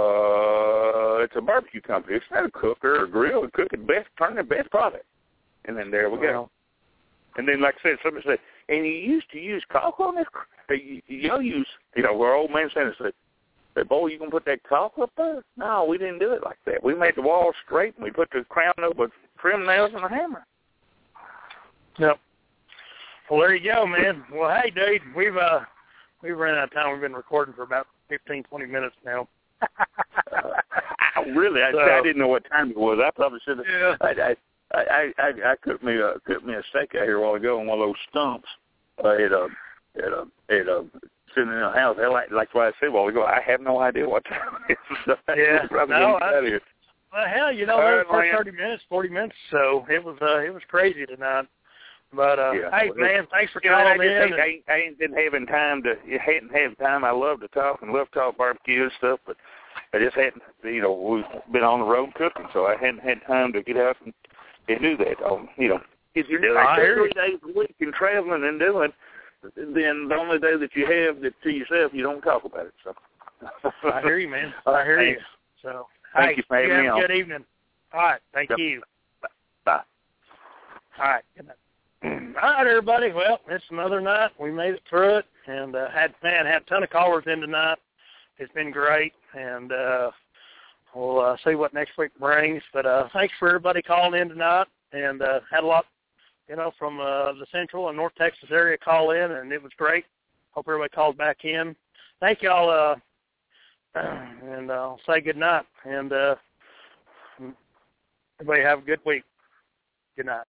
a barbecue company. It's not a cooker or grill. It's cooking turn the best product. And then there we go. And then, like I said, somebody said, and you used to use caulk on this? You'll use, where old man said, boy, you going to put that caulk up there? No, we didn't do it like that. We made the walls straight, and we put the crown up with trim nails and a hammer. Yep. Well, there you go, man. Well, hey, dude, we've ran out of time. We've been recording for about 15, 20 minutes now. Really, I didn't know what time it was. I probably should have. Yeah. I cooked me a steak out here a while ago on one of those stumps. Sitting in the house. Like what I said a while ago, I have no idea what time it is. Yeah. Well, hell, it was Lance. 30 minutes, 40 minutes, so it was crazy tonight. But hey, man, thanks for calling in. I ain't been having time to. Hadn't had time. I love to talk and love to talk barbecue and stuff, but I just hadn't. We've been on the road cooking, so I hadn't had time to get out and do that. If you're doing 3 days a week and traveling and doing, then the only day that you have that to yourself, you don't talk about it. So I hear you, man. I hear you. So thank you for having me on. Good evening. All right, thank you. Bye. All right, good night. All right, everybody. Well, it's another night. We made it through it, and had a ton of callers in tonight. It's been great, and we'll see what next week brings. But thanks for everybody calling in tonight, and had a lot, from the Central and North Texas area call in, and it was great. Hope everybody called back in. Thank y'all, and I'll say good night, and everybody have a good week. Good night.